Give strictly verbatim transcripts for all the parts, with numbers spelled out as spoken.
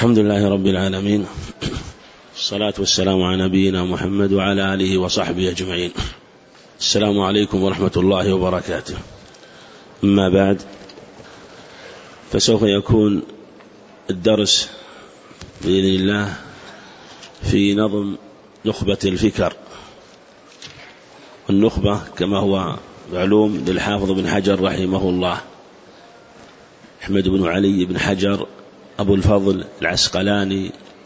الحمد لله رب العالمين، الصلاة والسلام على نبينا محمد وعلى آله وصحبه أجمعين. السلام عليكم ورحمة الله وبركاته. أما بعد، فسوف يكون الدرس بإذن الله في نظم نخبة الفكر. والنخبة كما هو معلوم للحافظ بن حجر رحمه الله، أحمد بن علي بن حجر أبو الفضل العسقلاني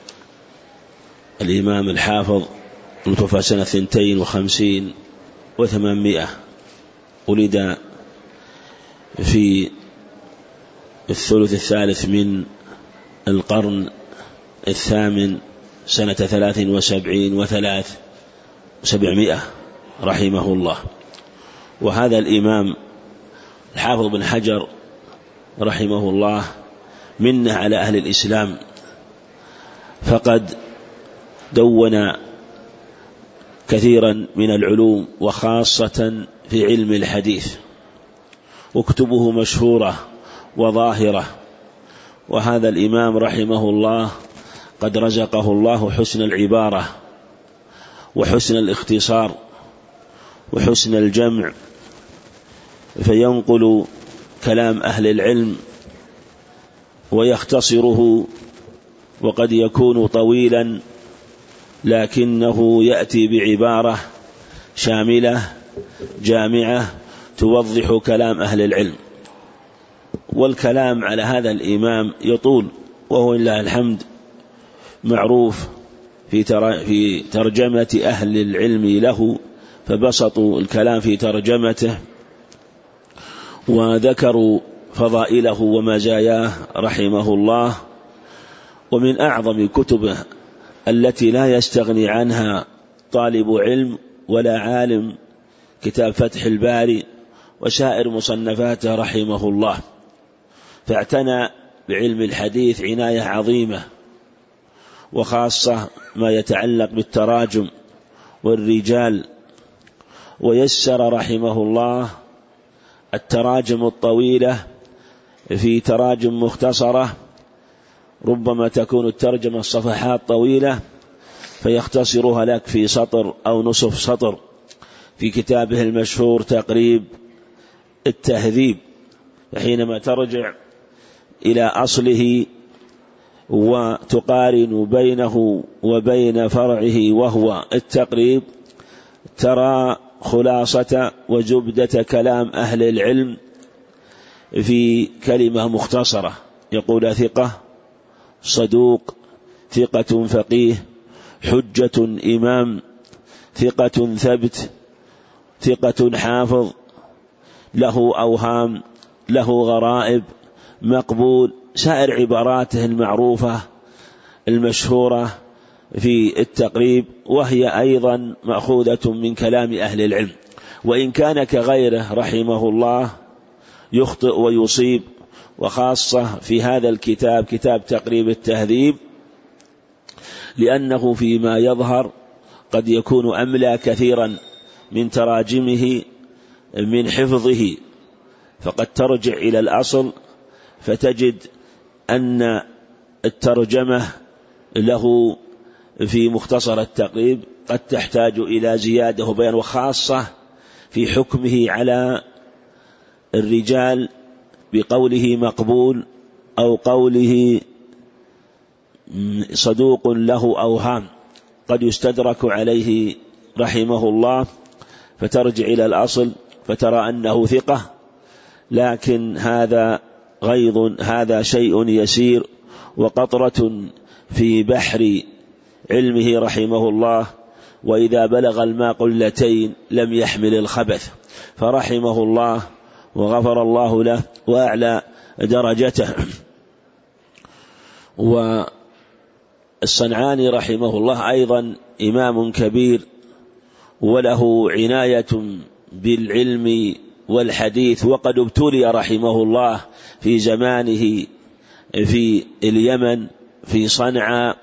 الإمام الحافظ، المتوفى سنة ثنتين وخمسين وثمانمائة، ولد في الثلث الثالث من القرن الثامن سنة ثلاث وسبعين وثلاث وسبعمائة رحمه الله. وهذا الإمام الحافظ بن حجر رحمه الله منه على أهل الإسلام، فقد دون كثيرا من العلوم وخاصة في علم الحديث، وكتبه مشهورة وظاهرة. وهذا الإمام رحمه الله قد رزقه الله حسن العبارة وحسن الاختصار وحسن الجمع، فينقل كلام أهل العلم ويختصره، وقد يكون طويلا لكنه يأتي بعبارة شاملة جامعة توضح كلام أهل العلم. والكلام على هذا الإمام يطول، وهو لله الحمد معروف في في ترجمة أهل العلم له، فبسطوا الكلام في ترجمته وذكروا فضائله ومزاياه رحمه الله. ومن أعظم كتبه التي لا يستغني عنها طالب علم ولا عالم كتاب فتح الباري وسائر مصنفاته رحمه الله، فاعتنى بعلم الحديث عناية عظيمة، وخاصة ما يتعلق بالتراجم والرجال، ويسر رحمه الله التراجم الطويلة في تراجم مختصرة، ربما تكون الترجمة صفحات طويلة فيختصرها لك في سطر أو نصف سطر، في كتابه المشهور تقريب التهذيب. فحينما ترجع إلى أصله وتقارن بينه وبين فرعه وهو التقريب، ترى خلاصة وزبدة كلام أهل العلم في كلمة مختصرة. يقول: ثقة، صدوق، ثقة فقيه، حجة إمام، ثقة ثبت، ثقة حافظ، له أوهام، له غرائب، مقبول، سائر عباراته المعروفة المشهورة في التقريب، وهي أيضا مأخوذة من كلام أهل العلم، وإن كان كغيره رحمه الله يخطئ ويصيب، وخاصة في هذا الكتاب كتاب تقريب التهذيب، لأنه فيما يظهر قد يكون أملى كثيرا من تراجمه من حفظه، فقد ترجع إلى الأصل فتجد أن الترجمة له في مختصر التقريب قد تحتاج إلى زيادة وبيان، وخاصة في حكمه على الرجال بقوله مقبول أو قوله صدوق له أوهام، قد يستدرك عليه رحمه الله، فترجع إلى الأصل فترى أنه ثقة، لكن هذا غيض، هذا شيء يسير وقطرة في بحر علمه رحمه الله، وإذا بلغ الماء قلتين لم يحمل الخبث، فرحمه الله وغفر الله له وأعلى درجته. والصنعاني رحمه الله أيضا إمام كبير، وله عناية بالعلم والحديث، وقد ابتلي رحمه الله في زمانه في اليمن في صنعاء،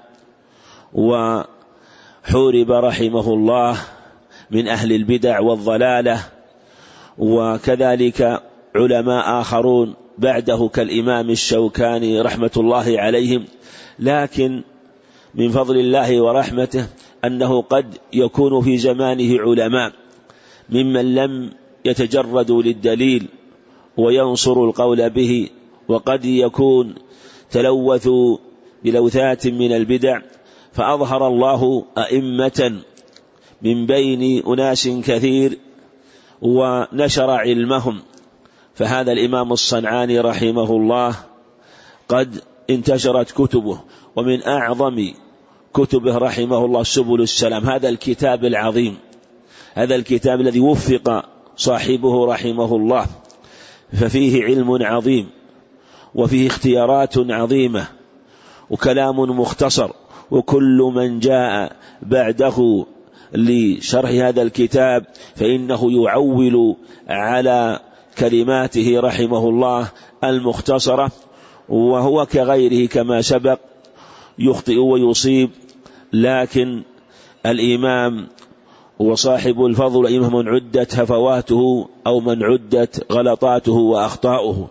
وحورب رحمه الله من أهل البدع والضلالة، وكذلك علماء آخرون بعده كالإمام الشوكاني رحمة الله عليهم، لكن من فضل الله ورحمته أنه قد يكون في زمانه علماء ممن لم يتجردوا للدليل وينصروا القول به، وقد يكون تلوثوا بلوثات من البدع، فأظهر الله أئمة من بين أناس كثير ونشر علمهم. فهذا الإمام الصنعاني رحمه الله قد انتشرت كتبه، ومن أعظم كتبه رحمه الله سبل السلام، هذا الكتاب العظيم، هذا الكتاب الذي وفق صاحبه رحمه الله، ففيه علم عظيم وفيه اختيارات عظيمة وكلام مختصر، وكل من جاء بعده لشرح هذا الكتاب فإنه يعول على كلماته رحمه الله المختصرة، وهو كغيره كما سبق يخطئ ويصيب، لكن الإمام وصاحب الفضل إما من عدت هفواته أو من عدت غلطاته وأخطاؤه.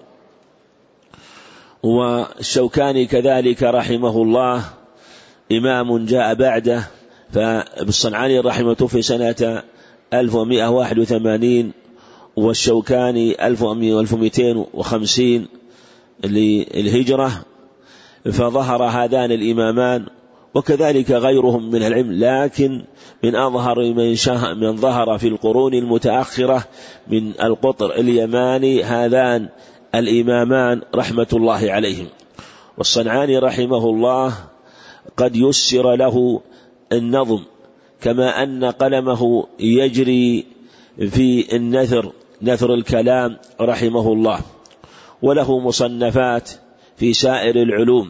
والشوكاني كذلك رحمه الله إمام جاء بعده، فالصنعاني رحمه في سنة ألف ومئة وواحد وثمانين، والشوكاني ألف ومئتين وخمسين للهجرة، فظهر هذان الإمامان وكذلك غيرهم من العلم، لكن من أظهر من, من ظهر في القرون المتأخرة من القطر اليماني هذان الإمامان رحمة الله عليهم. والصنعاني رحمه الله قد يسر له النظم، كما أن قلمه يجري في النثر، نثر الكلام رحمه الله، وله مصنفات في سائر العلوم.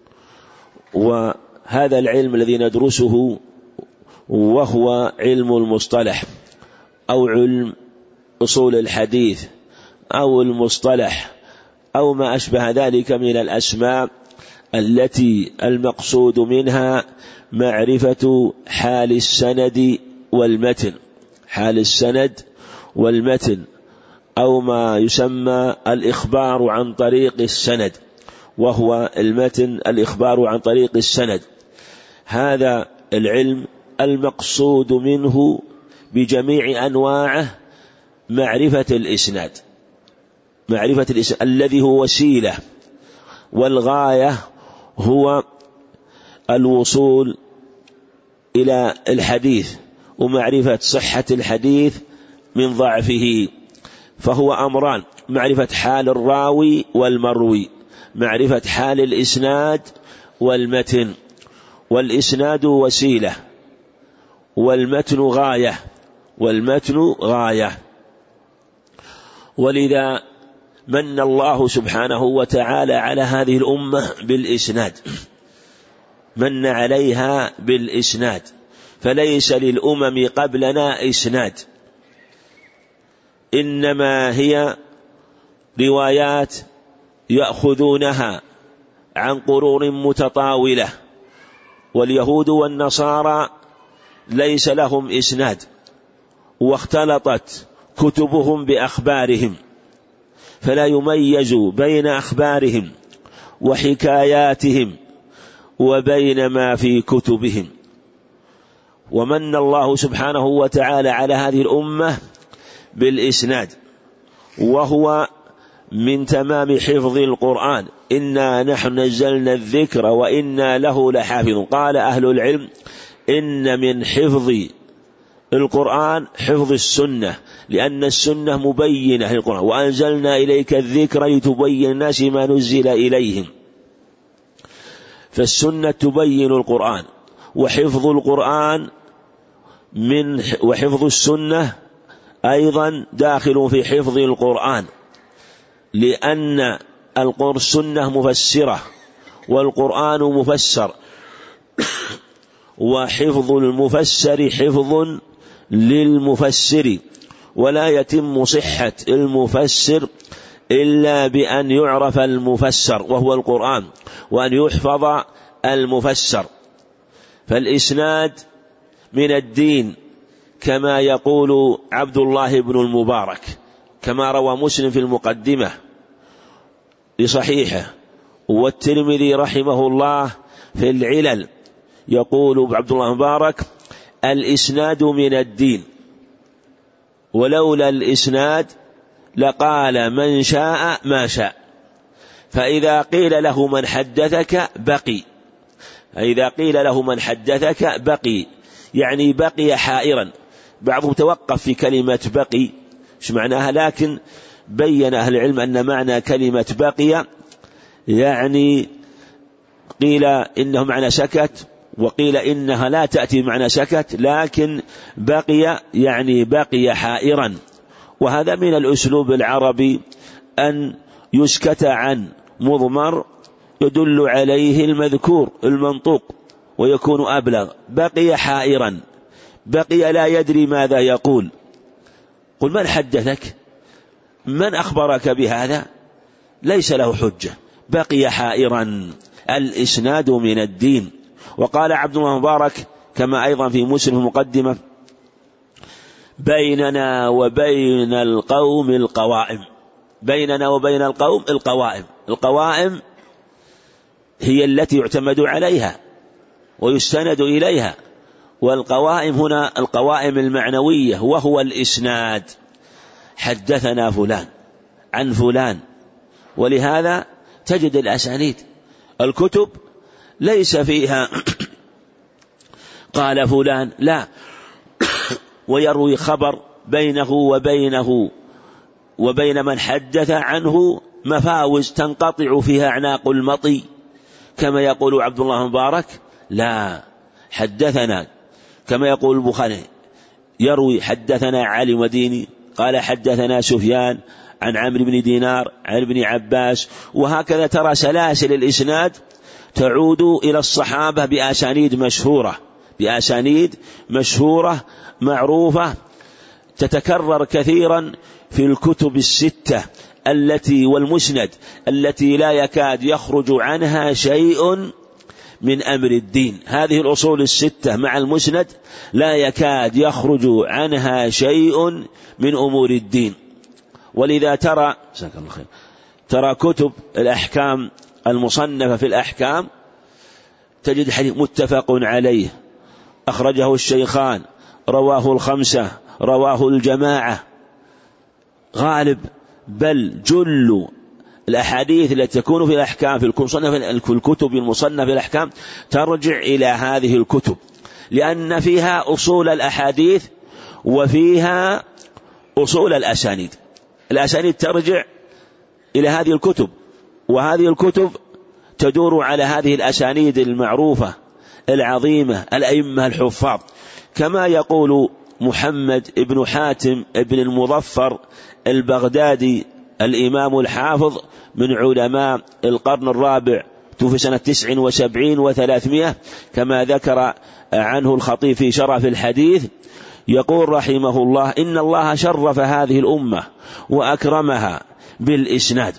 وهذا العلم الذي ندرسه وهو علم المصطلح أو علم أصول الحديث أو المصطلح أو ما أشبه ذلك من الأسماء التي المقصود منها معرفة حال السند والمتن، حال السند والمتن، أو ما يسمى الإخبار عن طريق السند، وهو المتن الإخبار عن طريق السند. هذا العلم المقصود منه بجميع أنواعه معرفة الإسناد، معرفة الإسناد الذي هو وسيلة، والغاية هو الوصول إلى الحديث ومعرفة صحة الحديث من ضعفه. فهو أمران: معرفة حال الراوي والمروي، معرفة حال الإسناد والمتن. والإسناد وسيلة، والمتن غاية، والمتن غاية. ولذا من الله سبحانه وتعالى على هذه الأمة بالإسناد، من عليها بالإسناد، فليس للأمم قبلنا إسناد، إنما هي روايات يأخذونها عن قرون متطاولة. واليهود والنصارى ليس لهم إسناد، واختلطت كتبهم بأخبارهم، فلا يميز بين أخبارهم وحكاياتهم وبين ما في كتبهم. ومن الله سبحانه وتعالى على هذه الأمة بالإسناد، وهو من تمام حفظ القرآن: إنا نحن نزلنا الذكر وإنا له لحافظ. قال أهل العلم: إن من حفظ القرآن حفظ السنة، لأن السنة مبينة للقرآن، وأنزلنا إليك الذكر لتبين الناس ما نزل إليهم. فالسنة تبين القرآن، وحفظ القرآن من وحفظ السنة أيضا داخل في حفظ القرآن، لأن السنة مفسرة والقرآن مفسر، وحفظ المفسر حفظ للمفسر، ولا يتم صحة المفسر إلا بأن يعرف المفسر وهو القرآن، وأن يحفظ المفسر. فالإسناد من الدين، كما يقول عبد الله بن المبارك، كما روى مسلم في المقدمة: لصحيحه. والترمذي رحمه الله في العلل يقول عبد الله مبارك: الإسناد من الدين، ولولا الإسناد لقال من شاء ما شاء. فإذا قيل له من حدثك بقي، فإذا قيل له من حدثك بقي يعني بقي حائرا. بعضهم توقف في كلمة بقي ايش معناها، لكن بين أهل العلم أن معنى كلمة بقي يعني قيل إنه معنى سكت، وقيل إنها لا تأتي معنى سكت، لكن بقي يعني بقي حائرا. وهذا من الأسلوب العربي أن يسكت عن مضمر يدل عليه المذكور المنطوق ويكون أبلغ. بقي حائرا، بقي لا يدري ماذا يقول. قل من حدثك، من أخبرك بهذا، ليس له حجة. بقي حائرا. الإسناد من الدين. وقال عبد الله مبارك كما أيضا في مسلم المقدمة: بيننا وبين القوم القوائم. بيننا وبين القوم القوائم. القوائم هي التي يعتمد عليها ويستند إليها، والقوائم هنا القوائم المعنوية وهو الإسناد. حدثنا فلان عن فلان. ولهذا تجد الأسانيد الكتب ليس فيها قال فلان، لا، ويروي خبر بينه وبينه وبين من حدث عنه مفاوز تنقطع فيها أعناق المطي كما يقول عبد الله مبارك. لا، حدثنا كما يقول البخاري يروي حدثنا علي مديني قال حدثنا سفيان عن عمرو بن دينار عن ابن عباس. وهكذا ترى سلاسل الإسناد تعود إلى الصحابة بأسانيد مشهورة بأسانيد مشهورة معروفة تتكرر كثيرا في الكتب الستة التي والمسند التي لا يكاد يخرج عنها شيء من أمر الدين. هذه الأصول الستة مع المسند لا يكاد يخرج عنها شيء من أمور الدين. ولذا ترى ترى كتب الأحكام المصنفة في الأحكام تجد حديث متفق عليه أخرجه الشيخان رواه الخمسة رواه الجماعة. غالب بل جل الأحاديث التي تكون في الأحكام في الكتب المصنفة في الأحكام ترجع إلى هذه الكتب، لأن فيها أصول الأحاديث وفيها أصول الأسانيد. الأسانيد ترجع إلى هذه الكتب، وهذه الكتب تدور على هذه الأسانيد المعروفة العظيمة الأئمة الحفاظ. كما يقول محمد بن حاتم بن المظفر البغدادي الإمام الحافظ من علماء القرن الرابع، توفي سنة تسع وسبعين وثلاثمائة كما ذكر عنه الخطيب في شرف الحديث، يقول رحمه الله: إن الله شرف هذه الأمة وأكرمها بالإسناد،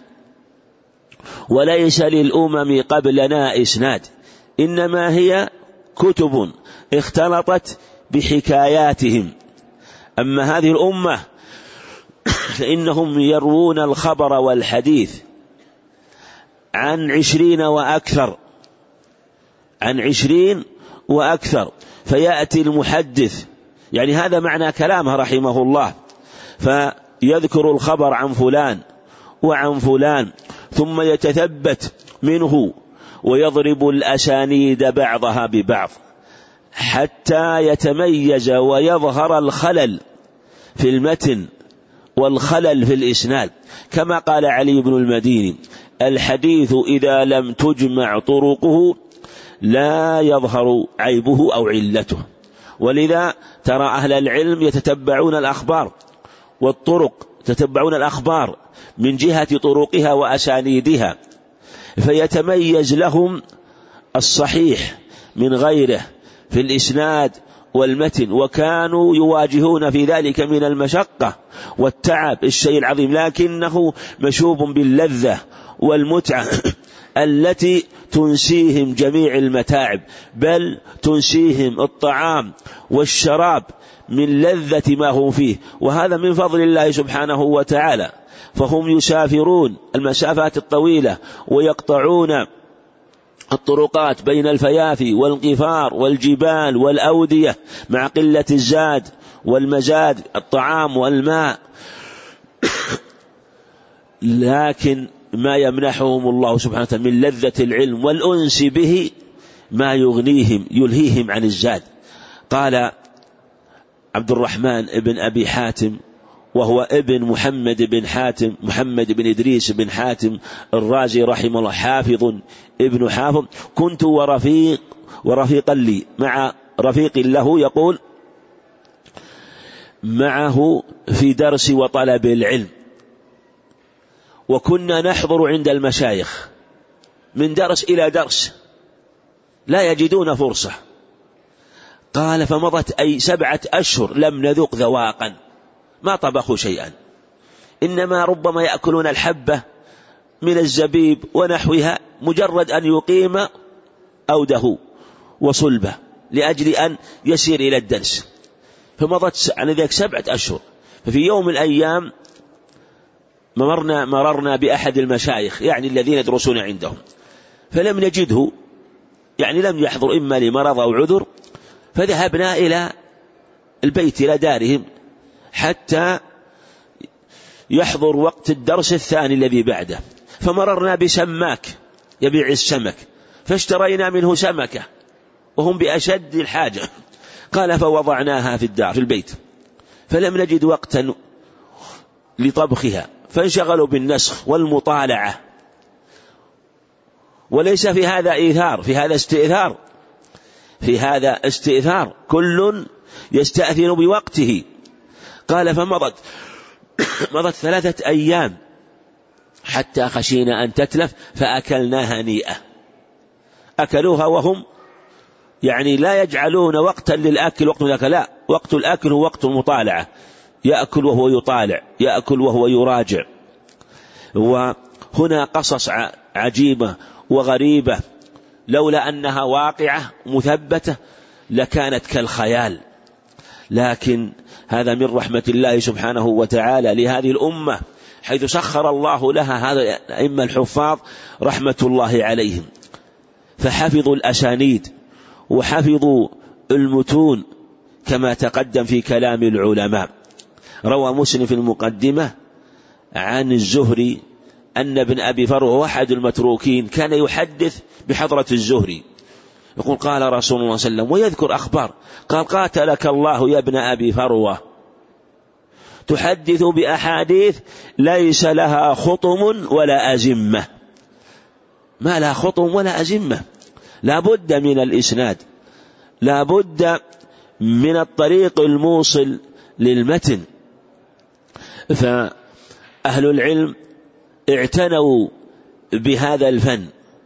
وليس للأمم قبلنا إسناد، إنما هي كتب اختلطت بحكاياتهم. أما هذه الأمة فإنهم يروون الخبر والحديث عن عشرين وأكثر عن عشرين وأكثر فيأتي المحدث، يعني هذا معنى كلامه رحمه الله، فيذكر الخبر عن فلان وعن فلان ثم يتثبت منه ويضرب الأسانيد بعضها ببعض حتى يتميز ويظهر الخلل في المتن والخلل في الإسناد. كما قال علي بن المديني: الحديث إذا لم تجمع طرقه لا يظهر عيبه أو علته. ولذا ترى أهل العلم يتتبعون الأخبار والطرق، يتتبعون الأخبار من جهة طرقها وأسانيدها فيتميز لهم الصحيح من غيره في الإسناد والمتن، وكانوا يواجهون في ذلك من المشقة والتعب الشيء العظيم، لكنه مشوب باللذة والمتعة التي تنسيهم جميع المتاعب، بل تنسيهم الطعام والشراب من لذة ما هو فيه. وهذا من فضل الله سبحانه وتعالى. فهم يسافرون المسافات الطويلة ويقطعون الطرقات بين الفيافي والقفار والجبال والأودية مع قلة الزاد والمزاد الطعام والماء، لكن ما يمنحهم الله سبحانه وتعالى من لذة العلم والأنس به ما يغنيهم يلهيهم عن الزاد. قال عبد الرحمن بن أبي حاتم وهو ابن محمد بن حاتم محمد بن إدريس بن حاتم الرازي رحمه الله، حافظ ابن حافظ: كنت ورفيق ورفيقا لي مع رفيق له يقول معه في درس وطلب العلم، وكنا نحضر عند المشايخ من درس إلى درس لا يجدون فرصة. قال: فمضت أي سبعة أشهر لم نذق ذواقا، ما طبخوا شيئا، إنما ربما يأكلون الحبة من الزبيب ونحوها مجرد أن يقيم أوده وصلبه لأجل أن يسير إلى الدرس. فمضت عن ذلك سبعة أشهر. ففي يوم من الأيام مررنا, مررنا بأحد المشايخ يعني الذين يدرسون عندهم، فلم نجده، يعني لم يحضر إما لمرض أو عذر، فذهبنا إلى البيت إلى دارهم حتى يحضر وقت الدرس الثاني الذي بعده. فمررنا بسماك يبيع السمك، فاشترينا منه سمكة وهم بأشد الحاجة. قال: فوضعناها في الدار في البيت، فلم نجد وقتا لطبخها، فانشغلوا بالنسخ والمطالعة. وليس في هذا إيثار، في هذا استئثار، في هذا استئثار، كل يستأثر بوقته. قال: فمضت مضت ثلاثة أيام حتى خشينا أن تتلف فأكلناها هنيئة. أكلوها وهم يعني لا يجعلون وقتا للأكل وقت الأكل، لا، وقت الأكل هو وقت المطالعة، يأكل وهو يطالع، يأكل وهو يراجع. وهنا قصص عجيبة وغريبة لولا أنها واقعة مثبتة لكانت كالخيال، لكن هذا من رحمة الله سبحانه وتعالى لهذه الأمة، حيث سخر الله لها هذا الأئمة الحفاظ رحمة الله عليهم، فحفظوا الأسانيد وحفظوا المتون كما تقدم في كلام العلماء. روى مسلم في المقدمة عن الزهري أن ابن أبي فروة أحد المتروكين كان يحدث بحضرة الزهري، يقول: قال رسول الله صلى الله عليه وسلم، ويذكر أخبار، قال: قاتلك الله يا ابن أبي فروة، تحدث بأحاديث ليس لها خطم ولا أزمة. ما لها خطم ولا أزمة، لا بد من الإسناد، لا بد من الطريق الموصل للمتن. فأهل العلم اعتنوا بهذا الفن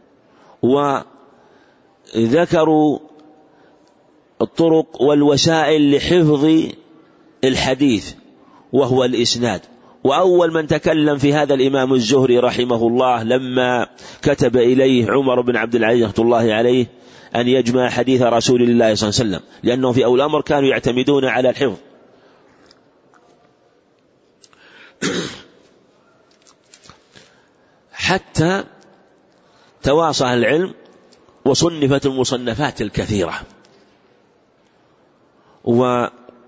وذكروا الطرق والوسائل لحفظ الحديث وهو الإسناد. وأول من تكلم في هذا الإمام الزهري رحمه الله لما كتب إليه عمر بن عبد العزيز رحمة الله عليه أن يجمع حديث رسول الله صلى الله عليه وسلم، لأنه في أول الأمر كانوا يعتمدون على الحفظ. حتى تواصل العلم وصنفت المصنفات الكثيرة، وصنف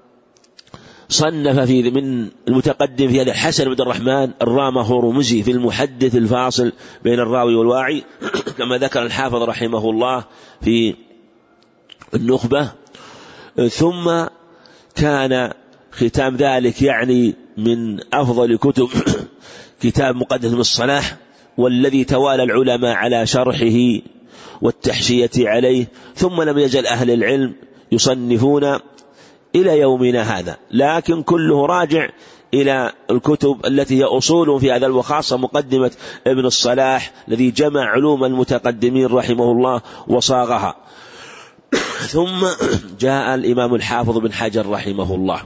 في من المتقدم في هذا الحسن بن الرحمن الرامهرمزي في المحدث الفاصل بين الراوي والواعي كما ذكر الحافظ رحمه الله في النخبة. ثم كان ختام ذلك يعني من أفضل كتب كتاب مقدس من الصلاح، والذي توالى العلماء على شرحه والتحشية عليه، ثم لم يزل أهل العلم يصنفون إلى يومنا هذا، لكن كله راجع إلى الكتب التي هي أصول في هذا، وخاصة مقدمة ابن الصلاح الذي جمع علوم المتقدمين رحمه الله وصاغها. ثم جاء الإمام الحافظ بن حجر رحمه الله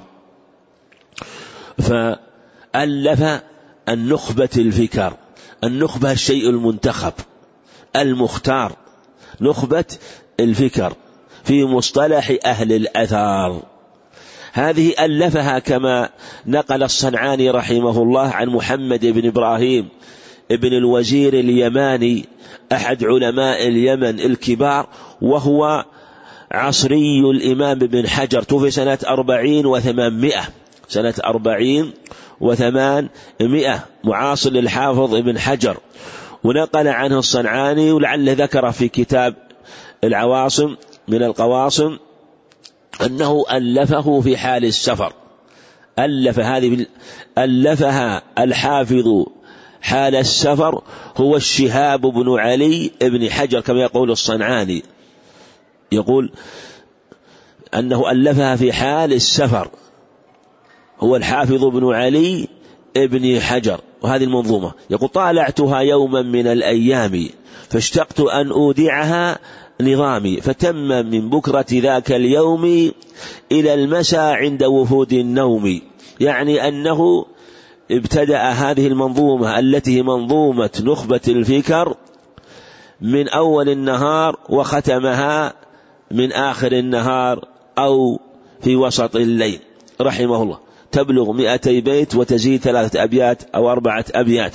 فألف النخبة الفكر. النخبة الشيء المنتخب المختار، نخبة الفكر في مصطلح أهل الأثار. هذه ألفها كما نقل الصنعاني رحمه الله عن محمد بن إبراهيم ابن الوزير اليماني أحد علماء اليمن الكبار، وهو عصري الإمام ابن حجر، توفي سنة أربعين وثمانمائة سنة أربعين وثمانمائة معاصر للحافظ ابن حجر. ونقل عنه الصنعاني، ولعله ذكر في كتاب العواصم من القواصم أنه ألفه في حال السفر. ألف هذه ألفها الحافظ حال السفر هو الشهاب بن علي بن حجر كما يقول الصنعاني، يقول أنه ألفها في حال السفر، هو الحافظ بن علي بن حجر. وهذه المنظومة يقول طالعتها يوما من الأيام فاشتقت أن أودعها نظامي، فتم من بكرة ذاك اليوم إلى المساء عند وفود النوم. يعني أنه ابتدأ هذه المنظومة التي منظومة نخبة الفكر من أول النهار وختمها من آخر النهار أو في وسط الليل رحمه الله، تبلغ مئتي بيت وتزيد ثلاثة أبيات أو أربعة أبيات.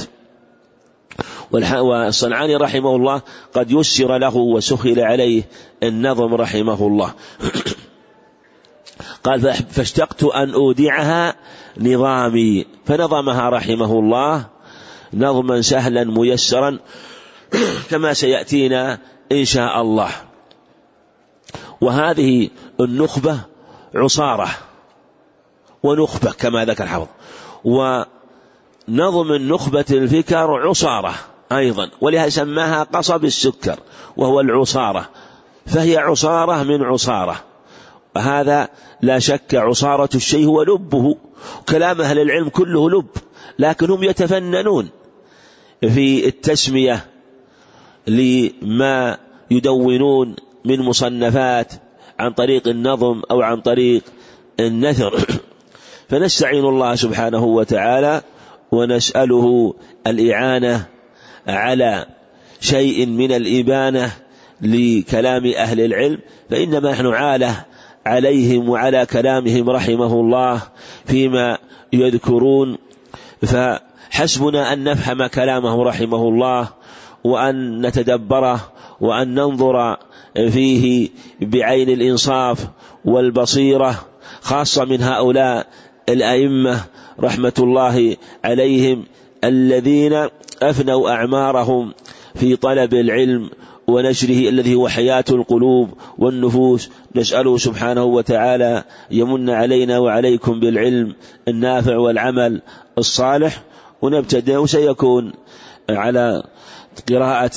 والصنعاني رحمه الله قد يسر له وسهل عليه النظم رحمه الله. قال فاشتقت أن أودعها نظامي، فنظمها رحمه الله نظما سهلا ميسرا كما سيأتينا إن شاء الله. وهذه النخبة عصارة ونخبة كما ذكر الحافظ، ونظم النخبة الفكر عصارة أيضا، ولهذا سماها قصب السكر وهو العصارة، فهي عصارة من عصارة. وهذا لا شك عصارة الشيء هو لبه، كلام أهل العلم كله لب، لكن هم يتفننون في التسمية لما يدونون من مصنفات عن طريق النظم أو عن طريق النثر. فنستعين الله سبحانه وتعالى ونسأله الإعانة على شيء من الإبانة لكلام أهل العلم، فإنما نحن عاله عليهم وعلى كلامهم رحمه الله فيما يذكرون، فحسبنا أن نفهم كلامه رحمه الله وأن نتدبره وأن ننظر فيه بعين الإنصاف والبصيرة، خاصة من هؤلاء الأئمة رحمة الله عليهم الذين أفنوا أعمارهم في طلب العلم ونشره الذي هو حياة القلوب والنفوس. نسأله سبحانه وتعالى يمن علينا وعليكم بالعلم النافع والعمل الصالح. ونبتدأ وسيكون على قراءة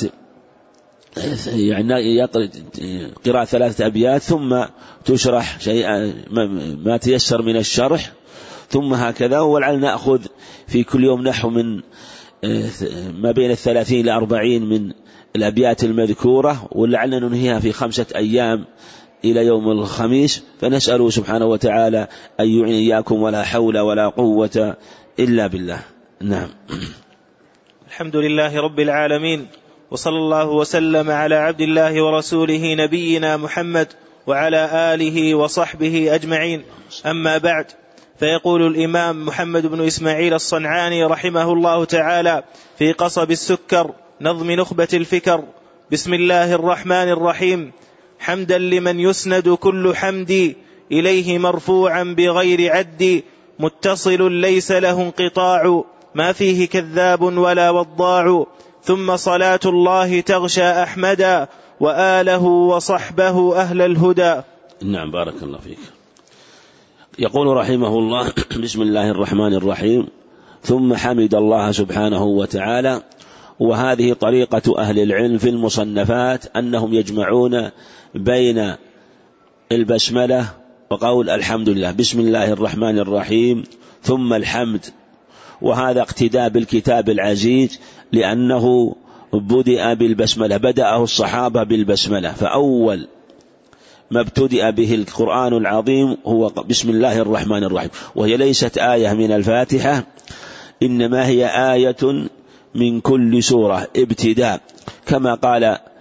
يعني قراءة ثلاثة أبيات ثم تشرح شيئا ما تيسر من الشرح، ثم هكذا. ولعل نأخذ في كل يوم نحو من ما بين الثلاثين إلى أربعين من الأبيات المذكورة، ولعلنا ننهيها في خمسة أيام إلى يوم الخميس. فنسأله سبحانه وتعالى أن يعين إياكم، ولا حول ولا قوة إلا بالله. نعم. الحمد لله رب العالمين، وصلى الله وسلم على عبد الله ورسوله نبينا محمد وعلى آله وصحبه أجمعين. أما بعد، فيقول الإمام محمد بن إسماعيل الصنعاني رحمه الله تعالى في قصب السكر نظم نخبة الفكر: بسم الله الرحمن الرحيم. حمدا لمن يسند كل حمد إليه مرفوعا بغير عد، متصل ليس له انقطاع، ما فيه كذاب ولا وضاع. ثم صلاة الله تغشى أحمدا وآله وصحبه أهل الهدى. نعم، بارك الله فيك. يقول رحمه الله: بسم الله الرحمن الرحيم. ثم حمد الله سبحانه وتعالى. وهذه طريقة أهل العلم في المصنفات أنهم يجمعون بين البسملة وقول الحمد لله، بسم الله الرحمن الرحيم ثم الحمد. وهذا اقتداء بالكتاب العزيز، لأنه بدأ بالبسملة، بدأه الصحابة بالبسملة، فأول ما ابتدأ به القرآن العظيم هو بسم الله الرحمن الرحيم، وهي ليست آية من الفاتحة، إنما هي آية من كل سورة ابتداء، كما قال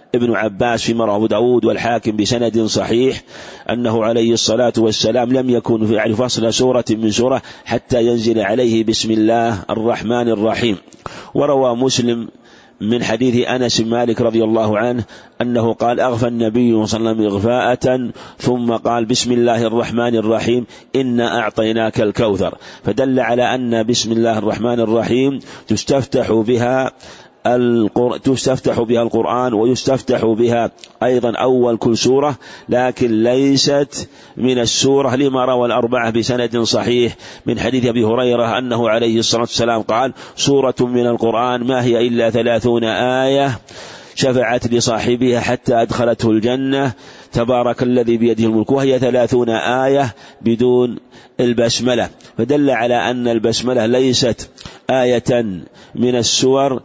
ابن عباس فيما رواه أبو داود والحاكم بسند صحيح أنه عليه الصلاة والسلام لم يكن يعرف فصل سورة من سورة حتى ينزل عليه بسم الله الرحمن الرحيم. وروى مسلم من حديث أنس بن مالك رضي الله عنه أنه قال أغفى النبي صلى الله عليه وسلم إغفاءة ثم قال بسم الله الرحمن الرحيم إنا أعطيناك الكوثر، فدل على أن بسم الله الرحمن الرحيم تستفتح بها القر... تستفتح بها القرآن ويستفتح بها أيضا أول كل سورة، لكن ليست من السورة، لما روى الأربعة بسند صحيح من حديث أبي هريرة أنه عليه الصلاة والسلام قال سورة من القرآن ما هي إلا ثلاثون آية شفعت لصاحبها حتى أدخلته الجنة تبارك الذي بيده الملك، وهي ثلاثون آية بدون البسملة، فدل على أن البسملة ليست آية من السور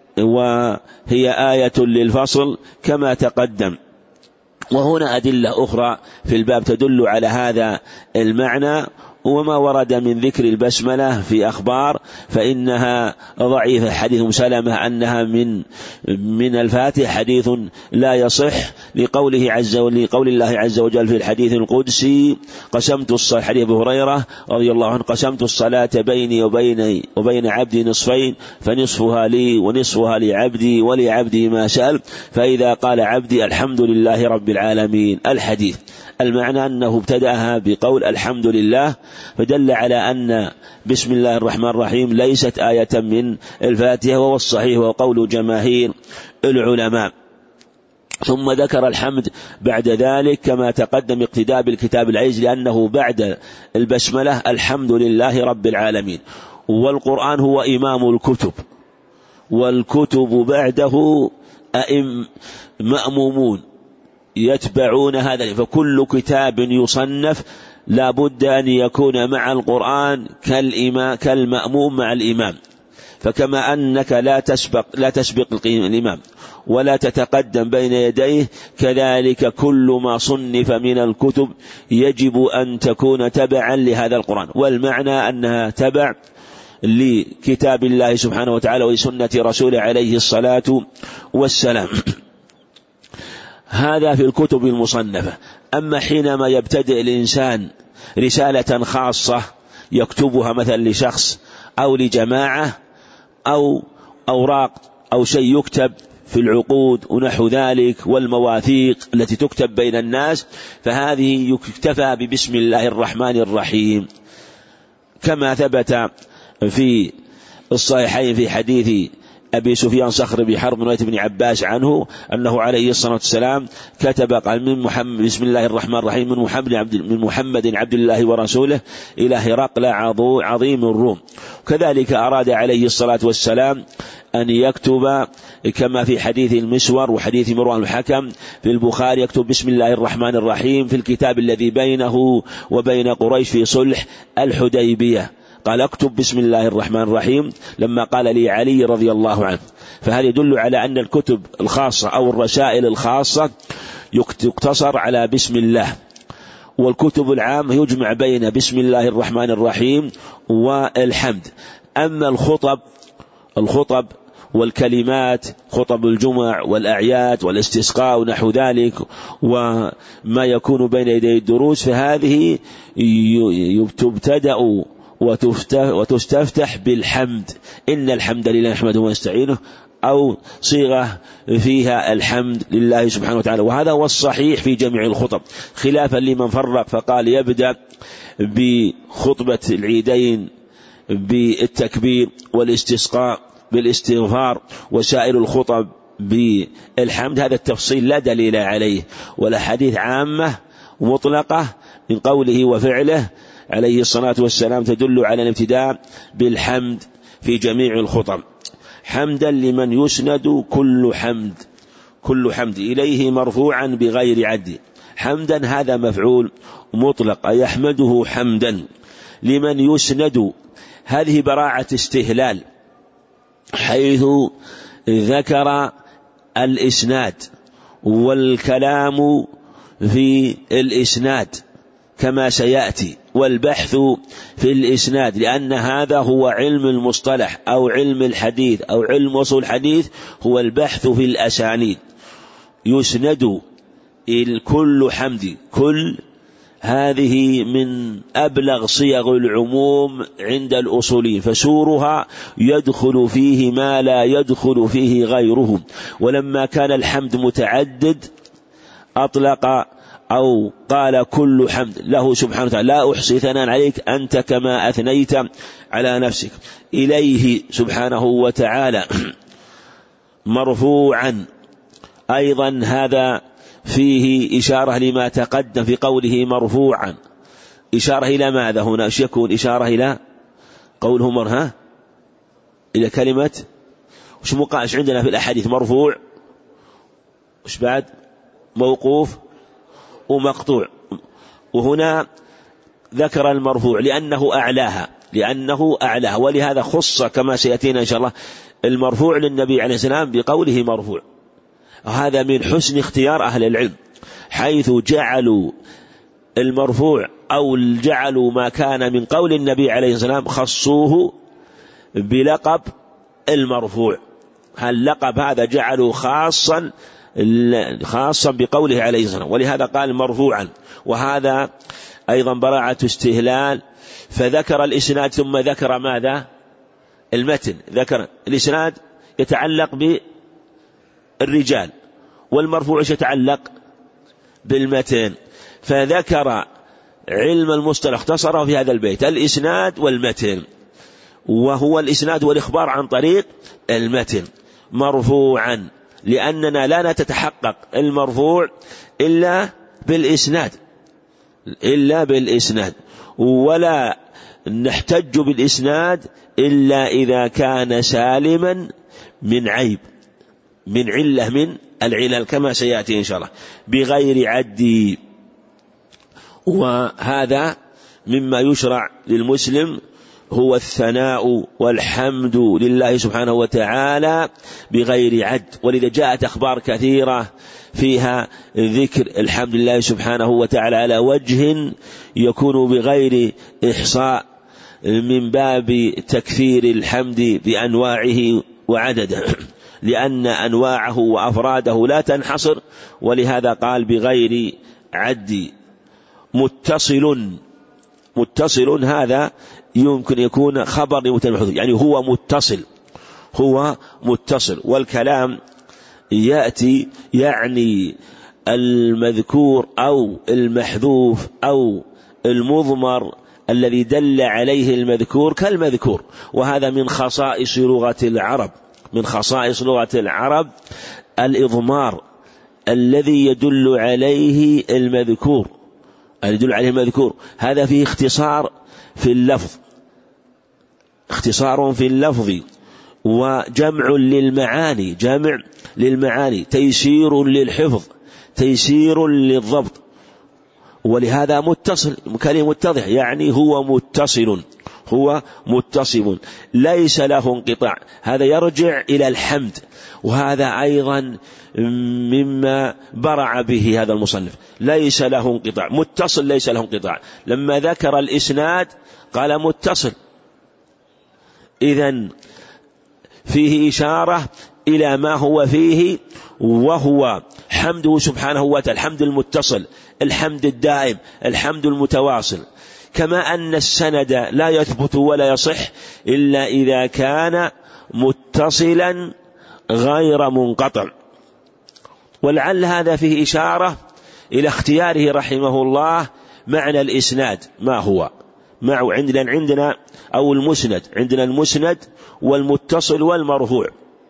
وهي آية للفصل كما تقدم. وهنا أدلة أخرى في الباب تدل على هذا المعنى، وما ورد من ذكر البسملة في أخبار فإنها ضعيفة. حديث سلمة أنها من من الفاتحة حديث لا يصح، لقوله عز وجل لقول الله عز وجل في الحديث القدسي قسمت الصلاة، حديث أبي هريرة رضي الله عنه قسمت الصلاة بيني وبين وبين عبدي نصفين فنصفها لي ونصفها لعبدي ولعبدي ما سأل، فإذا قال عبدي الحمد لله رب العالمين الحديث، المعنى أنه ابتدأها بقول الحمد لله، فدل على أن بسم الله الرحمن الرحيم ليست آية من الفاتحة، وهو الصحيح وقول جماهير العلماء. ثم ذكر الحمد بعد ذلك كما تقدم اقتداء بالكتاب العزيز، لأنه بعد البسملة الحمد لله رب العالمين. والقرآن هو إمام الكتب، والكتب بعده أئم مأمومون يتبعون هذا، فكل كتاب يصنف لا بد أن يكون مع القرآن كالإمام كالمأموم مع الإمام، فكما أنك لا تسبق لا تسبق الإمام ولا تتقدم بين يديه، كذلك كل ما صنف من الكتب يجب أن تكون تبعا لهذا القرآن، والمعنى أنها تبع لكتاب الله سبحانه وتعالى وسنة رسوله عليه الصلاة والسلام. هذا في الكتب المصنفة. أما حينما يبتدئ الإنسان رسالة خاصة يكتبها مثلا لشخص أو لجماعة أو أوراق أو شيء يكتب في العقود ونحو ذلك والمواثيق التي تكتب بين الناس، فهذه يكتفى ببسم الله الرحمن الرحيم، كما ثبت في الصحيحين في حديث أبي سفيان صخر بن حرب رواية ابن عباس عنه أنه عليه الصلاة والسلام كتب قال من محمد بسم الله الرحمن الرحيم من محمد عبد من محمد عبد الله ورسوله إلى هرقل عظيم الروم. كذلك أراد عليه الصلاة والسلام أن يكتب كما في حديث المسور وحديث مروان الحكم في البخاري يكتب بسم الله الرحمن الرحيم في الكتاب الذي بينه وبين قريش في صلح الحديبية، قال اكتب بسم الله الرحمن الرحيم لما قال لي علي رضي الله عنه. فهذا يدل على أن الكتب الخاصة أو الرسائل الخاصة يقتصر على بسم الله، والكتب العامة يجمع بين بسم الله الرحمن الرحيم والحمد. أما الخطب الخطب والكلمات خطب الجمع والأعياد والاستسقاء ونحو ذلك وما يكون بين يدي الدروس، فهذه تبتدأ وتستفتح بالحمد، إن الحمد لله نحمده ونستعينه، أو صيغة فيها الحمد لله سبحانه وتعالى. وهذا هو الصحيح في جميع الخطب، خلافا لمن فرق فقال يبدأ بخطبة العيدين بالتكبير والاستسقاء بالاستغفار وسائر الخطب بالحمد. هذا التفصيل لا دليل عليه، ولا حديث عامة مطلقة من قوله وفعله عليه الصلاة والسلام تدل على الابتداء بالحمد في جميع الخطب. حمدا لمن يسند كل حمد كل حمد إليه مرفوعا بغير عد. حمدا هذا مفعول مطلق يحمده حمدا. لمن يسند هذه براعة استهلال، حيث ذكر الإسناد والكلام في الإسناد كما سيأتي، والبحث في الإسناد، لأن هذا هو علم المصطلح أو علم الحديث أو علم وصول الحديث، هو البحث في الأسانيد. يسند الكل حمد، كل هذه من أبلغ صيغ العموم عند الأصوليين، فسورها يدخل فيه ما لا يدخل فيه غيره. ولما كان الحمد متعدد أطلق أو قال كل حمد له سبحانه وتعالى، لا أحصي ثناء عليك أنت كما أثنيت على نفسك، إليه سبحانه وتعالى مرفوعا. أيضا هذا فيه إشارة لما تقدم في قوله مرفوعا، إشارة إلى ماذا هنا؟ ايش يكون إشارة إلى قوله مرها إلى كلمة وش مقاش عندنا في الأحاديث؟ مرفوع، وش بعد؟ موقوف ومقطوع. وهنا ذكر المرفوع لأنه أعلاها، لأنه أعلاها، ولهذا خص كما سيأتينا إن شاء الله المرفوع للنبي عليه السلام بقوله مرفوع. هذا من حسن اختيار أهل العلم، حيث جعلوا المرفوع أو جعلوا ما كان من قول النبي عليه السلام خصوه بلقب المرفوع. اللقب هذا جعلوا خاصا خاصا بقوله عليه السلام، ولهذا قال مرفوعا. وهذا أيضا براعة استهلال، فذكر الإسناد ثم ذكر ماذا؟ المتن. ذكر الإسناد يتعلق بالرجال، والمرفوع يتعلق بالمتن، فذكر علم المصطلح اختصره في هذا البيت الإسناد والمتن، وهو الإسناد والإخبار عن طريق المتن مرفوعا، لأننا لا نتحقق المرفوع إلا بالإسناد إلا بالإسناد ولا نحتج بالإسناد إلا إذا كان سالما من عيب، من علة من العلل كما سيأتي إن شاء الله، بغير عد. وهذا مما يشرع للمسلم هو الثناء والحمد لله سبحانه وتعالى بغير عد. ولذا جاءت أخبار كثيرة فيها ذكر الحمد لله سبحانه وتعالى على وجه يكون بغير إحصاء، من باب تكثير الحمد بأنواعه وعدده، لأن أنواعه وأفراده لا تنحصر، ولهذا قال بغير عد. متصل متصل هذا يمكن يكون خبر لمتن، يعني هو متصل هو متصل والكلام يأتي يعني المذكور أو المحذوف أو المضمر الذي دل عليه المذكور كالمذكور. وهذا من خصائص لغة العرب من خصائص لغة العرب الإضمار الذي يدل عليه المذكور يدل عليه المذكور. هذا فيه اختصار في اللفظ اختصار في اللفظ وجمع للمعاني جمع للمعاني تيسير للحفظ تيسير للضبط. ولهذا متصل كلمة متضح يعني هو متصل هو متصل ليس له انقطاع. هذا يرجع إلى الحمد، وهذا أيضا مما برع به هذا المصنف، ليس له انقطاع، متصل ليس له انقطاع. لما ذكر الإسناد قال متصل، إذن فيه إشارة إلى ما هو فيه، وهو حمده سبحانه وتعالى، الحمد المتصل، الحمد الدائم، الحمد المتواصل. كما أن السند لا يثبت ولا يصح إلا إذا كان متصلا غير منقطع. ولعل هذا فيه إشارة إلى اختياره رحمه الله معنى الإسناد ما هو معه عندنا عندنا أو المسند عندنا المسند والمتصل والمرفوع.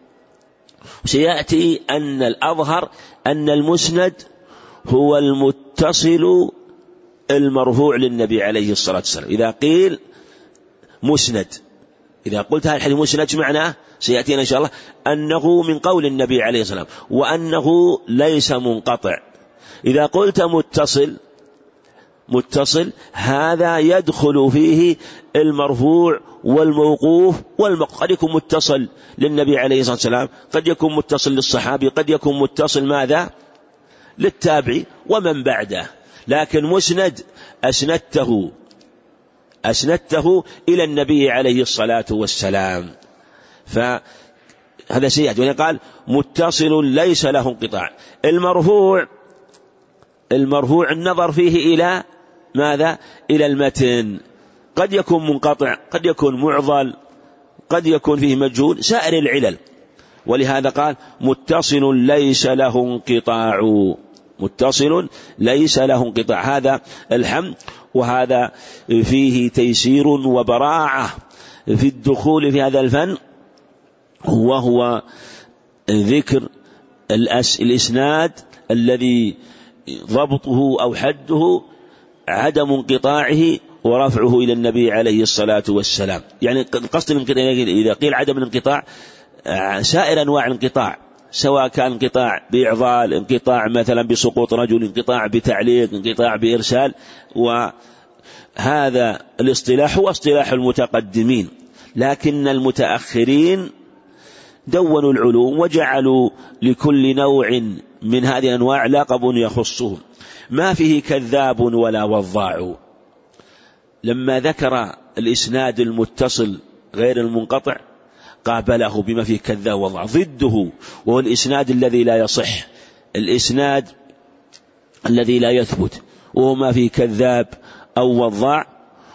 سيأتي أن الأظهر أن المسند هو المتصل المرفوع للنبي عليه الصلاة والسلام. إذا قيل مسند، إذا قلت هذا الحديث مسند معناه سيأتينا إن شاء الله أنه من قول النبي عليه الصلاة والسلام وأنه ليس منقطع. إذا قلت متصل متصل هذا يدخل فيه المرفوع والموقوف والموقوف. قد يكون متصل للنبي عليه الصلاة والسلام، قد يكون متصل للصحابي، قد يكون متصل ماذا للتابعي ومن بعده. لكن مسند أسندته أسندته إلى النبي عليه الصلاة والسلام. هذا سيئة. وقال متصل ليس له انقطاع. المرفوع المرفوع النظر فيه إلى ماذا؟ إلى المتن، قد يكون منقطع، قد يكون معضل، قد يكون فيه مجهول، سائر العلل. ولهذا قال متصل ليس له انقطاع، متصل ليس له انقطاع. هذا الحمد، وهذا فيه تيسير وبراعة في الدخول في هذا الفن، وهو ذكر الإسناد الذي ضبطه أو حده عدم انقطاعه ورفعه إلى النبي عليه الصلاة والسلام. يعني قصد الانقطاع إذا قيل عدم الانقطاع سائر أنواع الانقطاع، سواء كان انقطاع بإعضال، انقطاع مثلا بسقوط رجل، انقطاع بتعليق، انقطاع بإرسال. وهذا الاصطلاح هو اصطلاح المتقدمين، لكن المتأخرين دونوا العلوم وجعلوا لكل نوع من هذه الأنواع لقب يخصهم. ما فيه كذاب ولا وضاع. لما ذكر الإسناد المتصل غير المنقطع قابله بما فيه كذاب وضاع ضده، وهو الإسناد الذي لا يصح، الإسناد الذي لا يثبت، وهو ما فيه كذاب أو وضاع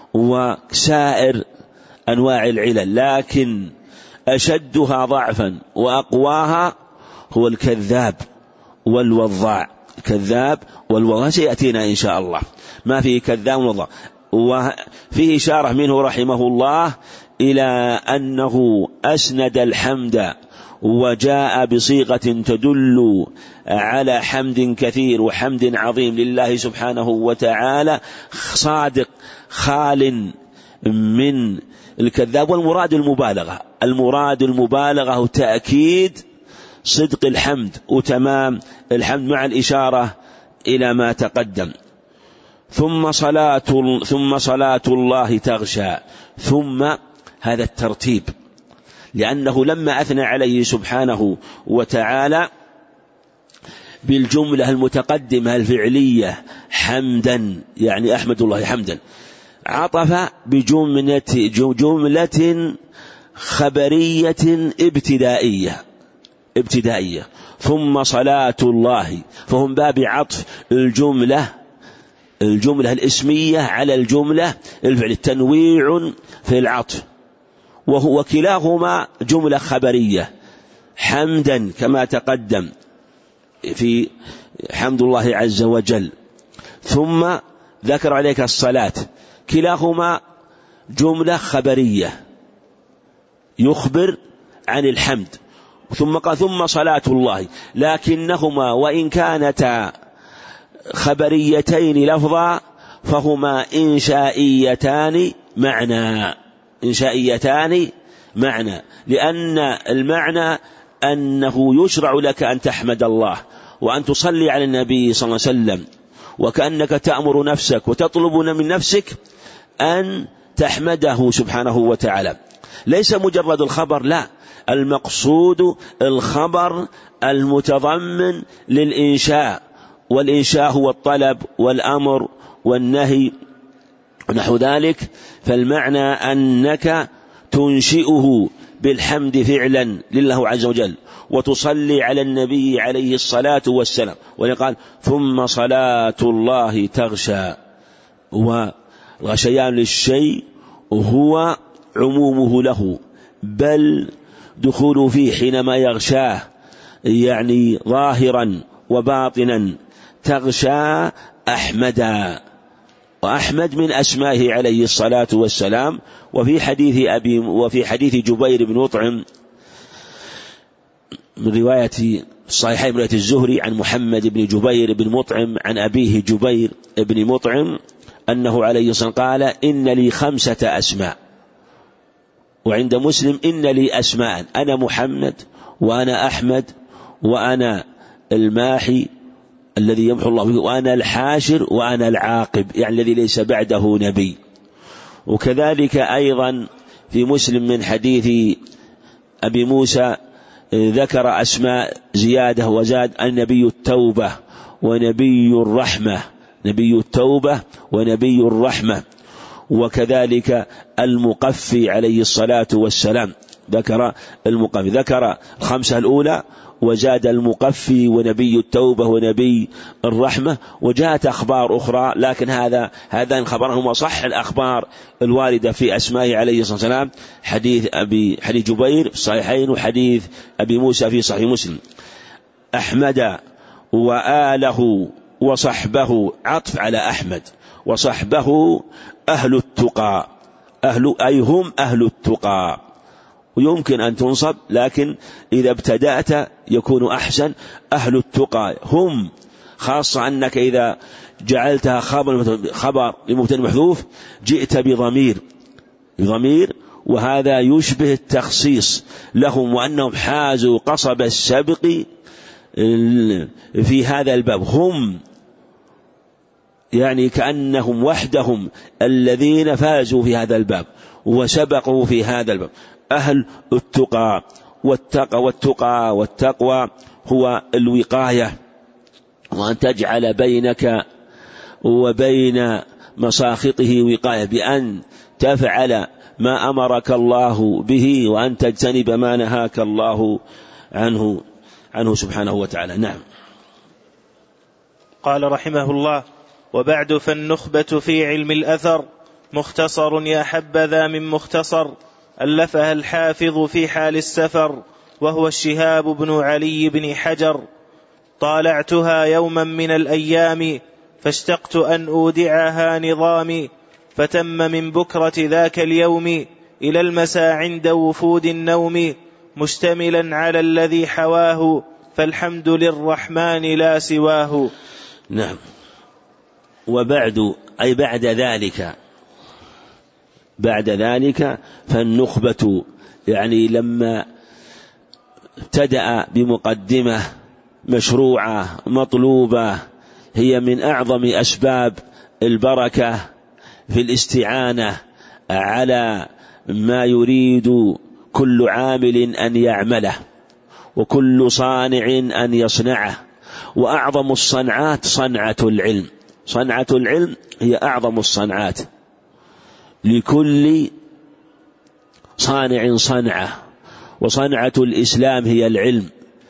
وسائر أنواع العلل. لكن أشدها ضعفا وأقواها هو الكذاب والوضاع. الكذاب والوضاع سيأتينا إن شاء الله. ما فيه كذاب ووضاع. وفيه إشارة منه رحمه الله إلى أنه أسند الحمد وجاء بصيغة تدل على حمد كثير وحمد عظيم لله سبحانه وتعالى، صادق خال من الكذاب. والمراد المبالغة، المراد المبالغة وتأكيد صدق الحمد وتمام الحمد مع الإشارة إلى ما تقدم. ثم صلاة ثم صلاة الله تغشى. ثم هذا الترتيب، لأنه لما أثنى عليه سبحانه وتعالى بالجملة المتقدمة الفعلية حمدا، يعني أحمد الله حمدا، عطف بجملة جملة خبرية ابتدائية ابتدائية ثم صلاة الله، فهم باب عطف الجملة الجملة الاسمية على الجملة الفعل، التنويع في العطف، وهو كلاهما جملة خبرية حمدا كما تقدم في حمد الله عز وجل. ثم ذكر عليك الصلاة، كلاهما جملة خبرية يخبر عن الحمد. ثم قال ثم صلاة الله، لكنهما وإن كانتا خبريتين لفظا فهما إنشائيتان معنى إنشائيتان معنى لأن المعنى أنه يشرع لك أن تحمد الله وأن تصلي على النبي صلى الله عليه وسلم، وكأنك تأمر نفسك وتطلب من نفسك أن تحمده سبحانه وتعالى. ليس مجرد الخبر، لا، المقصود الخبر المتضمن للإنشاء، والإنشاء هو الطلب والأمر والنهي نحو ذلك. فالمعنى أنك تنشئه بالحمد فعلا لله عز وجل وتصلي على النبي عليه الصلاة والسلام. ويقال ثم صلاة الله تغشى، وغشيان للشيء هو عمومه له، بل دخوله فيه حينما يغشاه يعني ظاهرا وباطنا. تغشى أحمدا، وأحمد من أسمائه عليه الصلاة والسلام. وفي حديث أبي وفي حديث جبير بن مطعم من رواية الصحيحين رواية الزهري عن محمد بن جبير بن مطعم عن أبيه جبير بن مطعم أنه عليه الصلاة والسلام قال إن لي خمسة أسماء. وعند مسلم إن لي أسماء، أنا محمد وأنا أحمد وأنا الماحي الذي يمحو الله به وأنا الحاشر وأنا العاقب، يعني الذي ليس بعده نبي. وكذلك أيضا في مسلم من حديث أبي موسى ذكر أسماء زيادة وزاد النبي التوبة ونبي الرحمة، نبي التوبة ونبي الرحمة، وكذلك المقفي عليه الصلاة والسلام. ذكر المقفي، ذكر الخمسة الأولى وزاد المقفي ونبي التوبة ونبي الرحمة، وجاءت أخبار أخرى، لكن هذا هذان خبرهم وصح الأخبار الواردة في أسمائه عليه الصلاة والسلام، حديث أبي حديث جبير في الصحيحين وحديث أبي موسى في صحيح مسلم. أحمد وآله وصحبه، عطف على أحمد، وصحبه أهل التقى، أهل أي هم أهل التقى، ويمكن أن تنصب لكن إذا ابتدأت يكون أحسن. أهل التقى هم، خاصة أنك إذا جعلتها خبر خبر لمبتدأ محذوف جئت بضمير بضمير وهذا يشبه التخصيص لهم، وأنهم حازوا قصب السبق في هذا الباب. هم يعني كأنهم وحدهم الذين فازوا في هذا الباب وسبقوا في هذا الباب. أهل التقى والتقى والتقى والتقوى هو الوقاية، وأن تجعل بينك وبين مساخطه وقاية بأن تفعل ما أمرك الله به وأن تجتنب ما نهاك الله عنه عنه سبحانه وتعالى. نعم. قال رحمه الله: وبعد فالنخبة في علم الأثر مختصر يا حبذا من مختصر، ألفها الحافظ في حال السفر، وهو الشهاب بن علي بن حجر. طالعتها يوما من الأيام فاشتقت أن أودعها نظامي، فتم من بكرة ذاك اليوم إلى المساء عند وفود النوم، مشتملا على الذي حواه، فالحمد للرحمن لا سواه. نعم. وبعد أي بعد ذلك، بعد ذلك فالنخبة يعني لما ابتدأ بمقدمة مشروعة مطلوبة هي من أعظم أسباب البركة في الاستعانة على ما يريد كل عامل أن يعمله وكل صانع أن يصنعه. وأعظم الصنعات صنعة العلم، صنعة العلم هي أعظم الصنعات، لكل صانع صنعة، وصنعة الإسلام هي العلم.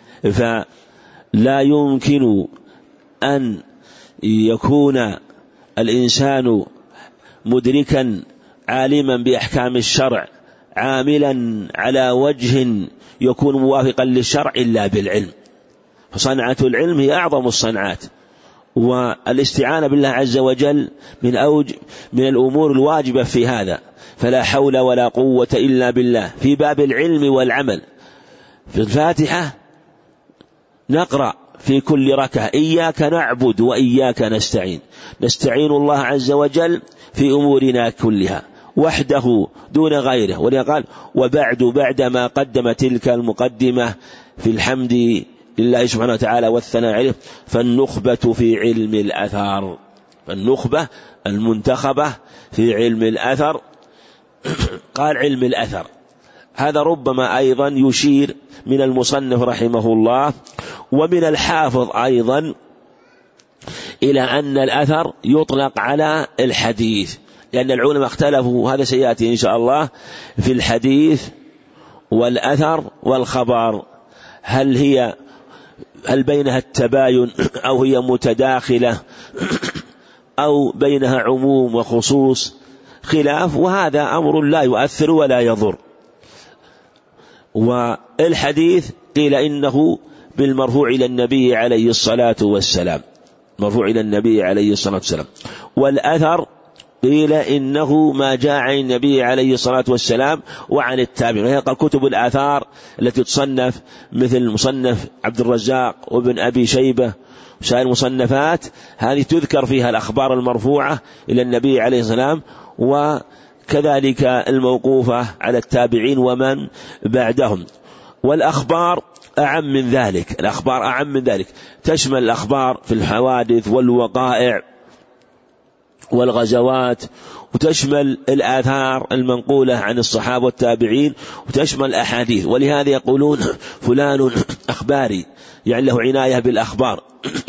فلا يمكن أن يكون الإنسان مدركا عالما بأحكام الشرع عاملا على وجه يكون موافقا للشرع إلا بالعلم. فصنعة العلم هي أعظم الصنعات، والاستعانة بالله عز وجل من أوج من الأمور الواجبة في هذا. فلا حول ولا قوة إلا بالله في باب العلم والعمل. في الفاتحة نقرأ في كل ركعة: إياك نعبد وإياك نستعين، نستعين الله عز وجل في أمورنا كلها وحده دون غيره. ولقال: وبعد بعدما قدم تلك المقدمة في الحمد لله سبحانه وتعالى والثناء عليه، فالنخبة في علم الأثر، فالنخبة المنتخبة في علم الأثر. قال علم الأثر، هذا ربما أيضا يشير من المصنف رحمه الله ومن الحافظ أيضا إلى أن الأثر يطلق على الحديث، لأن العلماء اختلفوا، هذا سيأتي إن شاء الله، في الحديث والأثر والخبر، هل هي هل بينها التباين أو هي متداخلة أو بينها عموم وخصوص، خلاف، وهذا أمر لا يؤثر ولا يضر. والحديث قيل إنه بالمرفوع إلى النبي عليه الصلاة والسلام، مرفوع إلى النبي عليه الصلاة والسلام. والأثر قيل إنه ما جاء عن النبي عليه الصلاة والسلام وعن التابعين. وهي كتب الآثار التي تصنف مثل مصنف عبد الرزاق وابن أبي شيبة وسائر المصنفات، هذه تذكر فيها الأخبار المرفوعة إلى النبي عليه السلام، وكذلك الموقوفة على التابعين ومن بعدهم. والأخبار أعم من ذلك، الأخبار أعم من ذلك، تشمل الأخبار في الحوادث والوقائع والغزوات، وتشمل الآثار المنقولة عن الصحابة والتابعين، وتشمل الأحاديث. ولهذا يقولون فلان أخباري، يعني له عناية بالأخبار.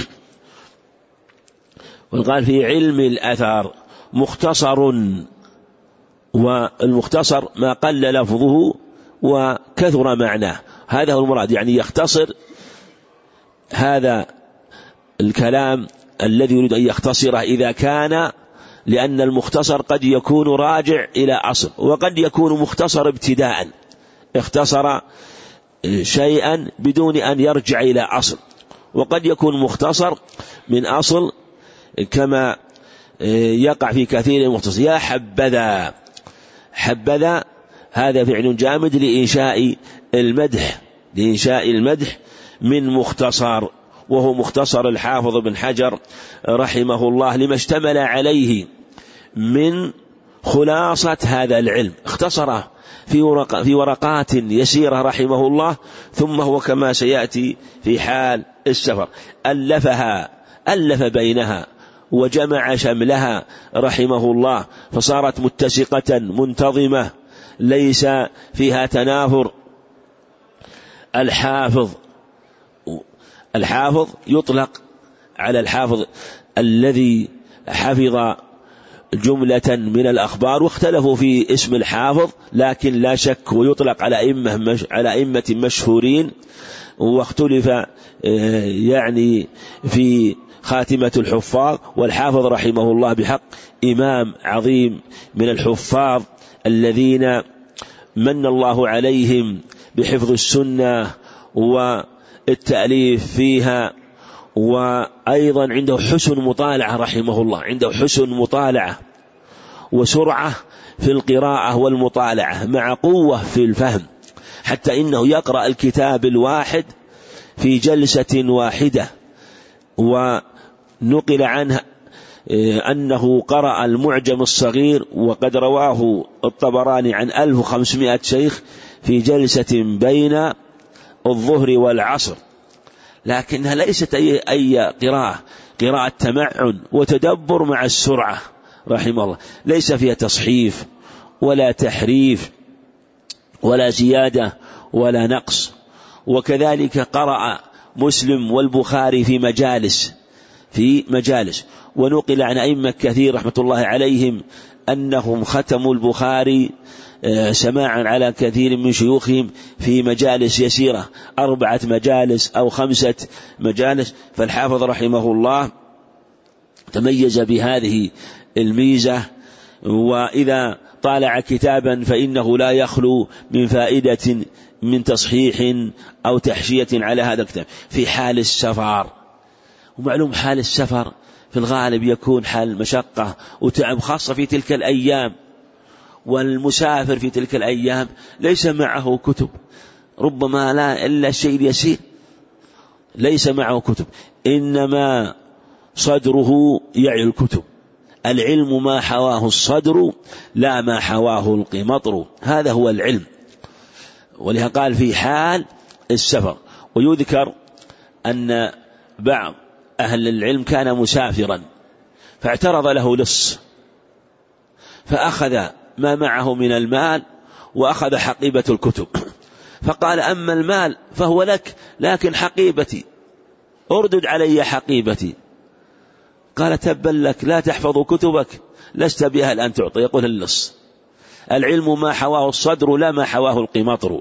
وقال في علم الأثر مختصر، والمختصر ما قل لفظه وكثر معناه. هذا هو المراد، يعني يختصر هذا الكلام الذي يريد أن يختصره إذا كان، لأن المختصر قد يكون راجع إلى أصل وقد يكون مختصر ابتداء، اختصر شيئا بدون أن يرجع إلى أصل، وقد يكون مختصر من أصل كما يقع في كثير من المختصر. يا حبذا، حبذا هذا فعل جامد لإنشاء المدح، لإنشاء المدح من مختصر، وهو مختصر الحافظ بن حجر رحمه الله لما اشتمل عليه من خلاصة هذا العلم، اختصره في, ورق في ورقات يسيرة رحمه الله، ثم هو كما سيأتي في حال السفر ألفها، ألف بينها وجمع شملها رحمه الله، فصارت متسقة منتظمة ليس فيها تنافر. الحافظ الحافظ يطلق على الحافظ الذي حفظ جملة من الأخبار، واختلفوا في اسم الحافظ، لكن لا شك ويطلق على أئمة على أئمة مشهورين، واختلف يعني في خاتمة الحفاظ. والحافظ رحمه الله بحق إمام عظيم من الحفاظ الذين من الله عليهم بحفظ السنة والتأليف فيها، وأيضا عنده حسن مطالعة رحمه الله، عنده حسن مطالعة وسرعة في القراءة والمطالعة مع قوة في الفهم، حتى إنه يقرأ الكتاب الواحد في جلسة واحدة. ونقل عنه أنه قرأ المعجم الصغير وقد رواه الطبراني عن ألف وخمسمائة شيخ في جلسة بين الظهر والعصر، لكنها ليست أي, أي قراءة قراءة تمعن وتدبر مع السرعة رحمه الله، ليس فيها تصحيف ولا تحريف ولا زيادة ولا نقص. وكذلك قرأ مسلم والبخاري في مجالس في مجالس ونقل عن أئمة كثير رحمة الله عليهم أنهم ختموا البخاري سماعا على كثير من شيوخهم في مجالس يسيرة، أربعة مجالس أو خمسة مجالس. فالحافظ رحمه الله تميز بهذه الميزة، وإذا طالع كتابا فإنه لا يخلو من فائدة من تصحيح أو تحشية على هذا الكتاب في حال السفر. ومعلوم حال السفر في الغالب يكون حال مشقة وتعب، خاصة في تلك الأيام، والمسافر في تلك الأيام ليس معه كتب، ربما لا إلا الشيء يسير، ليس معه كتب، إنما صدره يعي الكتب. العلم ما حواه الصدر لا ما حواه القمطر، هذا هو العلم. ولهذا قال في حال السفر. ويذكر أن بعض أهل العلم كان مسافرا فاعترض له لص، فأخذ ما معه من المال وأخذ حقيبة الكتب، فقال أما المال فهو لك، لكن حقيبتي أردد علي حقيبتي. قال تبا لك، لا تحفظ كتبك، لست بها الآن تعطي. يقول اللص العلم ما حواه الصدر لا ما حواه القمطر.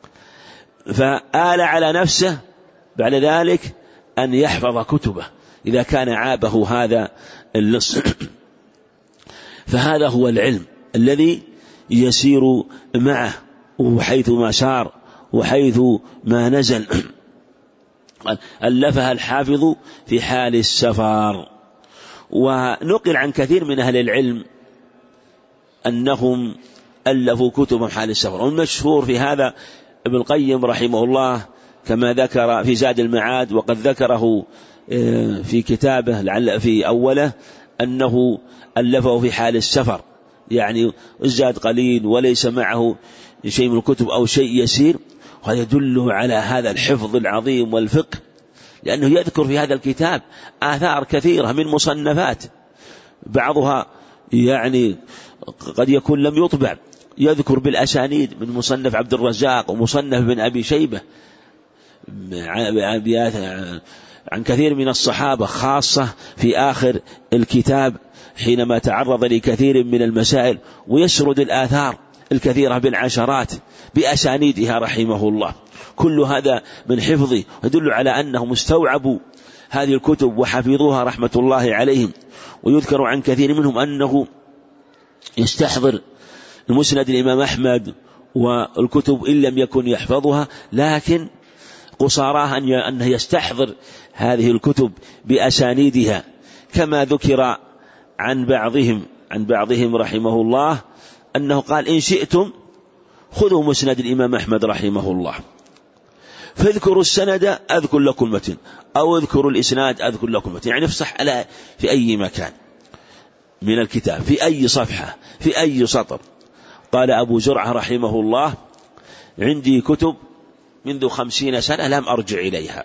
فآل على نفسه بعد ذلك أن يحفظ كتبه إذا كان عابه هذا اللص. فهذا هو العلم الذي يسير معه وحيث ما سار وحيث ما نزل. ألفها الحافظ في حال السفر. ونقل عن كثير من أهل العلم أنهم ألفوا كتبا حال السفر، والمشهور في هذا ابن القيم رحمه الله كما ذكر في زاد المعاد، وقد ذكره في كتابه لعل في أوله أنه ألفه في حال السفر، يعني الزاد قليل وليس معه شيء من الكتب أو شيء يسير. وهذا يدل على هذا الحفظ العظيم والفقه، لأنه يذكر في هذا الكتاب آثار كثيرة من مصنفات، بعضها يعني قد يكون لم يطبع، يذكر بالأسانيد من مصنف عبد الرزاق ومصنف بن أبي شيبة عن كثير من الصحابة، خاصة في آخر الكتاب حينما تعرض لكثير من المسائل، ويسرد الآثار الكثيرة بالعشرات بأسانيدها رحمه الله. كل هذا من حفظه يدل على أنهم استوعبوا هذه الكتب وحفظوها رحمة الله عليهم. ويذكر عن كثير منهم أنه يستحضر المسند الإمام أحمد والكتب إن لم يكن يحفظها، لكن قصارها أنه يستحضر هذه الكتب بأسانيدها، كما ذكر عن بعضهم عن بعضهم رحمه الله أنه قال: إن شئتم خذوا مسند الإمام أحمد رحمه الله فاذكروا السند أذكر لكم المتن، أو اذكروا الإسناد أذكر لكم المتن، يعني افصح على في أي مكان من الكتاب، في أي صفحة، في أي سطر. قال أبو زرعة رحمه الله: عندي كتب منذ خمسين سنة لم أرجع إليها،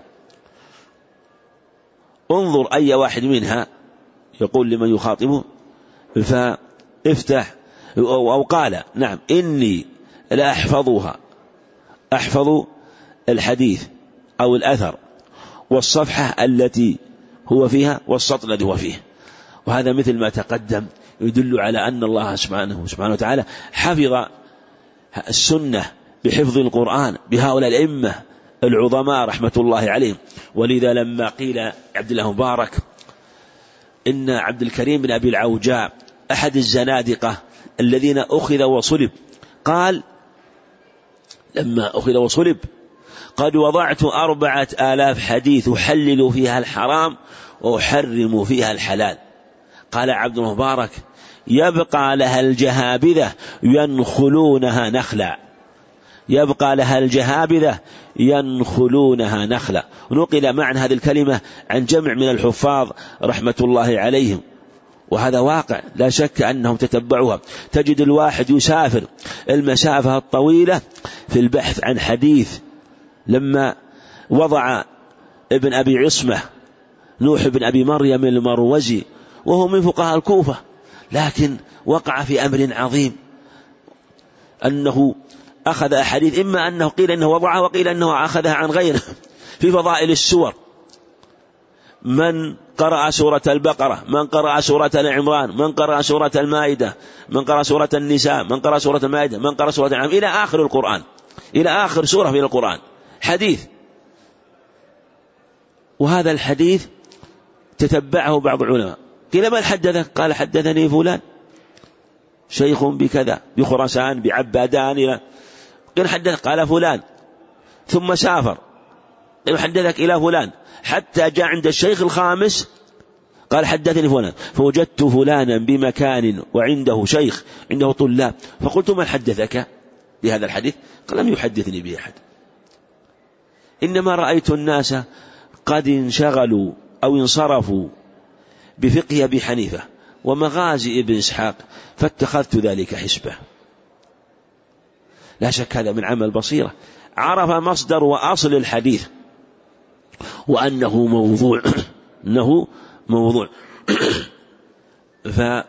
انظر أي واحد منها، يقول لمن يخاطبه، فافتح. أو قال: نعم إني لا أحفظها، أحفظ الحديث أو الأثر والصفحة التي هو فيها والسطر الذي هو فيه. وهذا مثل ما تقدم يدل على أن الله سبحانه سبحانه وتعالى حفظ السنة بحفظ القرآن بهؤلاء الأئمة العظماء رحمة الله عليهم. ولذا لما قيل عبد الله مبارك إن عبد الكريم بن أبي العوجاء أحد الزنادقة الذين أخذ وصلب، قال لما أخذ وصلب: قد وضعت أربعة آلاف حديث أحلل فيها الحرام وأحرم فيها الحلال. قال عبد المبارك: يبقى لها الجهابذة ينخلونها نخلا، يبقى لها الجهابذة ينخلونها نخلا. ونقل معنى هذه الكلمة عن جمع من الحفاظ رحمة الله عليهم، وهذا واقع لا شك أنهم تتبعوها. تجد الواحد يسافر المسافة الطويلة في البحث عن حديث. لما وضع ابن أبي عصمة نوح بن أبي مريم المروزي وهو من فقهاء الكوفة، لكن وقع في أمر عظيم، أنه أخذ أحاديث، إما أنه قيل أنه وضعها وقيل أنه أخذها عن غيره في فضائل السور. من قرأ سورة البقرة، من قرأ سورة العمران، من قرأ سورة المائدة، من قرأ سورة النساء، من قرأ سورة المائدة، من قرأ سورة العام، إلى آخر القرآن، إلى آخر سورة في القرآن حديث. وهذا الحديث تتبعه بعض العلماء، قيل من حدثك؟ قال: حدثني فلان شيخ بكذا بخراسان بعبادان إلى قيل حدثك؟ قال فلان، ثم سافر قيل حدثك إلى فلان، حتى جاء عند الشيخ الخامس قال: حدثني فلان، فوجدت فلانا بمكان وعنده شيخ عنده طلاب، فقلت: من حدثك بهذا الحديث؟ قال: لم يحدثني به أحد، إنما رأيت الناس قد انشغلوا أو انصرفوا بفقه أبي حنيفة ومغازي ابن إسحاق فاتخذت ذلك حسبه. لا شك هذا من عمل بصيرة، عرف مصدر وأصل الحديث وأنه موضوع أنه موضوع فابن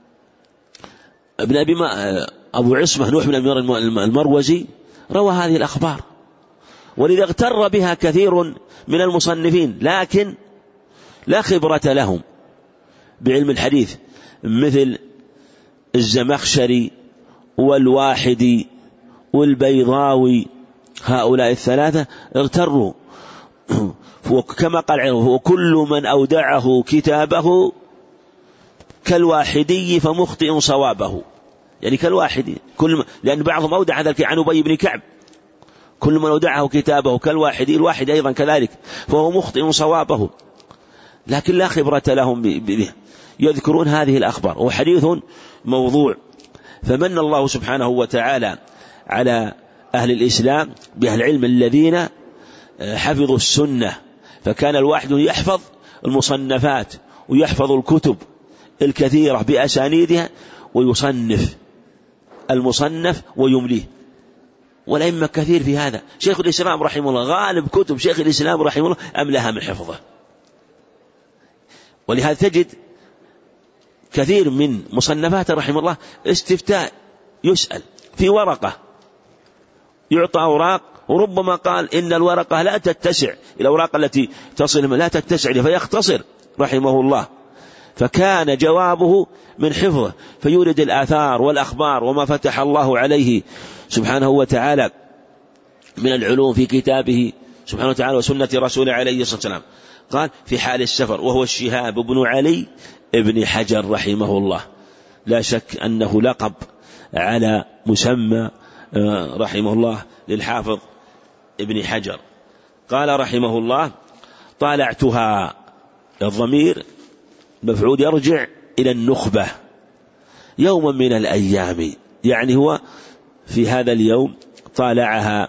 أبي ما أبو عصمة نوح بن أبي المروزي روى هذه الأخبار، ولذا اغتر بها كثير من المصنفين، لكن لا خبرة لهم بعلم الحديث، مثل الزمخشري والواحدي والبيضاوي. هؤلاء الثلاثة اغتروا، وكما قال: وكل من أودعه كتابه كالواحدي فمخطئ صوابه. يعني كالواحدي، كل لأن بعضهم أودع هذا عن أبي بن كعب: كل من أودعه كتابه كالواحدي، الواحد أيضا كذلك فهو مخطئ صوابه، لكن لا خبرة لهم به. يذكرون هذه الأخبار، وحديث موضوع. فمن الله سبحانه وتعالى على أهل الإسلام بأهل العلم الذين حفظوا السنة، فكان الواحد يحفظ المصنفات ويحفظ الكتب الكثيرة بأسانيدها ويصنف المصنف ويمليه. والأئمة كثير في هذا. شيخ الإسلام رحمه الله غالب كتب شيخ الإسلام رحمه الله أملها من حفظه، ولهذا تجد كثير من مصنفات رحمه الله استفتاء، يسأل في ورقة، يعطى أوراق، وربما قال إن الورقة لا تتسع، الأوراق التي تصل لا تتسع، فيختصر رحمه الله فكان جوابه من حفظه، فيورد الآثار والأخبار وما فتح الله عليه سبحانه وتعالى من العلوم في كتابه سبحانه وتعالى وسنة رسوله عليه الصلاة والسلام. قال في حال السفر، وهو الشهاب بن علي ابن حجر رحمه الله، لا شك أنه لقب على مسمى رحمه الله للحافظ ابن حجر. قال رحمه الله طالعتها، الضمير مفعول يرجع إلى النخبة، يوما من الأيام، يعني هو في هذا اليوم طالعها،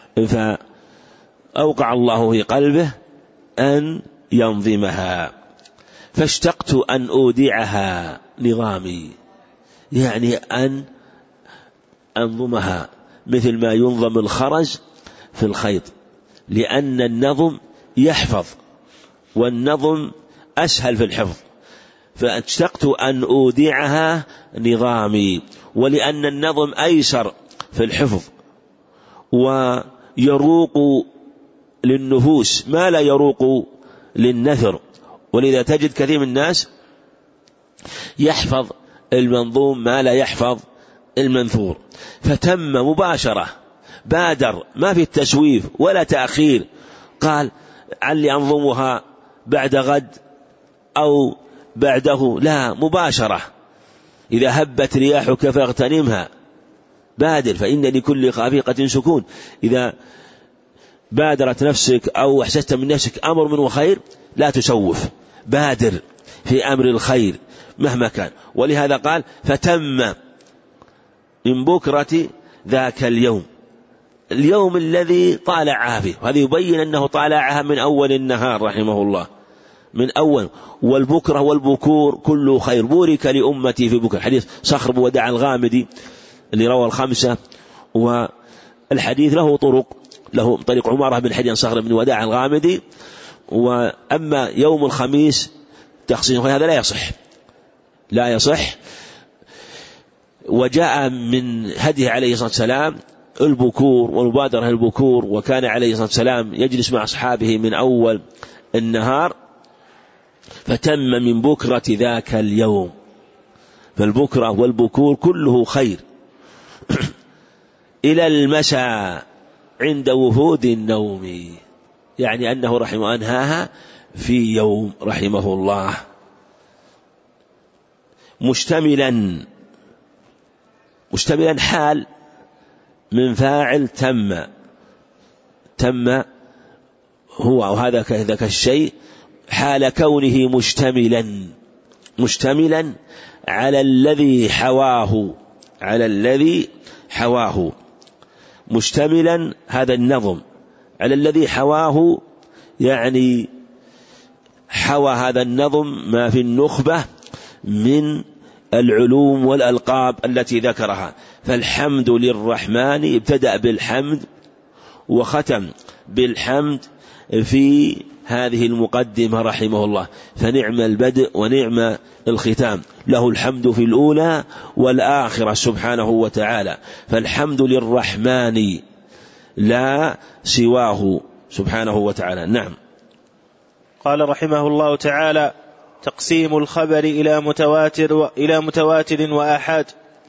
فأوقع الله في قلبه أن ينظمها، فاشتقت أن أودعها نظامي، يعني أن أنظمها مثل ما ينظم الخرز في الخيط، لأن النظم يحفظ والنظم أسهل في الحفظ، فاشتقت أن أودعها نظامي، ولأن النظم أيسر في الحفظ ويروق للنفوس ما لا يروق للنثر، ولذا تجد كثير من الناس يحفظ المنظوم ما لا يحفظ المنثور، فتم مباشرة، بادر، ما في التسويف ولا تأخير، قال علي أنظمها بعد غد أو بعده، لا، مباشرة، إذا هبت رياحك فاغتنمها، بادر، فإن لكل خافقة سكون، إذا بادرت نفسك أو أحسست من نفسك أمر من خير لا تسوف، بادر في أمر الخير مهما كان. ولهذا قال فتم من بكرة ذاك اليوم، اليوم الذي طالعها فيه، وهذا يبين أنه طالعها من أول النهار رحمه الله، من أول، والبكرة والبكور كله خير، بورك لأمتي في بكرة، حديث صخر بن وداع الغامدي اللي روى الخمسة، والحديث له طرق، له طريق عمارة بن حديث صخر بن وداع الغامدي. وأما يوم الخميس تخصيص هذا لا يصح، لا يصح. وجاء من هديه عليه الصلاة والسلام البكور والمبادرة البكور، وكان عليه الصلاة والسلام يجلس مع أصحابه من أول النهار، فتم من بكرة ذاك اليوم، فالبكرة والبكور كله خير إلى المساء عند وفود النوم، يعني أنه رحمه أنهاها في يوم رحمه الله، مشتملا مشتملا حال من فاعل تم، تم هو أو هذا ذاك الشيء حال كونه مشتملا، مشتملا على الذي حواه، على الذي حواه، مشتملا هذا النظم على الذي حواه، يعني حوى هذا النظم ما في النخبة من العلوم والألقاب التي ذكرها. فالحمد للرحمن ابتدأ بالحمد وختم بالحمد في هذه المقدمة رحمه الله، فنعم البدء ونعم الختام، له الحمد في الأولى والآخرة سبحانه وتعالى، فالحمد للرحمن لا سواه سبحانه وتعالى. نعم. قال رحمه الله تعالى: تقسيم الخبر إلى متواتر وإلى متواتر وآحاد.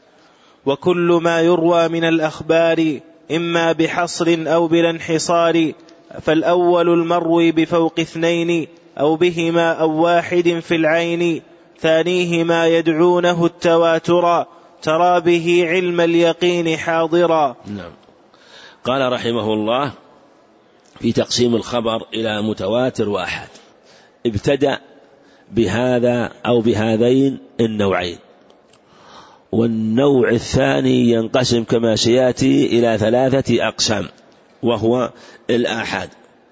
وكل ما يروى من الأخبار إما بحصر أو بلا انحصار، فالأول المروي بفوق اثنين أو بهما أو واحد في العين، ثانيهما يدعونه التواتر، ترى به علم اليقين حاضرا. نعم. قال رحمه الله في تقسيم الخبر إلى متواتر وآحاد، ابتدأ بهذا أو بهذين النوعين، والنوع الثاني ينقسم كما سيأتي إلى ثلاثة أقسام، وهو الآحاد.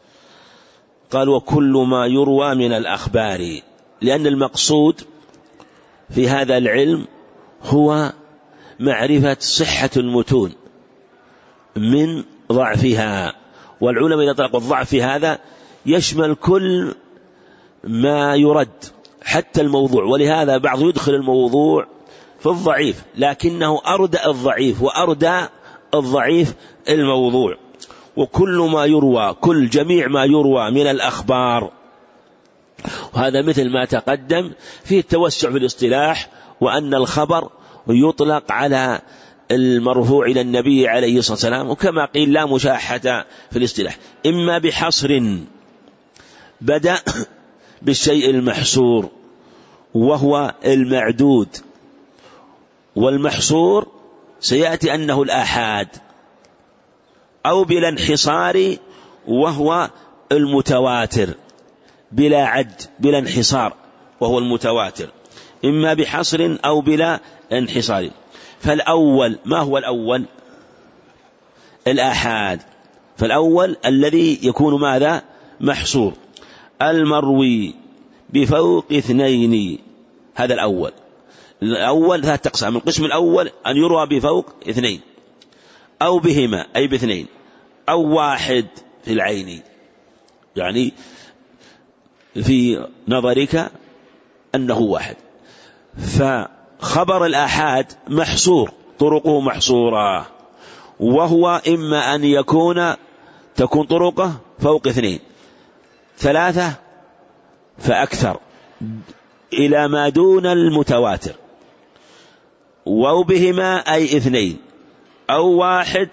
قال: وكل ما يروى من الأخبار، لأن المقصود في هذا العلم هو معرفة صحة المتون من ضعفها، والعلماء إذا طلقوا الضعف في هذا يشمل كل ما يرد حتى الموضوع، ولهذا بعض يدخل الموضوع في الضعيف، لكنه أردأ الضعيف وأردأ الضعيف الموضوع. وكل ما يروى، كل جميع ما يروى من الأخبار، وهذا مثل ما تقدم فيه التوسع في الاصطلاح، وأن الخبر يطلق على المرفوع إلى النبي عليه الصلاة والسلام، وكما قيل لا مشاحة في الاصطلاح، إما بحصر بدأ بالشيء المحصور وهو المعدود، والمحصور سيأتي أنه الآحاد، أو بلا انحصار وهو المتواتر بلا عد بلا انحصار وهو المتواتر، إما بحصر أو بلا انحصار. فالأول ما هو الأول؟ الآحاد. فالأول الذي يكون ماذا؟ محصور، المروي بفوق اثنين، هذا الأول. الأول ثلاثة أقسام، القسم الأول أن يروى بفوق اثنين أو بهما أي باثنين، أو واحد في العين، يعني في نظرك أنه واحد. فخبر الآحاد محصور، طرقه محصورة، وهو إما أن يكون تكون طرقه فوق اثنين، ثلاثة فأكثر، إلى ما دون المتواتر، أو بهما أي اثنين أو واحد،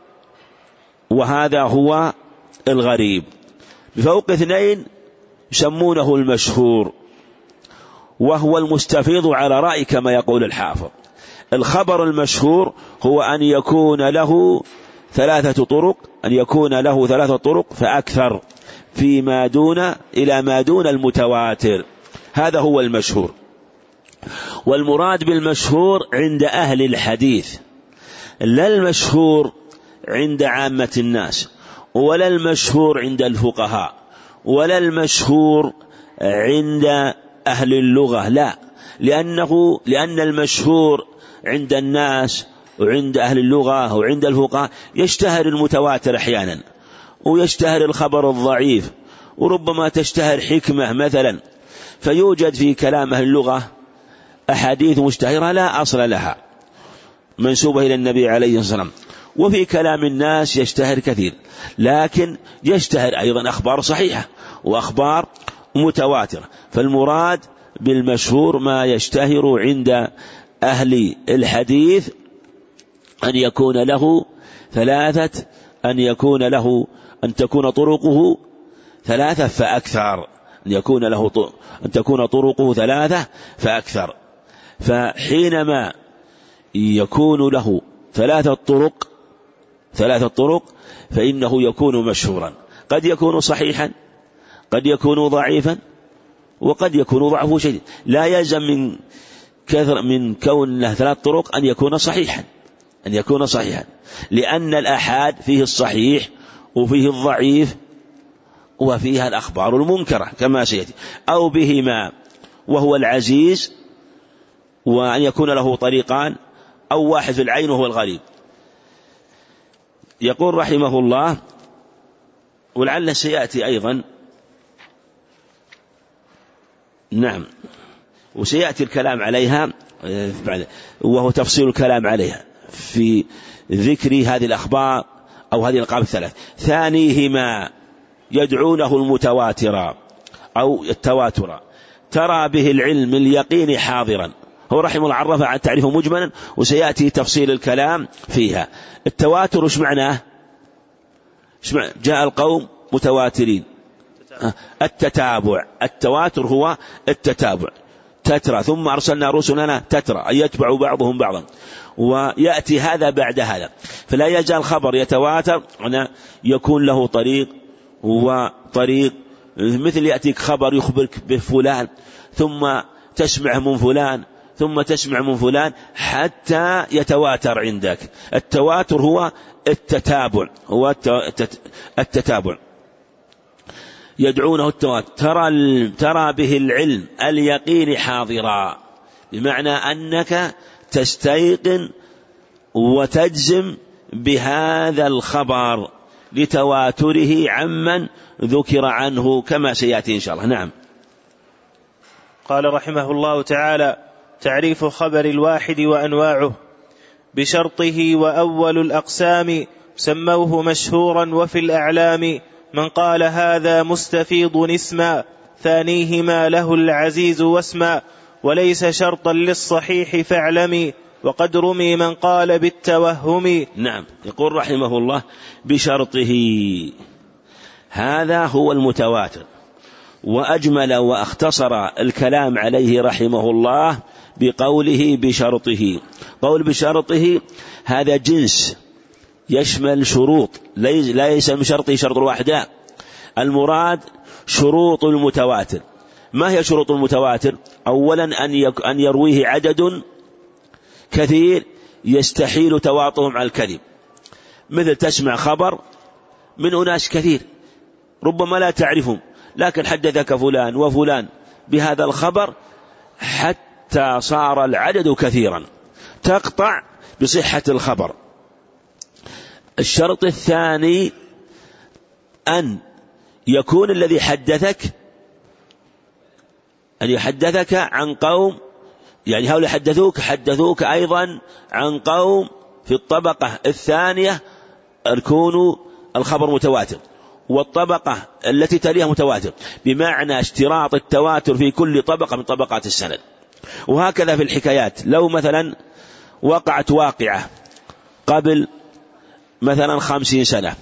وهذا هو الغريب. بفوق اثنين يسمونه المشهور، وهو المستفيض على رأي كما يقول الحافظ. الخبر المشهور هو أن يكون له ثلاثة طرق، أن يكون له ثلاثة طرق فأكثر، فيما دون إلى ما دون المتواتر، هذا هو المشهور. والمراد بالمشهور عند أهل الحديث، لا المشهور عند عامة الناس، ولا المشهور عند الفقهاء، ولا المشهور عند أهل اللغة، لا، لأنه لأن المشهور عند الناس وعند أهل اللغة وعند الفقهاء يشتهر المتواتر أحيانا، ويشتهر الخبر الضعيف، وربما تشتهر حكمة مثلا، فيوجد في كلام أهل اللغة أحاديث مشتهرة لا أصل لها منسوبة إلى النبي عليه الصلاة والسلام، وفي كلام الناس يشتهر كثير، لكن يشتهر أيضا أخبار صحيحة وأخبار متواترة. فالمراد بالمشهور ما يشتهر عند أهل الحديث أن يكون له ثلاثة، أن يكون له أن تكون طرقه ثلاثة فأكثر، أن يكون له أن تكون طرقه ثلاثة فأكثر. فحينما يكون له ثلاثة طرق ثلاثة طرق فإنه يكون مشهورا، قد يكون صحيحا، قد يكون ضعيفا، وقد يكون ضعفه شديد، لا يلزم من كثر من كون له ثلاث طرق أن يكون صحيحا أن يكون صحيحا لأن الآحاد فيه الصحيح وفيه الضعيف وفيها الأخبار المنكرة كما سيأتي، أو بهما وهو العزيز، وأن يكون له طريقان، أو واحد في العين وهو الغريب. يقول رحمه الله، ولعل سيأتي أيضا، نعم، وسيأتي الكلام عليها وهو تفصيل الكلام عليها في ذكر هذه الأخبار أو هذه الألقاب الثلاث. ثانيهما يدعونه المتواتر أو التواتر، ترى به العلم اليقين حاضرا. هو رحمه الله عرف عن تعريفه مجملا، وسيأتي تفصيل الكلام فيها. التواتر ايش معناه؟ جاء القوم متواترين، التتابع. التواتر هو التتابع، تترى، ثم أرسلنا رسلنا تترى، أي يتبع بعضهم بعضا، ويأتي هذا بعد هذا. فلا يزال خبر يتواتر أن يكون له طريق وطريق، مثل يأتيك خبر يخبرك بفلان ثم تسمع من فلان ثم تسمع من فلان حتى يتواتر عندك. التواتر هو التتابع، هو التتابع يدعونه التواتر. ترى, ترى به العلم اليقين حاضرا، بمعنى أنك تستيقن وتجزم بهذا الخبر لتواتره عمن ذكر عنه كما سيأتي إن شاء الله. نعم. قال رحمه الله تعالى: تعريف خبر الواحد وأنواعه بشرطه. وأول الأقسام سموه مشهورا، وفي الأعلام من قال هذا مستفيض اسما، ثانيهما له العزيز واسما، وليس شرطا للصحيح فاعلمي، وقد رمي من قال بالتوهم. نعم، يقول رحمه الله بشرطه، هذا هو المتواتر، وأجمل واختصر الكلام عليه رحمه الله بقوله بشرطه. قول بشرطه هذا جنس يشمل شروط، ليس من شرطه شرط واحد، المراد شروط المتواتر. ما هي شروط المتواتر؟ أولا أن يرويه عدد كثير يستحيل تواطؤهم على الكذب، مثل تسمع خبر من أناس كثير ربما لا تعرفهم، لكن حدثك فلان وفلان بهذا الخبر حتى صار العدد كثيرا، تقطع بصحة الخبر. الشرط الثاني أن يكون الذي حدثك أن يحدثك عن قوم، يعني هؤلاء حدثوك حدثوك أيضا عن قوم في الطبقة الثانية يكون الخبر متواتر، والطبقة التي تليها متواتر، بمعنى اشتراط التواتر في كل طبقة من طبقات السند. وهكذا في الحكايات، لو مثلا وقعت واقعة قبل مثلا خمسين سنة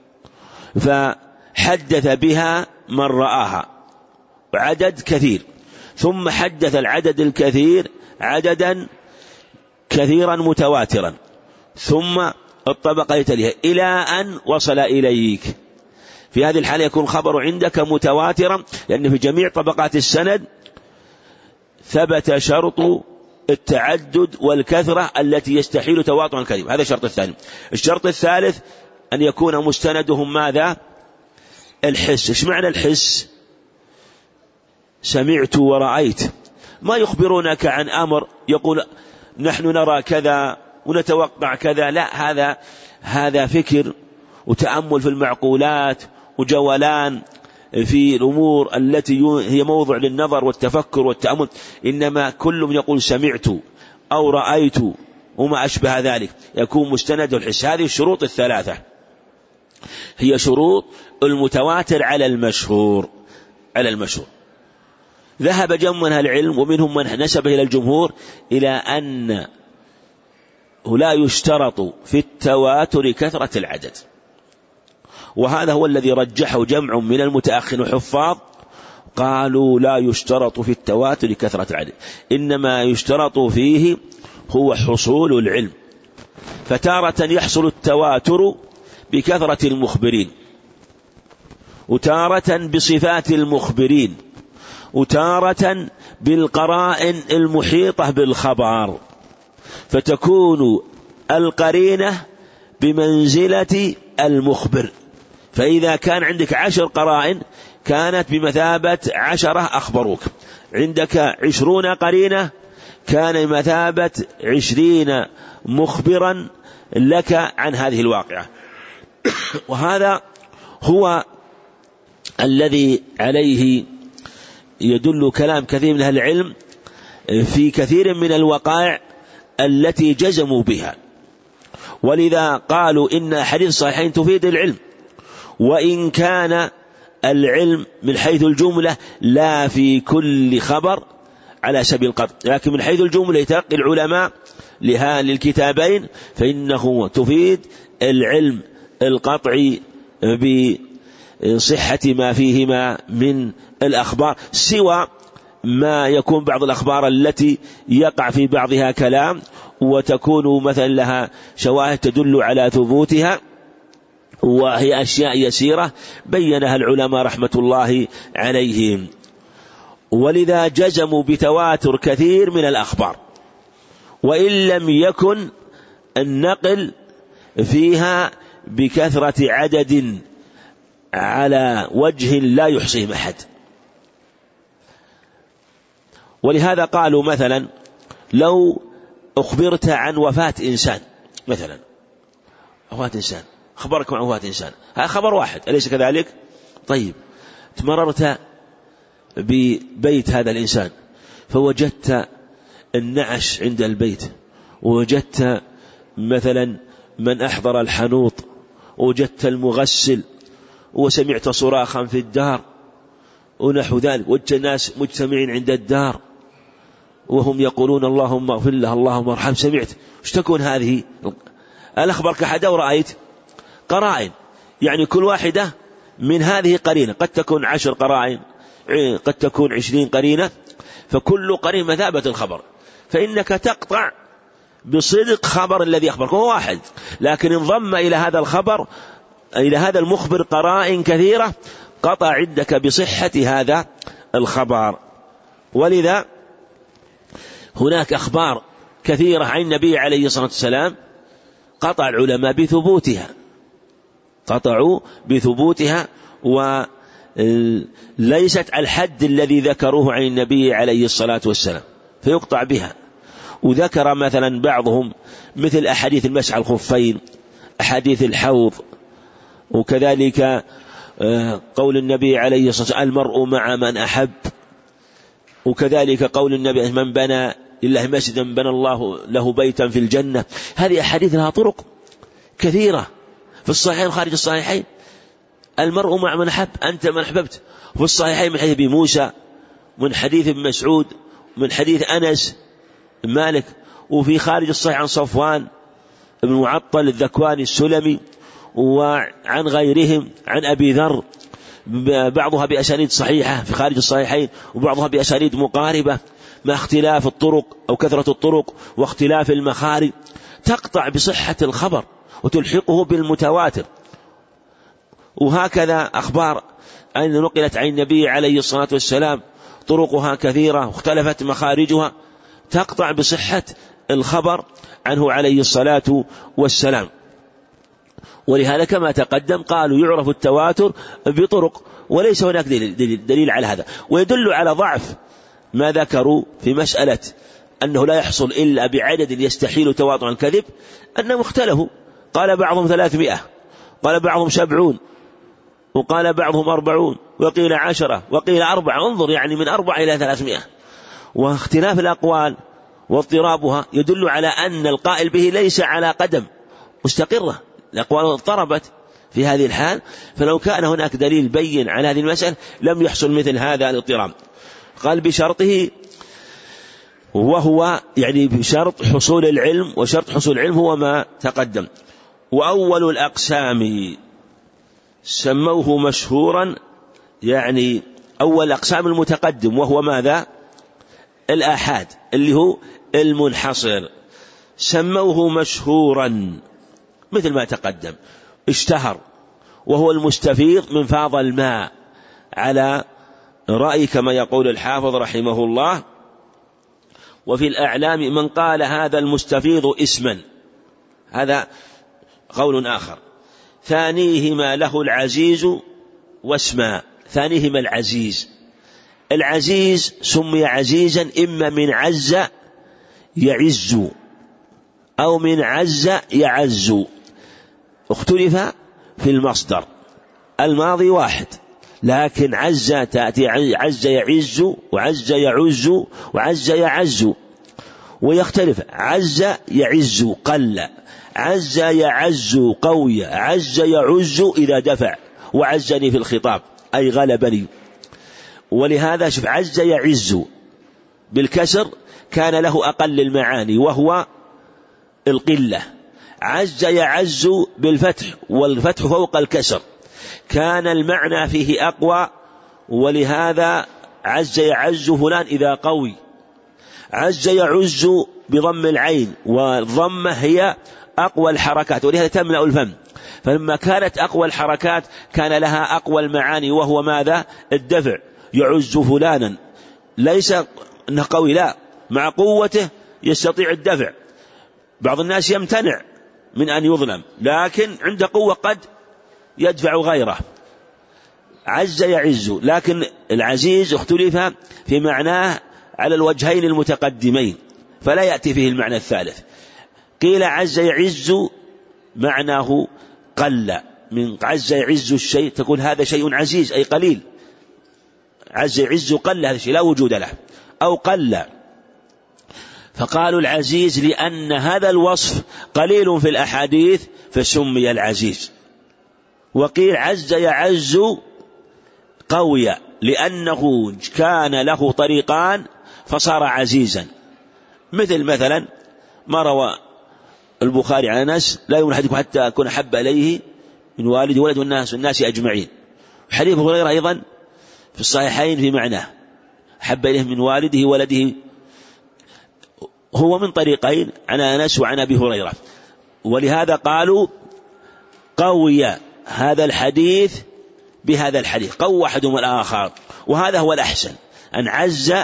فحدث بها من رآها عدد كثير، ثم حدث العدد الكثير عددا كثيرا متواترا، ثم الطبقة يتليها إلى أن وصل إليك، في هذه الحالة يكون الخبر عندك متواترا، لأن في جميع طبقات السند ثبت شرط التعدد والكثرة التي يستحيل تواطؤ الكلم. هذا الشرط الثاني. الشرط الثالث أن يكون مستندهم ماذا؟ الحس. إيش معنى الحس؟ سمعت ورأيت، ما يخبرونك عن أمر يقول نحن نرى كذا ونتوقع كذا، لا، هذا هذا فكر وتأمل في المعقولات وجولان في الأمور التي هي موضع للنظر والتفكر والتأمل، إنما كل من يقول سمعت أو رأيت وما أشبه ذلك يكون مستند الحس. هذه الشروط الثلاثة هي شروط المتواتر على المشهور على المشهور ذهب جمع من العلم ومنهم من نسب إلى الجمهور إلى أن لا يشترط في التواتر كثرة العدد، وهذا هو الذي رجحه جمع من المتأخرين حفاظ، قالوا لا يشترط في التواتر كثرة العدد، إنما يشترط فيه هو حصول العلم. فتارة يحصل التواتر بكثرة المخبرين، وتارة بصفات المخبرين، وتارة بالقرائن المحيطة بالخبر، فتكون القرينة بمنزلة المخبر. فإذا كان عندك عشر قرائن كانت بمثابة عشرة أخبروك، عندك عشرون قرينة كان بمثابة عشرين مخبرا لك عن هذه الواقعة. وهذا هو الذي عليه يدل كلام كثير من أهل العلم في كثير من الوقائع التي جزموا بها، ولذا قالوا إن أحاديث الصحيحين تفيد العلم، وإن كان العلم من حيث الجملة لا في كل خبر على سبيل القطع، لكن من حيث الجملة يتلقي العلماء لها للكتابين فإنه تفيد العلم القطعي بصحة ما فيهما من الأخبار، سوى ما يكون بعض الأخبار التي يقع في بعضها كلام وتكون مثلا لها شواهد تدل على ثبوتها، وهي أشياء يسيرة بينها العلماء رحمة الله عليهم. ولذا جزموا بتواتر كثير من الأخبار، وإن لم يكن النقل فيها بكثرة عدد على وجه لا يحصيه أحد. ولهذا قالوا مثلا لو أخبرت عن وفاة إنسان، مثلا وفاة إنسان، أخبركم عن وفاة إنسان، هذا خبر واحد أليس كذلك؟ طيب، تمررت ببيت هذا الإنسان فوجدت النعش عند البيت، ووجدت مثلا من أحضر الحنوط، ووجدت المغسل، وسمعت صراخا في الدار، ونحو ذلك. وجه الناس مجتمعين عند الدار وهم يقولون اللهم اغفر له اللهم ارحم. سمعت ايش تكون هذه الأخبار كحدا ورأيت قرائن، يعني كل واحدة من هذه قرينة، قد تكون عشر قرائن، قد تكون عشرين قرينة، فكل قرين مثابة الخبر، فإنك تقطع بصدق خبر الذي أخبرك هو واحد، لكن انضم إلى هذا الخبر إلى هذا المخبر قرائن كثيرة قطع عندك بصحة هذا الخبر. ولذا هناك أخبار كثيرة عن النبي عليه الصلاة والسلام قطع العلماء بثبوتها، قطعوا بثبوتها وليست على الحد الذي ذكروه عن النبي عليه الصلاة والسلام فيقطع بها. وذكر مثلا بعضهم مثل أحاديث المسح على الخفين، أحاديث الحوض، وكذلك قول النبي عليه الصلاة والسلام المرء مع من أحب، وكذلك قول النبي من بنى لله مسجدا بنى الله له بيتا في الجنة. هذه أحاديث لها طرق كثيرة في الصحيحين وخارج الصحيحين. المرء مع من أحب، أنت من أحببت. في الصحيحين من حديث أبي موسى، من حديث ابن مسعود، من حديث أنس مالك، وفي خارج الصحيح عن صفوان بن معطل الذكواني السلمي، وعن غيرهم عن أبي ذر، بعضها بأسانيد صحيحة في خارج الصحيحين وبعضها بأسانيد مقاربة مع اختلاف الطرق أو كثرة الطرق واختلاف المخارج، تقطع بصحة الخبر وتلحقه بالمتواتر. وهكذا أخبار أن نقلت عن النبي عليه الصلاة والسلام طرقها كثيرة واختلفت مخارجها، تقطع بصحة الخبر عنه عليه الصلاة والسلام. ولهذا كما تقدم قالوا يعرف التواتر بطرق، وليس هناك دليل, دليل, دليل على هذا. ويدل على ضعف ما ذكروا في مسألة أنه لا يحصل إلا بعدد يستحيل تواطؤ الكذب، أنهم اختلفوا، قال بعضهم ثلاثمائة، قال بعضهم سبعون، وقال بعضهم أربعون، وقيل عشرة، وقيل أربعة. انظر يعني من أربعة إلى ثلاثمائة. واختلاف الأقوال واضطرابها يدل على أن القائل به ليس على قدم مستقرة، الأقوال اضطربت في هذه الحال. فلو كان هناك دليل بين على هذه المسألة لم يحصل مثل هذا الاضطراب. قال بشرطه، وهو يعني بشرط حصول العلم، وشرط حصول العلم هو ما تقدم. وأول الأقسام سموه مشهورا، يعني أول أقسام المتقدم، وهو ماذا؟ الآحاد اللي هو المنحصر، سموه مشهورا مثل ما تقدم، اشتهر، وهو المستفيض من فاض الماء على رأي كما يقول الحافظ رحمه الله. وفي الأعلام من قال هذا المستفيض اسما، هذا قول آخر. ثانيهما له العزيز واسما، ثانيهما العزيز. العزيز سمي عزيزا إما من عز يعز أو من عز يعز، اختلف في المصدر، الماضي واحد، لكن عز تأتي عز يعز وعز يعز وعز يعز، ويختلف عز يعز قل، عز يعز قوي، عز يعز إذا دفع، وعزني في الخطاب أي غلبني. ولهذا شوف عز يعز بالكسر كان له أقل المعاني وهو القلة. عز يعز بالفتح والفتح فوق الكسر كان المعنى فيه أقوى، ولهذا عز يعز فلان إذا قوي. عز يعز بضم العين، والضمة هي أقوى الحركات، ولهذا تملأ الفم، فلما كانت أقوى الحركات كان لها أقوى المعاني، وهو ماذا؟ الدفع. يعز فلانا ليس أنه قوي، لا، مع قوته يستطيع الدفع. بعض الناس يمتنع من أن يظلم، لكن عند قوة قد يدفع غيره. عز يعز، لكن العزيز اختلف في معناه على الوجهين المتقدمين، فلا يأتي فيه المعنى الثالث. قيل عز يعز معناه قل، من عز يعز الشيء تقول هذا شيء عزيز أي قليل. عز يعز قل، هذا الشيء لا وجود له أو قل. فقالوا العزيز لأن هذا الوصف قليل في الأحاديث فسمي العزيز. وقيل عز يعز قوي، لأنه كان له طريقان فصار عزيزا. مثل مثلا ما روى البخاري عن أنس لا يؤمن أحدكم حتى أكون أحب إليه من والده ولد والناس والناس أجمعين. حديث أبو هريرة أيضا في الصحيحين في معناه أحب إليه من والده ولده، هو من طريقين عن أنس وعن أبي هريرة. ولهذا قالوا قوي هذا الحديث بهذا الحديث، قوى أحدهما الآخر، وهذا هو الأحسن، أن عز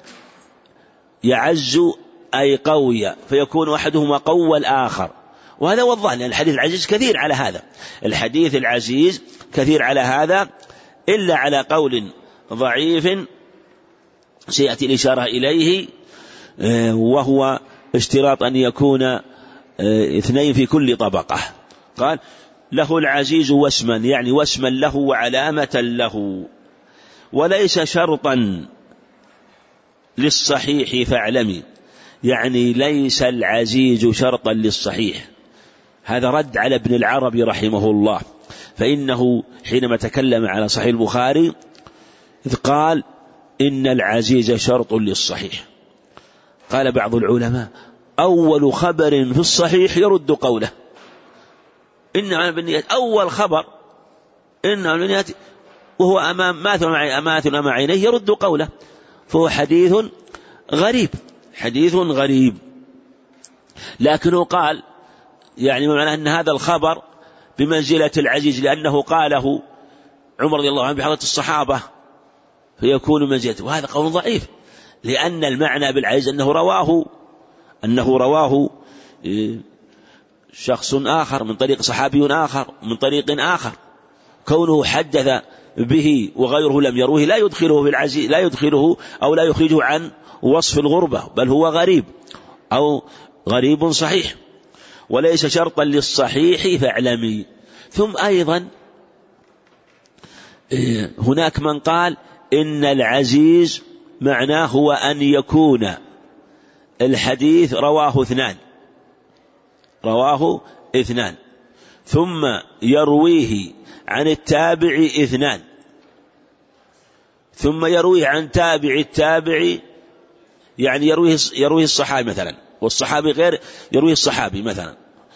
يعز أي قوي فيكون أحدهما قوى الآخر، وهذا هو الظاهر، لأن الحديث العزيز كثير على هذا، الحديث العزيز كثير على هذا، إلا على قول ضعيف سيأتي الإشارة إليه، وهو اشتراط أن يكون اثنين في كل طبقة. قال له العزيز واسما، يعني واسما له وعلامة له، وليس شرطا للصحيح فاعلمي، يعني ليس العزيز شرطا للصحيح. هذا رد على ابن العربي رحمه الله، فإنه حينما تكلم على صحيح البخاري إذ قال إن العزيز شرط للصحيح، قال بعض العلماء أول خبر في الصحيح يرد قوله إن بالنيات، أول خبر إن بالنيات وهو أمام ماثل أماثل أمام عينيه يرد قوله، فهو حديث غريب، حديث غريب. لكنه قال يعني معناه أن هذا الخبر بمنزلة العزيز، لأنه قاله عمر رضي الله عنه بحضرة الصحابة فيكون منزلته، وهذا قول ضعيف، لأن المعنى بالعزيز أنه رواه أنه رواه شخص آخر من طريق صحابي آخر من طريق آخر، كونه حدث به وغيره لم يروه لا يدخله في العزيز، لا يدخله أو لا يخرجه عن وصف الغربة، بل هو غريب أو غريب صحيح، وليس شرطا للصحيح فاعلمي. ثم أيضا هناك من قال إن العزيز معناه هو أن يكون الحديث رواه اثنان رواه اثنان ثم يرويه عن التابع اثنان ثم يرويه عن تابع التابع، يعني يرويه يرويه الصحابي مثلا، والصحابي غير يرويه الصحابي مثلا،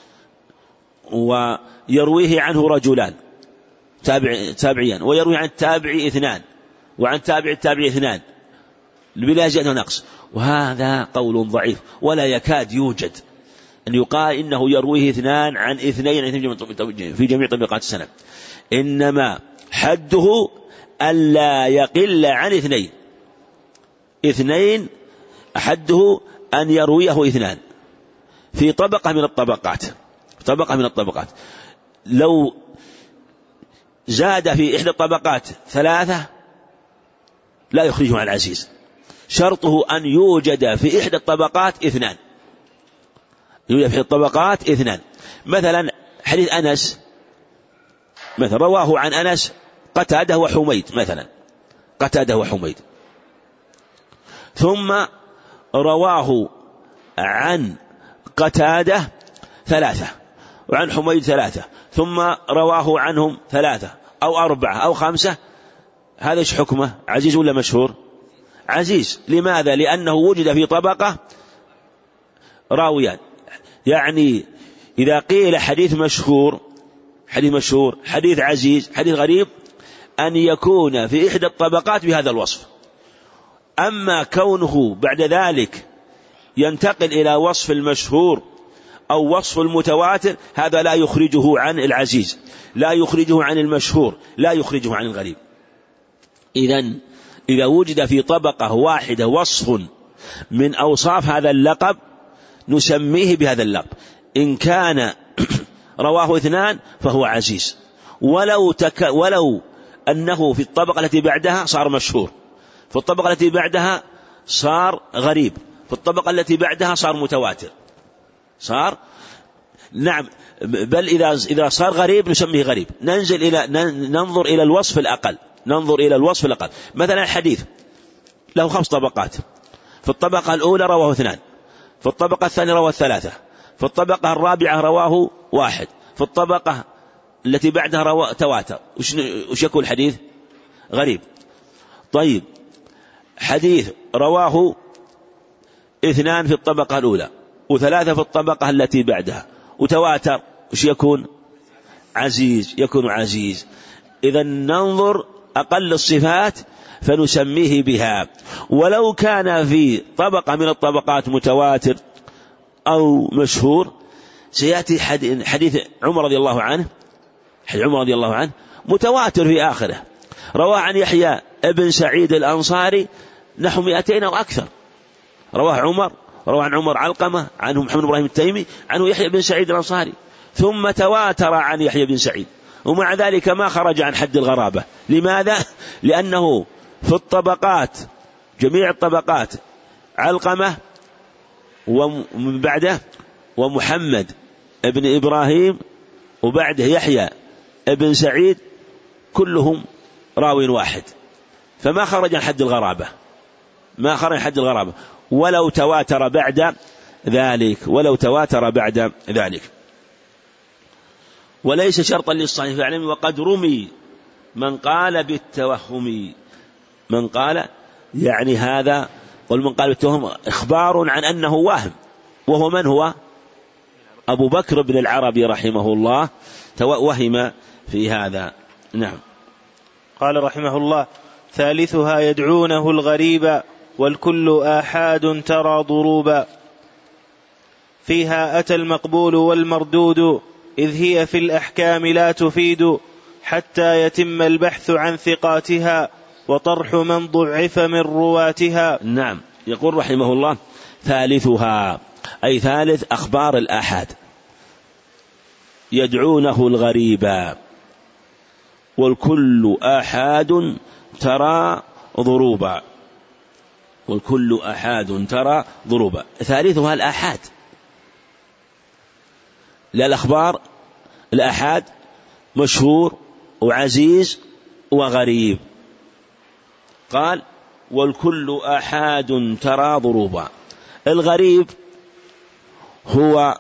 ويرويه عنه رجلان تابع تابعيان، ويروي عن التابع اثنان وعن تابع التابع اثنان بلا زيادة ونقص. وهذا قول ضعيف، ولا يكاد يوجد أن يقال إنه يرويه اثنان عن اثنين في جميع طبقات السنة، إنما حده ألا يقل عن اثنين اثنين حده أن يرويه اثنان في طبقة من الطبقات طبقة من الطبقات لو زاد في إحدى الطبقات ثلاثة لا يخرجه عن العزيز، شرطه أن يوجد في إحدى الطبقات اثنان يوجد في الطبقات اثنان. مثلا حديث أنس مثلا رواه عن أنس قتادة وحميد مثلا قتادة وحميد، ثم رواه عن قتادة ثلاثة وعن حميد ثلاثة، ثم رواه عنهم ثلاثة أو أربعة أو خمسة، هذا ايش حكمه؟ عزيز ولا مشهور؟ عزيز. لماذا؟ لأنه وجد في طبقة راويان. يعني إذا قيل حديث مشهور حديث مشهور حديث عزيز حديث غريب أن يكون في إحدى الطبقات بهذا الوصف. أما كونه بعد ذلك ينتقل إلى وصف المشهور أو وصف المتواتر، هذا لا يخرجه عن العزيز، لا يخرجه عن المشهور، لا يخرجه عن الغريب. إذن إذا وجد في طبقة واحدة وصف من أوصاف هذا اللقب نسميه بهذا اللقب. إن كان رواه اثنان فهو عزيز، ولو, تك ولو أنه في الطبقة التي بعدها صار مشهور، في الطبقة التي بعدها صار غريب، في الطبقة التي بعدها صار متواتر صار نعم، بل إذا إذا صار غريب نسميه غريب. ننزل إلى ننظر إلى الوصف الأقل ننظر إلى الوصف الأقل. مثلا الحديث له خمس طبقات، في الطبقة الأولى رواه اثنان، في الطبقة الثانية رواه ثلاثة، في الطبقة الرابعة رواه واحد، في الطبقة التي بعدها رواه تواتر. وش يكون الحديث؟ غريب. طيب حديث رواه اثنان في الطبقة الأولى وثلاثة في الطبقة التي بعدها وتواتر، وش يكون؟ عزيز، يكون عزيز. إذا ننظر أقل الصفات فنسميه بها، ولو كان في طبقة من الطبقات متواتر أو مشهور. سيأتي حديث عمر رضي الله عنه، حديث عمر رضي الله عنه متواتر في آخره، رواه عن يحيى ابن سعيد الأنصاري نحو مئتين أو أكثر، رواه عمر، رواه عن عمر علقمة، عنه محمد إبراهيم التيمي، عنه يحيى بن سعيد الأنصاري، ثم تواتر عن يحيى بن سعيد، ومع ذلك ما خرج عن حد الغرابة. لماذا؟ لأنه في الطبقات، جميع الطبقات، علقمة ومن بعده ومحمد ابن إبراهيم وبعده يحيى ابن سعيد، كلهم راو واحد، فما خرج عن حد الغرابة، ما خرج عن حد الغرابة ولو تواتر بعد ذلك، ولو تواتر بعد ذلك. وليس شرطا للصحيح فاعلم، وقد رمي من قال بالتوهم، من قال يعني هذا، قل من قال بالتوهم إخبار عن أنه واهم، وهو من هو؟ أبو بكر بن العربي رحمه الله وهم في هذا. نعم. قال رحمه الله: ثالثها يدعونه الغريب والكل آحاد ترى ضروبا، فيها أتى المقبول والمردود، إذ هي في الأحكام لا تفيد، حتى يتم البحث عن ثقاتها وطرح من ضعف من رواتها. نعم. يقول رحمه الله: ثالثها أي ثالث أخبار الآحاد، يدعونه الغريبا والكل آحاد ترى ضروبا، والكل آحاد ترى ضروبا. ثالثها الآحاد، لا الأخبار، الآحاد مشهور وعزيز وغريب. قال: والكل آحاد ترى ضروبا. الغريب هو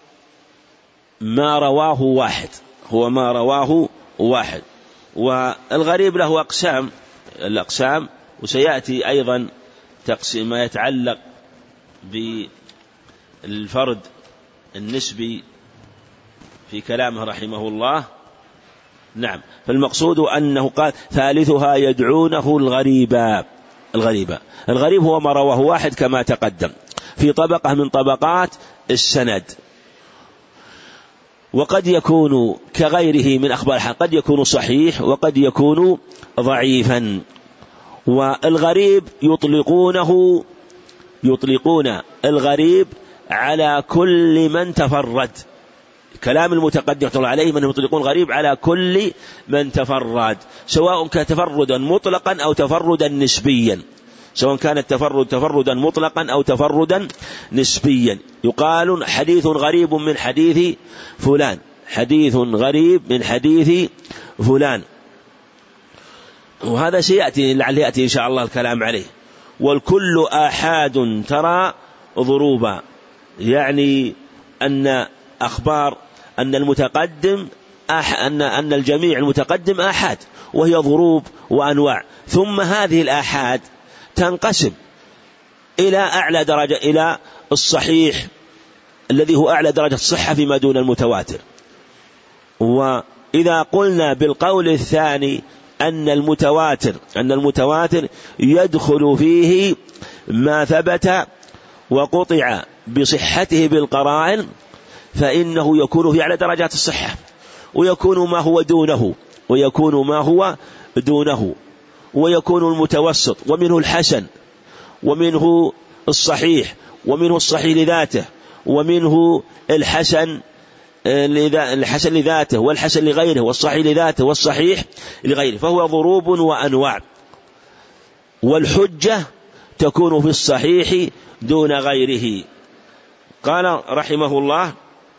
ما رواه واحد، هو ما رواه واحد. والغريب له أقسام، الأقسام وسيأتي أيضا تقسيم ما يتعلق بالفرد النسبي في كلامه رحمه الله. نعم. فالمقصود أنه قال: ثالثها يدعونه الغريبا. الغريبا الغريب هو ما رواه واحد كما تقدم في طبقة من طبقات السند، وقد يكون كغيره من أخبار الحديث، قد يكون صحيح وقد يكون ضعيفا. والغريب يطلقونه يطلقون الغريب على كل من تفرد. كلام المتقدم رحمه الله عليه من يطلقون الغريب على كل من تفرد، سواء كان تفردا مطلقا أو تفردا نسبيا، سواء كان التفرد تفردا مطلقا أو تفردا نسبيا. يقال حديث غريب من حديث فلان، حديث غريب من حديث فلان، وهذا سيأتي لعل يأتي إن شاء الله الكلام عليه. والكل آحاد ترى ضروبا، يعني أن أخبار أن المتقدم أح أن أن الجميع المتقدم آحاد، وهي ضروب وأنواع. ثم هذه الآحاد تنقسم إلى أعلى درجة، إلى الصحيح الذي هو أعلى درجة الصحة فيما دون المتواتر. وإذا قلنا بالقول الثاني أن المتواتر أن المتواتر يدخل فيه ما ثبت وقطع بصحته بالقرائن، فإنه يكون في أعلى درجات الصحة، ويكون ما هو دونه ويكون ما هو دونه ويكون المتوسط، ومنه الحسن، ومنه الصحيح، ومنه الصحيح لذاته، ومنه الحسن الحسن لذاته والحسن لغيره، والصحيح لذاته والصحيح لغيره، فهو ضروب وأنواع. والحجة تكون في الصحيح دون غيره. قال رحمه الله: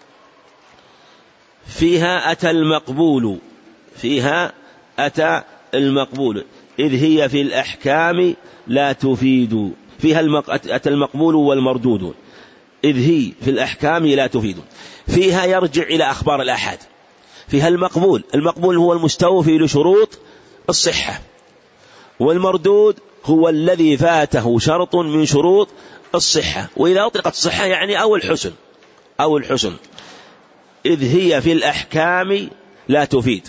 فيها أتى المقبول، فيها أتى المقبول إذ هي في الأحكام لا تفيد. فيها أتى المقبول والمردود إذ هي في الأحكام لا تفيد. فيها يرجع إلى أخبار الآحاد. فيها المقبول، المقبول هو المستوفي لشروط الصحة، والمردود هو الذي فاته شرط من شروط الصحة. وإذا أطلقت الصحة يعني أو الحسن أو الحسن إذ هي في الأحكام لا تفيد.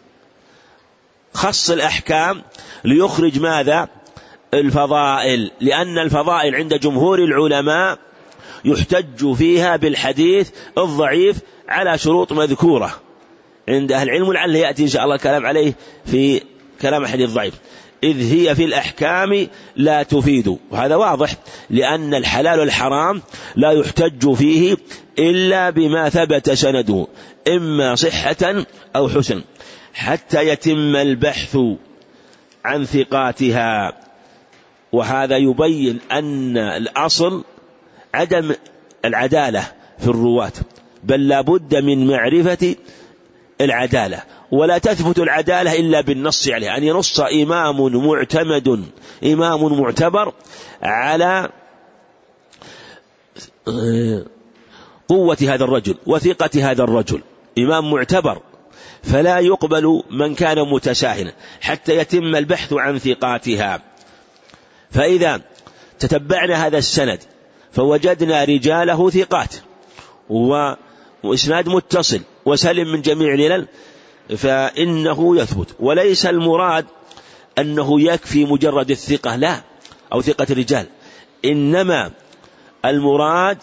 خص الأحكام ليخرج ماذا؟ الفضائل، لأن الفضائل عند جمهور العلماء يحتج فيها بالحديث الضعيف على شروط مذكورة عند أهل العلم، ولعله يأتي إن شاء الله الكلام عليه في كلام الحديث الضعيف. إذ هي في الأحكام لا تفيد، وهذا واضح لأن الحلال والحرام لا يحتج فيه إلا بما ثبت سنده إما صحة أو حسن حتى يتم البحث عن ثقاتها. وهذا يبين أن الأصل عدم العدالة في الرواة، بل لا بد من معرفة العدالة، ولا تثبت العدالة إلا بالنص عليها، أن ينص إمام معتمد إمام معتبر على قوة هذا الرجل وثقة هذا الرجل، إمام معتبر، فلا يقبل من كان متساهلا حتى يتم البحث عن ثقاتها. فإذا تتبعنا هذا السند فوجدنا رجاله ثقات وإسناد متصل وسلم من جميع العلل، فإنه يثبت. وليس المراد أنه يكفي مجرد الثقة، لا، أو ثقة الرجال، إنما المراد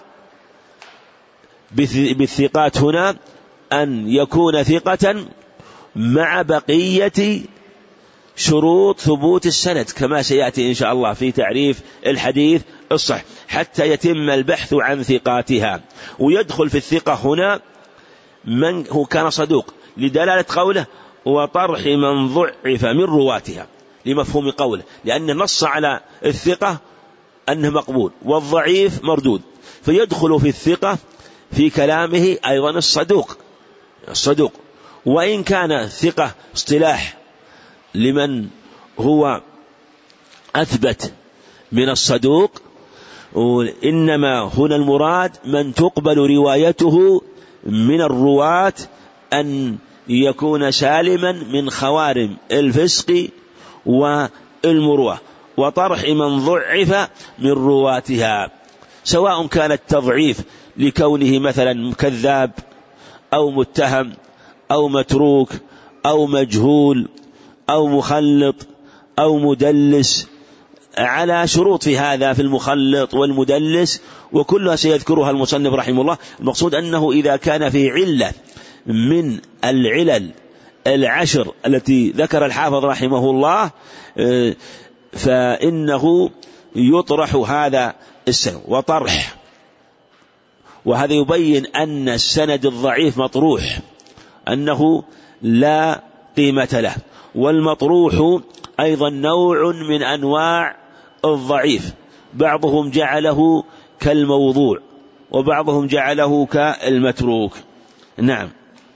بالثقات هنا أن يكون ثقة مع بقية شروط ثبوت السند كما سيأتي إن شاء الله في تعريف الحديث الصحيح، حتى يتم البحث عن ثقاتها. ويدخل في الثقة هنا من هو كان صدوق لدلالة قوله وطرح من ضعف من رواتها، لمفهوم قوله، لأن النص على الثقة أنه مقبول والضعيف مردود، فيدخل في الثقة في كلامه أيضا الصدوق الصدوق وإن كان الثقة اصطلاح لمن هو أثبت من الصدوق، إنما هنا المراد من تقبل روايته من الرواة أن يكون سالما من خوارم الفسق والمروءة، وطرح من ضعف من رواتها، سواء كان التضعيف لكونه مثلا كذاب أو متهم أو متروك أو مجهول أو مخلط أو مدلس، على شروط في هذا في المخلط والمدلس، وكلها سيذكرها المصنف رحمه الله. المقصود أنه إذا كان في علة من العلل العشر التي ذكر الحافظ رحمه الله فإنه يطرح هذا السند وطرح، وهذا يبين أن السند الضعيف مطروح، أنه لا قيمة له. والمطروح أيضا نوع من أنواع الضعيف، بعضهم جعله كالموضوع وبعضهم جعله كالمتروك. نعم.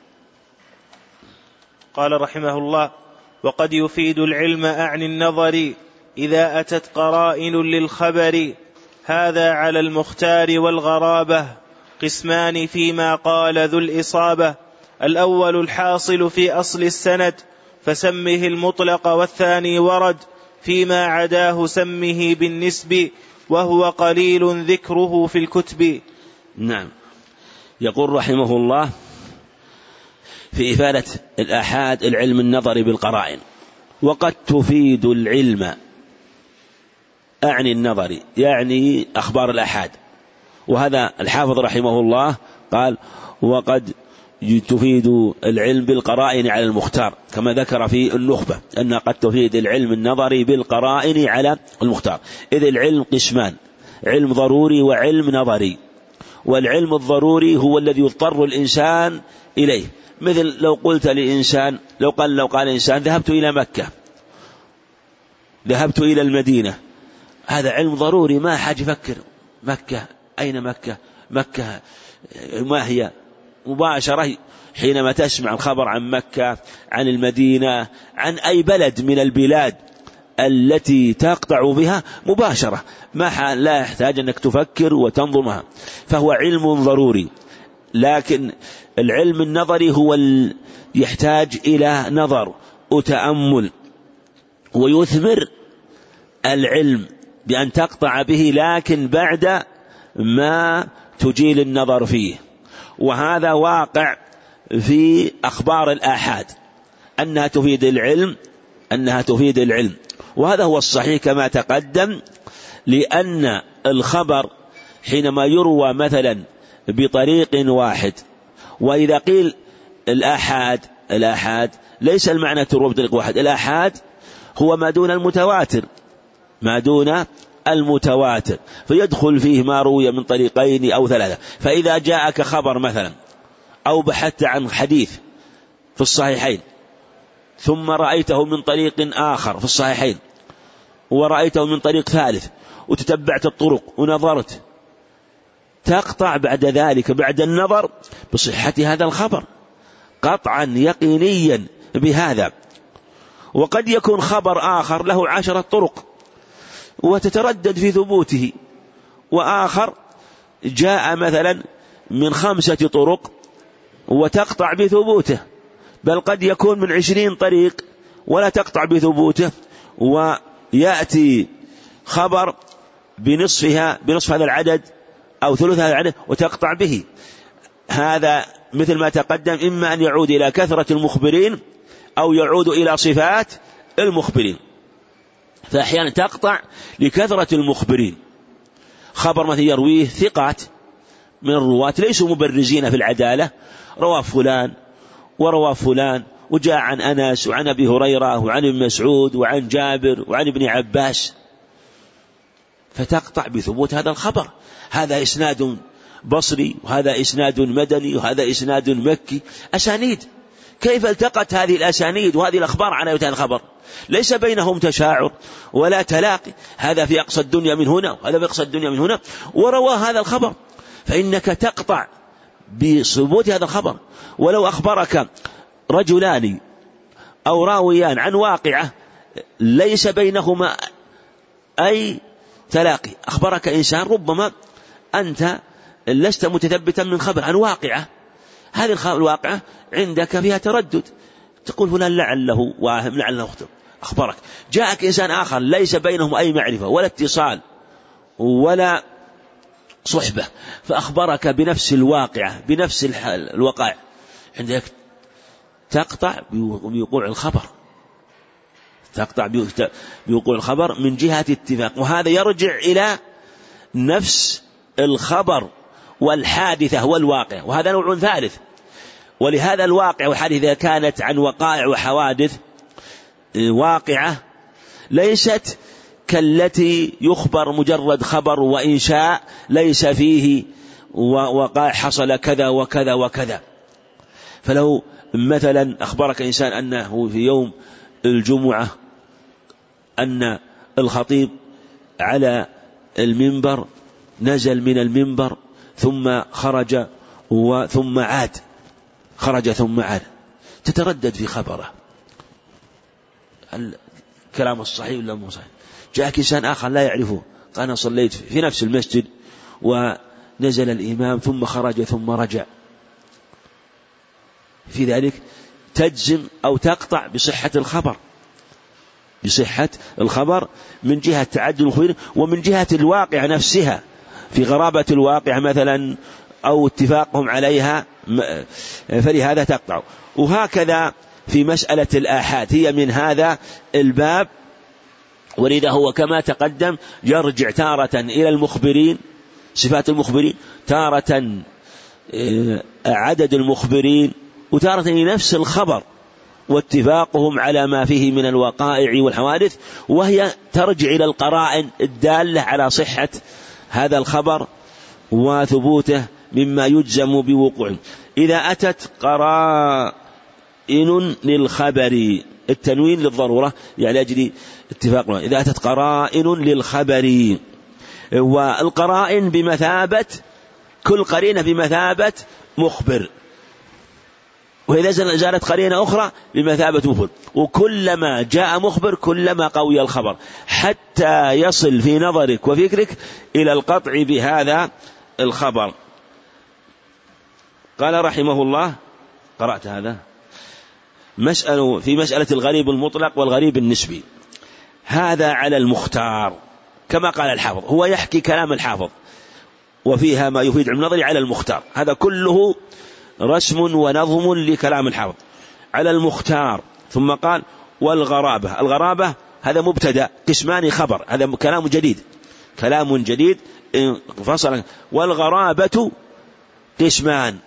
قال رحمه الله: وقد يفيد العلم أعني النظر إذا أتت قرائن للخبر، هذا على المختار والغرابة قسمان فيما قال ذو الإصابة. الأول الحاصل في أصل السند فسمه المطلق، والثاني ورد فيما عداه سمه بالنسب، وهو قليل ذكره في الكتب. نعم. يقول رحمه الله في إفادة الآحاد العلم النظري بالقرائن: وقد تفيد العلم أعني النظري، يعني أخبار الآحاد. وهذا الحافظ رحمه الله قال: وقد تفيد العلم بالقرائن على المختار، كما ذكر في النخبة أن قد تفيد العلم النظري بالقرائن على المختار. إذ العلم قسمان: علم ضروري وعلم نظري. والعلم الضروري هو الذي يضطر الإنسان إليه، مثل لو قلت لإنسان لو قال لو قال إنسان ذهبت إلى مكة، ذهبت إلى المدينة، هذا علم ضروري، ما حاجة يفكر مكة أين مكة مكة ما هي، مباشرة حينما تسمع الخبر عن مكة عن المدينة عن أي بلد من البلاد التي تقطع بها مباشرة، ما لا يحتاج أنك تفكر وتنظمها، فهو علم ضروري. لكن العلم النظري هو يحتاج إلى نظر وتأمل ويثمر العلم بأن تقطع به، لكن بعد ما تجيل النظر فيه. وهذا واقع في أخبار الآحاد أنها تفيد العلم أنها تفيد العلم وهذا هو الصحيح كما تقدم، لأن الخبر حينما يروى مثلا بطريق واحد، وإذا قيل الآحاد الآحاد ليس المعنى تروى بطريق واحد، الآحاد هو ما دون المتواتر ما دون المتواتر فيدخل فيه ما روي من طريقين أو ثلاثة. فإذا جاءك خبر مثلا أو بحثت عن حديث في الصحيحين ثم رأيته من طريق آخر في الصحيحين ورأيته من طريق ثالث وتتبعت الطرق ونظرت، تقطع بعد ذلك بعد النظر بصحة هذا الخبر قطعا يقينيا بهذا. وقد يكون خبر آخر له عشرة طرق وتتردد في ثبوته، وآخر جاء مثلا من خمسة طرق وتقطع بثبوته، بل قد يكون من عشرين طريق ولا تقطع بثبوته، ويأتي خبر بنصفها بنصف هذا العدد أو ثلث هذا العدد وتقطع به. هذا مثل ما تقدم إما أن يعود إلى كثرة المخبرين أو يعود إلى صفات المخبرين. فأحيانا تقطع لكثرة المخبرين، خبر مثل يرويه ثقات من الرواة ليسوا مبرزين في العدالة، روى فلان وروى فلان وجاء عن أنس وعن أبي هريرة وعن ابن مسعود وعن جابر وعن ابن عباس، فتقطع بثبوت هذا الخبر. هذا إسناد بصري وهذا إسناد مدني وهذا إسناد مكي، أسانيد. كيف التقت هذه الأسانيد وهذه الأخبار على هذا الخبر؟ ليس بينهم تشاعر ولا تلاقي، هذا في أقصى الدنيا من هنا وهذا في أقصى الدنيا من هنا وروى هذا الخبر، فإنك تقطع بثبوت هذا الخبر. ولو أخبرك رجلان أو راويان عن واقعة ليس بينهما أي تلاقي، أخبرك إنسان ربما أنت لست متثبتا من خبر عن واقعة، هذه الواقعة عندك فيها تردد، تقول فلان لعله واهم لعله أخطئ، أخبرك. جاءك إنسان آخر ليس بينهم أي معرفة ولا اتصال ولا صحبة، فأخبرك بنفس الواقعة بنفس الوقائع، عندك تقطع بوقوع الخبر تقطع بوقوع الخبر من جهة اتفاق. وهذا يرجع إلى نفس الخبر والحادثة والواقع، وهذا نوع ثالث. ولهذا الواقع والحادثة كانت عن وقائع وحوادث واقعة ليست كالتي يخبر مجرد خبر وإنشاء ليس فيه وقائع حصل كذا وكذا وكذا. فلو مثلا أخبرك إنسان أنه في يوم الجمعة أن الخطيب على المنبر نزل من المنبر ثم خرج ثم عاد خرج ثم عاد، تتردد في خبره الكلام الصحيح ولا مو صحيح. جاءك إنسان آخر لا يعرفه قال أنا صليت في نفس المسجد ونزل الإمام ثم خرج ثم رجع، في ذلك تجزم أو تقطع بصحة الخبر بصحة الخبر من جهة تعدد المخبرين ومن جهة الواقع نفسها في غرابة الواقع مثلا أو اتفاقهم عليها، فلهذا تقطع. وهكذا في مسألة الآحاد هي من هذا الباب، ولذا هو كما تقدم يرجع تارة إلى المخبرين صفات المخبرين، تارة عدد المخبرين، وتارة لنفس الخبر واتفاقهم على ما فيه من الوقائع والحوادث، وهي ترجع إلى القرائن الدالة على صحة هذا الخبر وثبوته مما يجزم بوقوعه. إذا أتت قرائن للخبر، التنوين للضرورة يعني أجل اتفاقنا، إذا أتت قرائن للخبر، والقرائن بمثابة كل قرينة بمثابة مخبر، وإذا زالت قرينة أخرى بمثابة مخبر، وكلما جاء مخبر كلما قوي الخبر حتى يصل في نظرك وفكرك إلى القطع بهذا الخبر. قال رحمه الله، قرأت هذا مسألة في مسألة الغريب المطلق والغريب النسبي. هذا على المختار كما قال الحافظ، هو يحكي كلام الحافظ وفيها ما يفيد علم النظر على المختار، هذا كله رسم ونظم لكلام الحافظ على المختار. ثم قال والغرابة، الغرابة هذا مبتدأ، قسمان خبر، هذا كلام جديد، كلام جديد فصل. والغرابة قسمان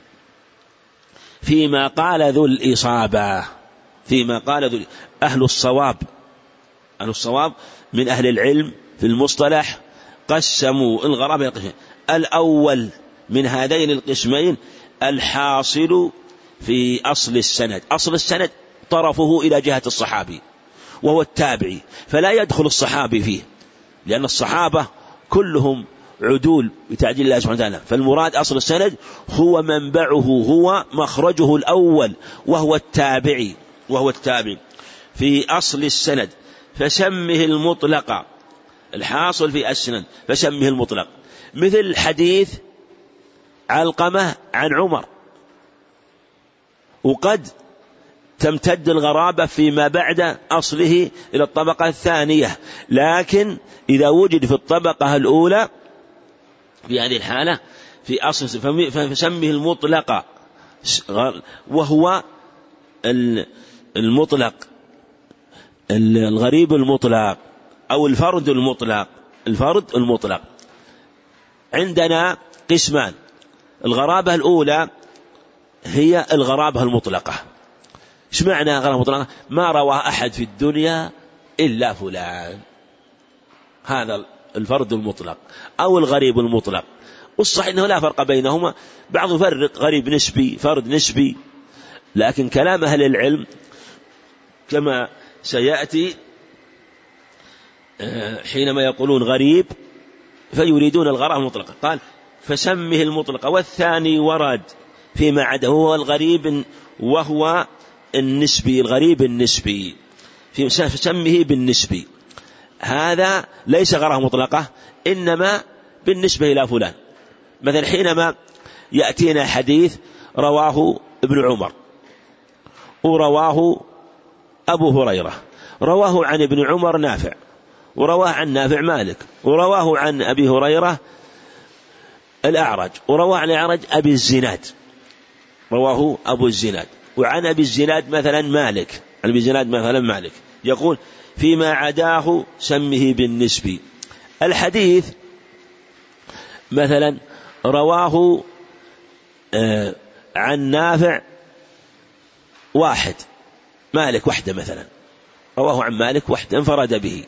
فيما قال ذو الإصابة، فيما قال ذو أهل الصواب، أهل الصواب من أهل العلم في المصطلح قسموا الغرابة قسمين. الأول من هذين القسمين الحاصل في أصل السند، أصل السند طرفه إلى جهة الصحابي وهو التابعي، فلا يدخل الصحابي فيه، لأن الصحابة كلهم عدول بتعديل الله سبحانه وتعالى، فالمراد أصل السند هو منبعه، هو مخرجه الأول وهو التابعي، وهو التابعي في أصل السند، فسمه المطلق، الحاصل في السند فسمه المطلق. مثل حديث علقمة عن عمر، وقد تمتد الغرابة فيما بعد أصله إلى الطبقة الثانية، لكن إذا وجد في الطبقة الأولى في هذه الحالة في أصل فسمه المطلق، وهو المطلق الغريب المطلق أو الفرد المطلق. الفرد المطلق عندنا قسمان، الغرابة الأولى هي الغرابة المطلقة. ايش معنى غرابة مطلقة؟ ما روى أحد في الدنيا إلا فلان، هذا الفرد المطلق أو الغريب المطلق. والصحيح أنه لا فرق بينهما، بعض يفرق غريب نسبي فرد نسبي، لكن كلام أهل العلم كما سيأتي حينما يقولون غريب فيريدون الغرابة المطلقة، قال فسمه المطلقة. والثاني ورد فيما عدا هو الغريب وهو النسبي، الغريب النسبي فسمه بالنسبي، هذا ليس غرابة مطلقة إنما بالنسبة إلى فلان. مثلا حينما يأتينا حديث رواه ابن عمر ورواه أبو هريرة، رواه عن ابن عمر نافع، ورواه عن نافع مالك، ورواه عن أبي هريرة الأعرج، ورواه عن الأعرج أبي الزناد، رواه أبو الزناد، وعن أبي الزناد مثلا مالك، عن أبي الزناد مثلا مالك، يقول فيما عداه سمه بالنسبي. الحديث مثلا رواه آه عن نافع واحد، مالك وحده مثلا، رواه عن مالك وحده انفرد به،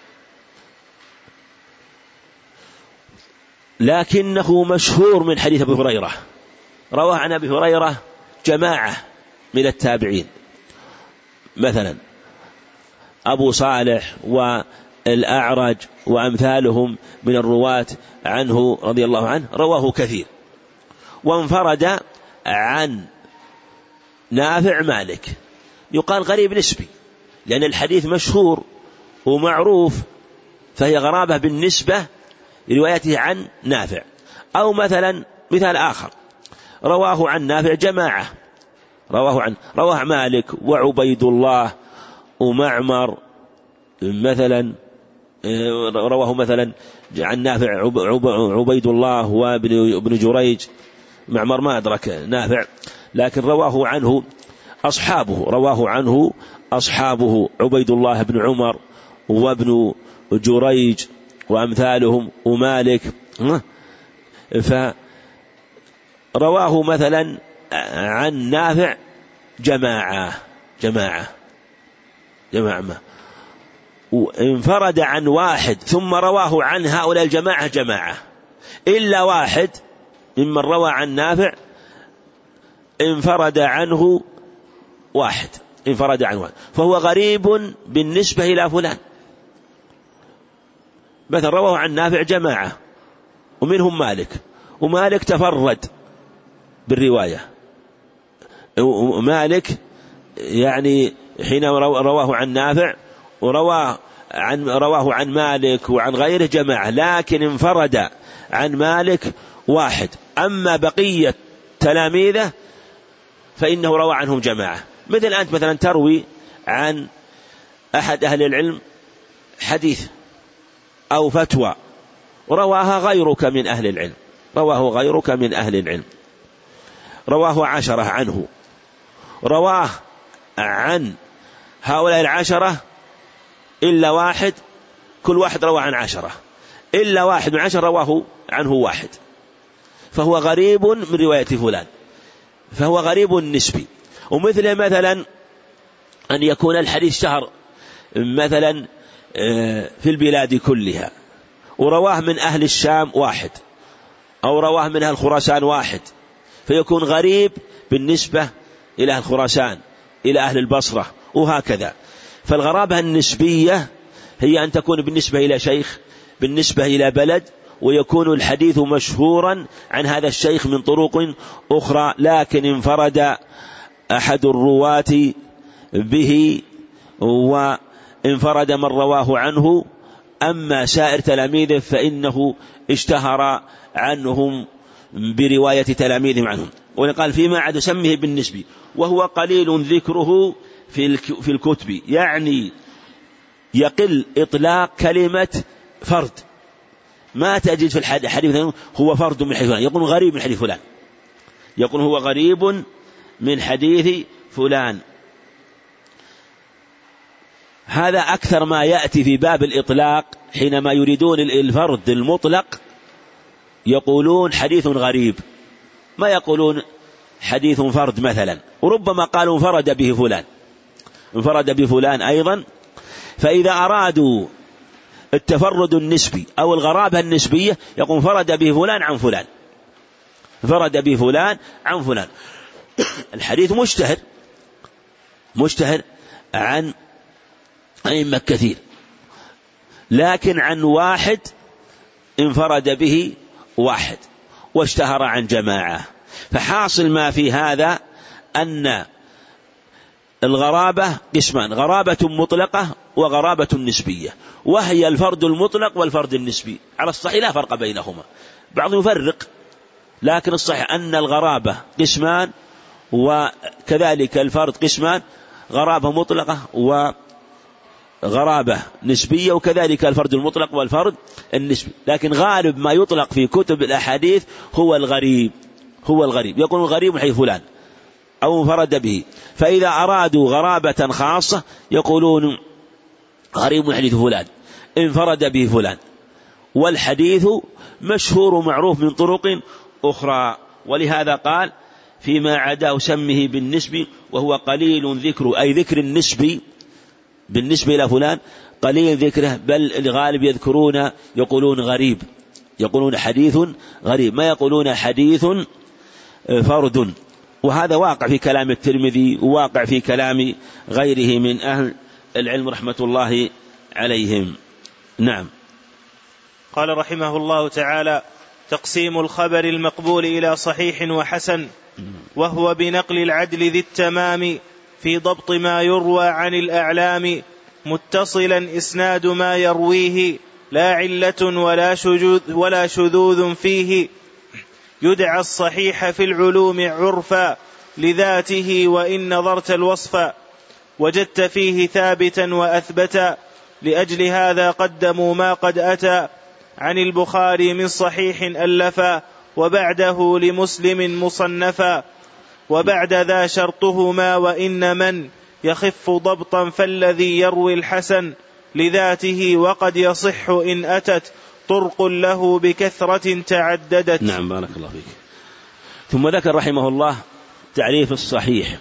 لكنه مشهور من حديث أبي هريرة، رواه عن أبي هريرة جماعة من التابعين، مثلا أبو صالح والأعرج وأمثالهم من الرواة عنه رضي الله عنه رواه كثير، وانفرد عن نافع مالك، يقال غريب نسبي، لأن الحديث مشهور ومعروف، فهي غرابة بالنسبة لروايته عن نافع. أو مثلا مثال آخر رواه عن نافع جماعة، رواه عن رواه مالك وعبيد الله ومعمر مثلا، رواه مثلا عن نافع عبيد الله وابن جريج، معمر ما أدرك نافع، لكن رواه عنه أصحابه، رواه عنه أصحابه عبيد الله بن عمر وابن جريج وأمثالهم ومالك، فرواه مثلا عن نافع جماعة جماعة جماعة ما وانفرد عن واحد ثم رواه عن هؤلاء الجماعة جماعة، إلا واحد ممن روى عن نافع انفرد عنه واحد، انفرد عن واحد، فهو غريب بالنسبة إلى فلان. مثلا رواه عن نافع جماعة ومنهم مالك، ومالك تفرد بالرواية، ومالك يعني حين رواه عن نافع ورواه عن رواه عن مالك وعن غيره جماعة، لكن انفرد عن مالك واحد، أما بقية تلاميذه فإنه روى عنهم جماعة. مثل أنت مثلا تروي عن أحد أهل العلم حديث أو فتوى رواها غيرك من أهل العلم، رواه غيرك من أهل العلم، رواه عشرة عنه، رواه عن هؤلاء العشرة إلا واحد، كل واحد روى عن عشرة، إلا واحد من عشرة رواه عنه واحد، فهو غريب من رواية فلان، فهو غريب نسبي. ومثل مثلا أن يكون الحديث شهر مثلا في البلاد كلها، ورواه من أهل الشام واحد، أو رواه من أهل خراسان واحد، فيكون غريب بالنسبة إلى أهل خراسان، إلى أهل البصرة، وهكذا. فالغرابة النسبية هي أن تكون بالنسبة إلى شيخ، بالنسبة إلى بلد، ويكون الحديث مشهورا عن هذا الشيخ من طرق أخرى، لكن انفرد أحد الرواة به وانفرد من رواه عنه، أما سائر تلاميذه فإنه اشتهر عنهم برواية تلاميذهم عنهم. وقال فيما عاد سمه بالنسبي، وهو قليل ذكره في الكتب، يعني يقل إطلاق كلمة فرد، ما تجد في الحديث هو فرد من حديث فلان، يقول غريب من حديث فلان، يقول هو غريب من حديث فلان. هذا أكثر ما يأتي في باب الإطلاق، حينما يريدون الفرد المطلق يقولون حديث غريب، ما يقولون حديث فرد مثلا، وربما قالوا انفرد به فلان، انفرد بفلان أيضا. فإذا أرادوا التفرد النسبي أو الغرابة النسبية يقول انفرد به فلان عن فلان، انفرد به فلان عن فلان. الحديث مشتهر، مشتهر عن أئمة كثير، لكن عن واحد انفرد به واحد واشتهر عن جماعة. فحاصل ما في هذا أن الغرابة قسمان، غرابة مطلقة وغرابة نسبية، وهي الفرد المطلق والفرد النسبي. على الصحيح لا فرق بينهما، بعضهم يفرق، لكن الصحيح أن الغرابة قسمان، وكذلك الفرد قسمان، غرابة مطلقة وغرابة نسبية، وكذلك الفرد المطلق والفرد النسبي. لكن غالب ما يطلق في كتب الأحاديث هو الغريب، هو الغريب، يقول الغريب من حيث فلان أو انفرد به. فإذا أرادوا غرابة خاصة يقولون غريب من حديث فلان انفرد به فلان، والحديث مشهور ومعروف من طرق أخرى. ولهذا قال فيما عداه سمه بالنسبي، وهو قليل ذكره، أي ذكر النسبي بالنسبة إلى فلان قليل ذكره، بل الغالب يذكرون يقولون غريب، يقولون حديث غريب، ما يقولون حديث فرد. وهذا واقع في كلام الترمذي، وواقع في كلام غيره من أهل العلم رحمة الله عليهم. نعم. قال رحمه الله تعالى: تقسيم الخبر المقبول إلى صحيح وحسن، وهو بنقل العدل ذي التمام في ضبط ما يروى عن الأعلام، متصلا إسناد ما يرويه، لا علة ولا شذوذ, ولا شذوذ فيه، يدعى الصحيح في العلوم عرفا لذاته، وإن نظرت الوصف وجدت فيه ثابتا وأثبتا، لأجل هذا قدموا ما قد أتى عن البخاري من صحيح ألفا، وبعده لمسلم مصنفا، وبعد ذا شرطهما، وإن من يخف ضبطا فالذي يروي الحسن لذاته، وقد يصح إن أتت طرق له بكثرة تعددت. نعم، بارك الله فيك. ثم ذكر رحمه الله تعريف الصحيح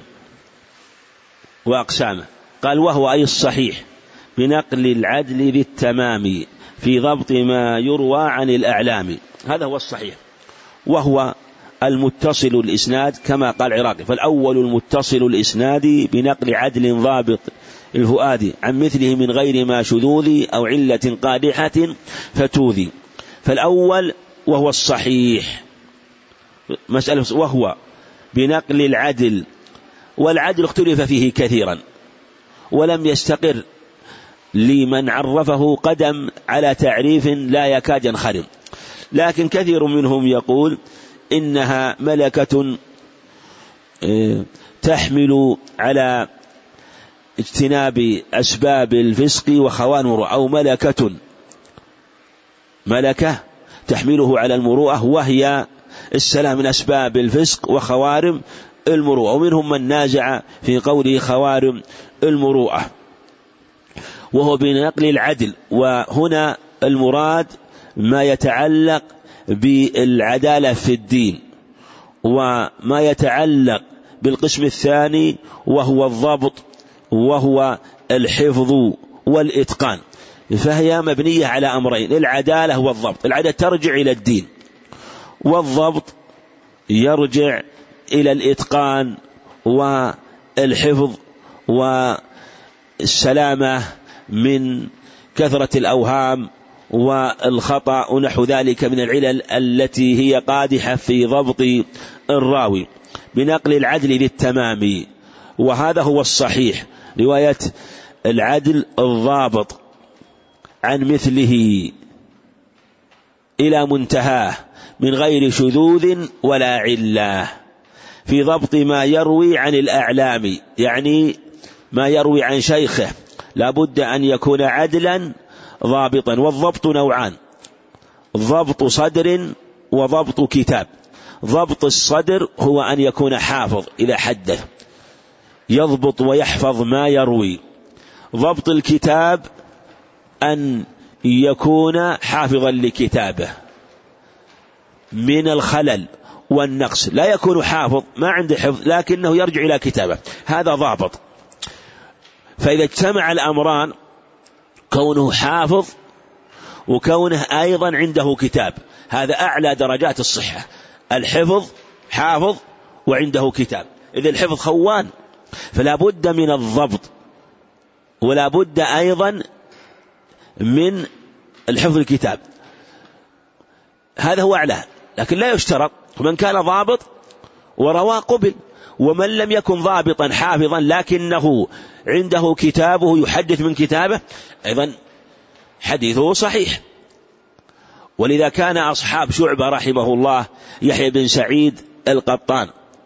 وأقسامه، قال: وهو أي الصحيح بنقل العدل ذي التمام في ضبط ما يروى عن الأعلام. هذا هو الصحيح، وهو المتصل الإسناد كما قال العراقي، فالأول المتصل الإسناد بنقل عدل ضابط الفؤاد عن مثله من غير ما شذوذ أو علة قادحة فتوذي. فالأول وهو الصحيح، مسألة وهو بنقل العدل، والعدل اختلف فيه كثيرا ولم يستقر لمن عرفه قدم على تعريف لا يكاد ينخرم، لكن كثير منهم يقول إنها ملكة تحمل على اجتناب أسباب الفسق وخوان المروءة، أو ملكة ملكة تحمله على المروءة وهي السلام من أسباب الفسق وخوارم المروءة، ومنهم من نازع في قوله خوارم المروءة، وهو بنقل العدل. وهنا المراد ما يتعلق بالعدالة في الدين، وما يتعلق بالقسم الثاني وهو الضبط وهو الحفظ والإتقان، فهي مبنية على أمرين: العدالة والضبط. العدالة ترجع إلى الدين، والضبط يرجع إلى الإتقان والحفظ والسلامة من كثرة الأوهام والخطأ ونحو ذلك من العلل التي هي قادحة في ضبط الراوي، بنقل العدل للتمام. وهذا هو الصحيح، رواية العدل الضابط عن مثله إلى منتهاه من غير شذوذ ولا علة، في ضبط ما يروي عن الأعلام، يعني ما يروي عن شيخه لا بد أن يكون عدلا ضابطا. والضبط نوعان: ضبط صدر وضبط كتاب. ضبط الصدر هو أن يكون حافظ إذا حدث، يضبط ويحفظ ما يروي. ضبط الكتاب أن يكون حافظا لكتابه من الخلل والنقص، لا يكون حافظ ما عنده حفظ لكنه يرجع إلى كتابه، هذا ضابط. فإذا اجتمع الأمران، كونه حافظ وكونه أيضا عنده كتاب، هذا أعلى درجات الصحة: الحفظ حافظ وعنده كتاب. إذا الحفظ خوان فلا بد من الضبط، ولا بد أيضا من الحفظ الكتاب، هذا هو أعلى. لكن لا يشترط، من كان ضابط وروى قبل، ومن لم يكن ضابطا حافظا لكنه عنده كتابه يحدث من كتابه أيضا حديثه صحيح. ولذا كان أصحاب شعبة رحمه الله يحيى بن سعيد القطان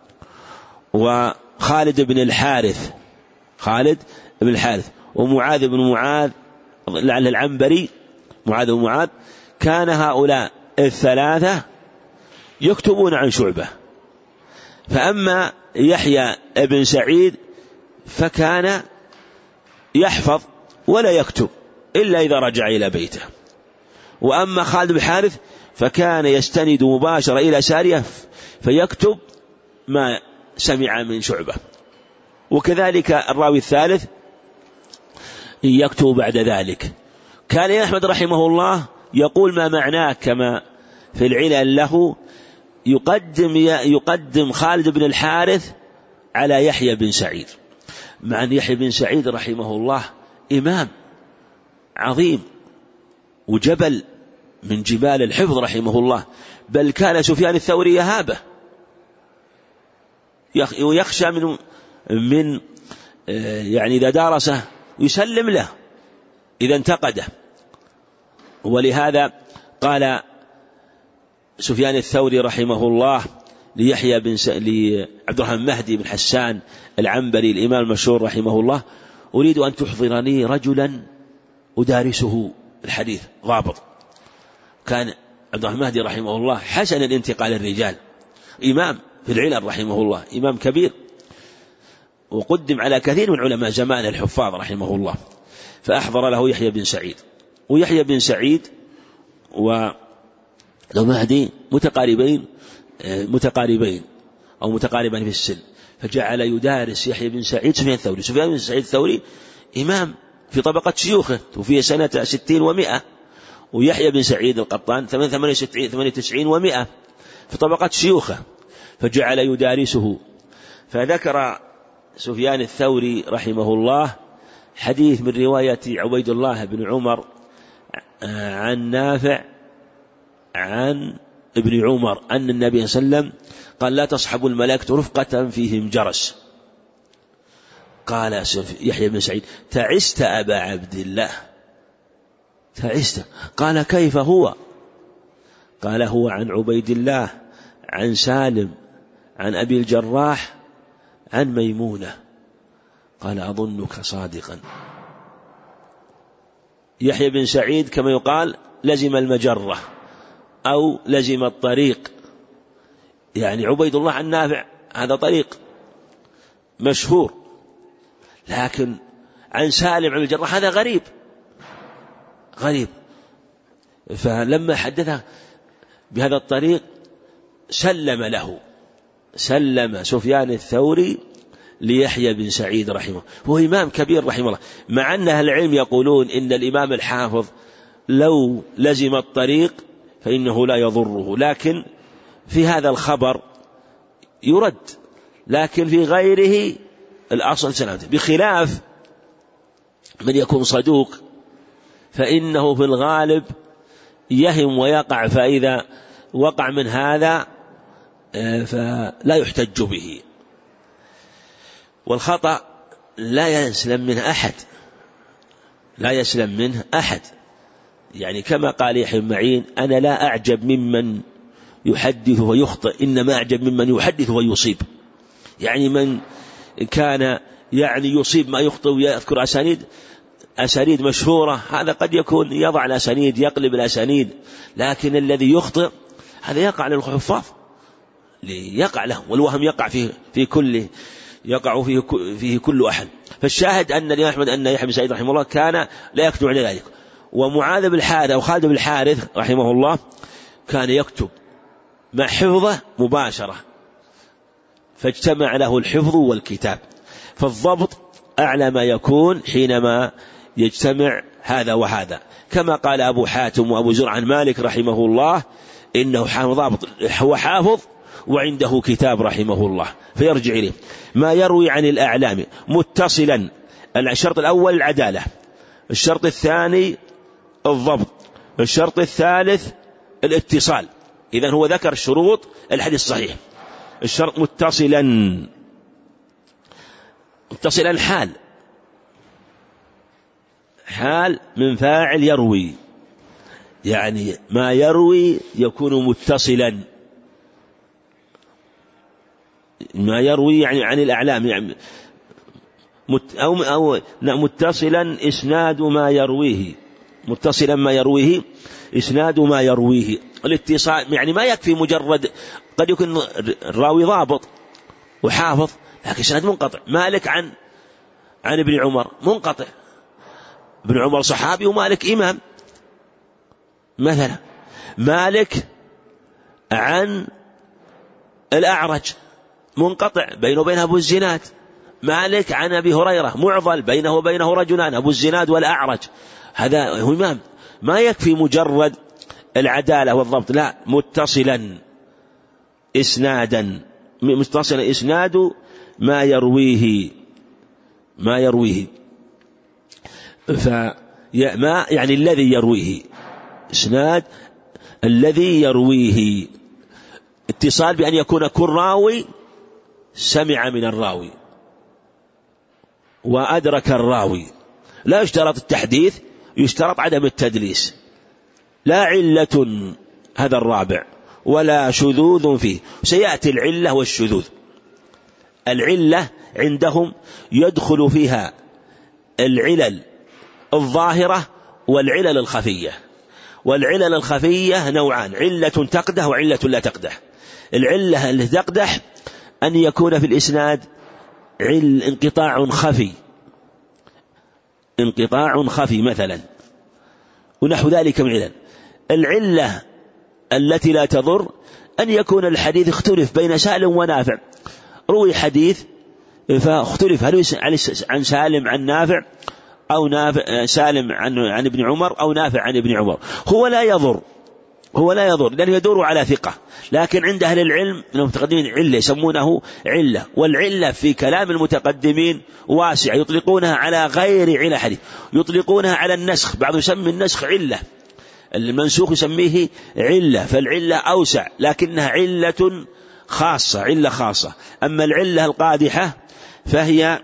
وخالد بن الحارث خالد بن الحارث ومعاذ بن معاذ لعل العنبري معاذ بن معاذ، كان هؤلاء الثلاثة يكتبون عن شعبة. فأما يحيى بن سعيد فكان يحفظ ولا يكتب إلا إذا رجع إلى بيته، وأما خالد بن الحارث فكان يستند مباشرة إلى سارية فيكتب ما سمع من شعبة. وكذلك الراوي الثالث يكتب بعد ذلك. كان أحمد رحمه الله يقول ما معناه كما في العلل له، يقدم يقدم خالد بن الحارث على يحيى بن سعيد، مع أن يحيى بن سعيد رحمه الله إمام عظيم وجبل من جبال الحفظ رحمه الله، بل كان سفيان الثوري يهابه ويخشى من من يعني إذا دارسه يسلم له إذا انتقده. ولهذا قال سفيان الثوري رحمه الله ليحيى بن س... لعبد الرحمن مهدي بن حسان العنبري الإمام المشهور رحمه الله: أريد أن تحضرني رجلا أدارسه الحديث ضابط. كان عبد الرحمن مهدي رحمه الله حسن الانتقال الرجال، إمام في العلل رحمه الله، إمام كبير، وقدم على كثير من علماء زمان الحفاظ رحمه الله. فأحضر له يحيى بن سعيد، ويحيى بن سعيد ومهدي متقاربين متقاربين أو متقاربين في السن، فجعل يدارس يحيى بن سعيد سفيان الثوري. سفيان بن سعيد الثوري إمام في طبقة شيوخه، توفي سنة ستين ومئة، ويحيى بن سعيد القطان ثمانية وتسعين ومئة في طبقة شيوخه، فجعل يدارسه. فذكر سفيان الثوري رحمه الله حديث من رواية عبيد الله بن عمر عن نافع عن ابن عمر أن النبي صلى الله عليه وسلم قال: لا تصحب الملائكة رفقة فيهم جرس. قال يحيى بن سعيد: تعست أبا عبد الله، تعست. قال: كيف هو؟ قال: هو عن عبيد الله عن سالم عن أبي الجراح عن ميمونة. قال أظنك صادقا. يحيى بن سعيد كما يقال لزم المجرة أو لزم الطريق، يعني عبيد الله عن نافع هذا طريق مشهور، لكن عن سالم عن الجراح هذا غريب غريب. فلما حدثه بهذا الطريق سلم له، سلم سفيان الثوري ليحيى بن سعيد رحمه، هو إمام كبير رحمه الله، مع أن أهل العلم يقولون إن الإمام الحافظ لو لزم الطريق فإنه لا يضره، لكن في هذا الخبر يرد، لكن في غيره الأصل سلامته، بخلاف من يكون صدوق فإنه في الغالب يهم ويقع، فإذا وقع من هذا فلا يحتج به. والخطأ لا يسلم منه أحد، لا يسلم منه أحد، يعني كما قال يحيى بن معين أنا لا أعجب ممن يحدث ويخطئ، إنما أعجب ممن يحدث ويصيب. يعني من كان يعني يصيب ما يخطئ ويذكر أسانيد أسانيد مشهورة، هذا قد يكون يضع الأسانيد يقلب الأسانيد، لكن الذي يخطئ هذا يقع للحفاظ، يقع له، والوهم يقع فيه في كل يقع فيه فيه كل أحد. فالشاهد أن الإمام أحمد أن يحيى بن سعيد رحمه الله كان لا يكتب عن ذلك، ومعاذ بن الحارث أو خالد بن الحارث رحمه الله كان يكتب مع حفظه مباشرة، فاجتمع له الحفظ والكتاب. فالضبط أعلى ما يكون حينما يجتمع هذا وهذا، كما قال أبو حاتم وأبو زرع عن مالك رحمه الله إنه حافظ ضابط، هو حافظ وعنده كتاب رحمه الله، فيرجع إليه. ما يروي عن الأعلام متصلا، الشرط الأول العدالة، الشرط الثاني الضبط، الشرط الثالث الاتصال. إذن هو ذكر شروط الحديث الصحيح. الشرط متصلا، متصلا حال حال من فاعل يروي، يعني ما يروي يكون متصلا، ما يروي يعني عن الأعلام يعني مت أو, أو متصلا إسناد ما يرويه، متصلا ما يرويه إسناد ما يرويه. الاتصال يعني ما يكفي مجرد، قد يكون الراوي ضابط وحافظ لكن إسناد منقطع. مالك عن عن ابن عمر منقطع، ابن عمر صحابي ومالك إمام مثلا. مالك عن الأعرج منقطع، بينه وبين أبو الزناد. مالك عن أبي هريرة معضل، بينه وبينه رجلان أبو الزناد والأعرج. هذا هو إمام، ما يكفي مجرد العدالة والضبط، لا، متصلا إسنادا، متصلا إسناد ما يرويه ما يرويه فما يعني الذي يرويه، إسناد الذي يرويه. اتصال بأن يكون كل راوي سمع من الراوي وأدرك الراوي، لا يشترط التحديث، يشترط عدم التدليس، لا علة هذا الرابع ولا شذوذ فيه. سيأتي العلة والشذوذ. العلة عندهم يدخل فيها العلل الظاهرة والعلل الخفية، والعلل الخفية نوعان، علة تقدح وعلة لا تقدح. العلة التي تقدح أن يكون في الإسناد عل انقطاع خفي، انقطاع خفي مثلا ونحو ذلك من علل. العلة التي لا تضر أن يكون الحديث اختلف بين سالم ونافع، روي حديث فاختلف هل عن سالم عن نافع أو نافع سالم عن عن ابن عمر أو نافع عن ابن عمر، هو لا يضر، هو لا يضر لأنه يدور على ثقة. لكن عند أهل العلم من المتقدمين علة يسمونه علة، والعلة في كلام المتقدمين واسع، يطلقونها على غير علة حديث، يطلقونها على النسخ، بعض يسمي النسخ علة، المنسوخ يسميه علة، فالعلة أوسع لكنها علة خاصة، علة خاصة. أما العلة القادحة فهي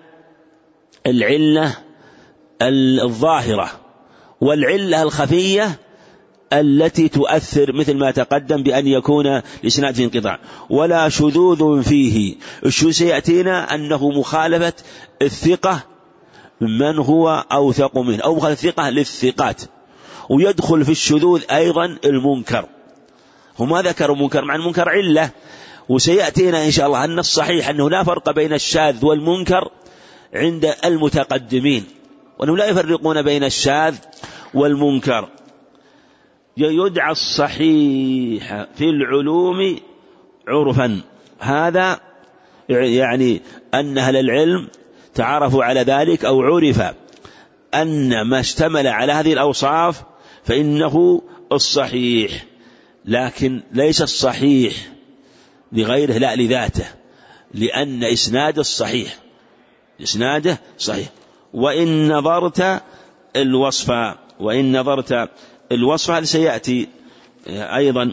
العلة الظاهرة، والعلة الخفية التي تؤثر مثل ما تقدم بأن يكون الإسناد في انقطاع، ولا شذوذ فيه. الشذوذ سيأتينا أنه مخالفة الثقة من هو أوثق منه، أو مخالفة الثقة للثقات. ويدخل في الشذوذ أيضا المنكر. هما ذكروا منكر، مع المنكر علة، وسيأتينا إن شاء الله أن الصحيح أنه لا فرق بين الشاذ والمنكر عند المتقدمين، وأنهم لا يفرقون بين الشاذ والمنكر. يدعى الصحيح في العلوم عرفا، هذا يعني أن أهل العلم تعرفوا على ذلك، أو عرف أن ما اشتمل على هذه الأوصاف فإنه الصحيح، لكن ليس الصحيح لغيره، لا لذاته، لأن إسناد الصحيح إسناده صحيح. وإن نظرت الوصف وإن نظرت الوصف هذا سيأتي أيضا،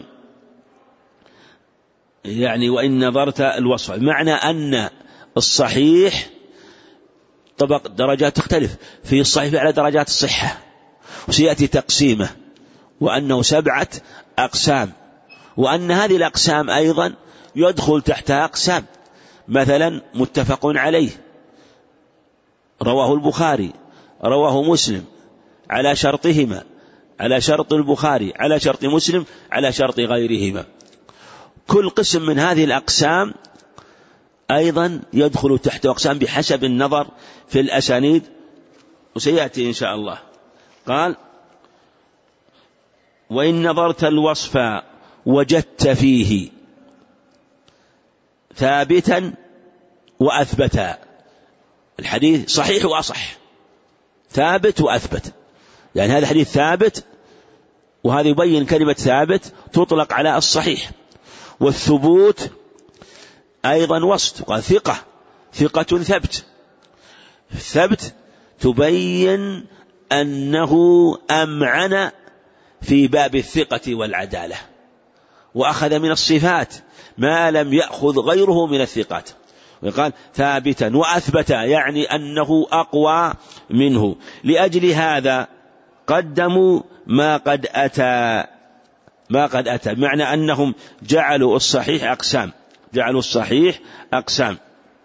يعني وإن نظرت الوصف معنى أن الصحيح طبق درجات تختلف، في الصحيح على درجات الصحة، وسيأتي تقسيمه، وأنه سبعة أقسام، وأن هذه الأقسام أيضا يدخل تحتها أقسام، مثلا متفق عليه رواه البخاري رواه مسلم على شرطهما، على شرط البخاري على شرط مسلم على شرط غيرهما. كل قسم من هذه الأقسام أيضا يدخل تحت أقسام بحسب النظر في الأسانيد، وسيأتي إن شاء الله. قال: وإن نظرت الوصف وجدت فيه ثابتا وأثبتا. الحديث صحيح وأصح، ثابت وأثبت، يعني هذا حديث ثابت، وهذا يبين كلمة ثابت تطلق على الصحيح. والثبوت أيضا وصف، قال ثقة ثقة ثبت، ثبت تبين أنه أمعن في باب الثقة والعدالة، وأخذ من الصفات ما لم يأخذ غيره من الثقات. وقال ثابتا وأثبتا، يعني أنه أقوى منه. لأجل هذا قدموا ما قد أتى ما قد أتى معنى أنهم جعلوا الصحيح أقسام جعلوا الصحيح أقسام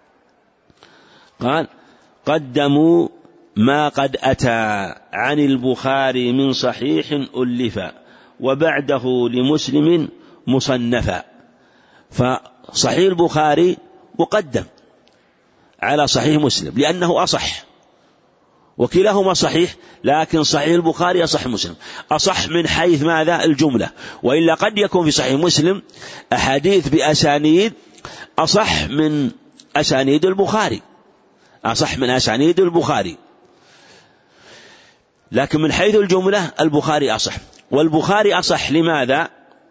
قال: قدموا ما قد أتى عن البخاري من صحيح ألفا، وبعده لمسلم مصنفا. فصحيح البخاري مقدم على صحيح مسلم لأنه أصح، وكلاهما صحيح، لكن صحيح البخاري أصح مسلم، أصح من حيث ماذا؟ الجملة. وإلا قد يكون في صحيح مسلم أحاديث بأسانيد أصح من أسانيد البخاري أصح من أسانيد البخاري لكن من حيث الجملة البخاري أصح. والبخاري أصح لماذا؟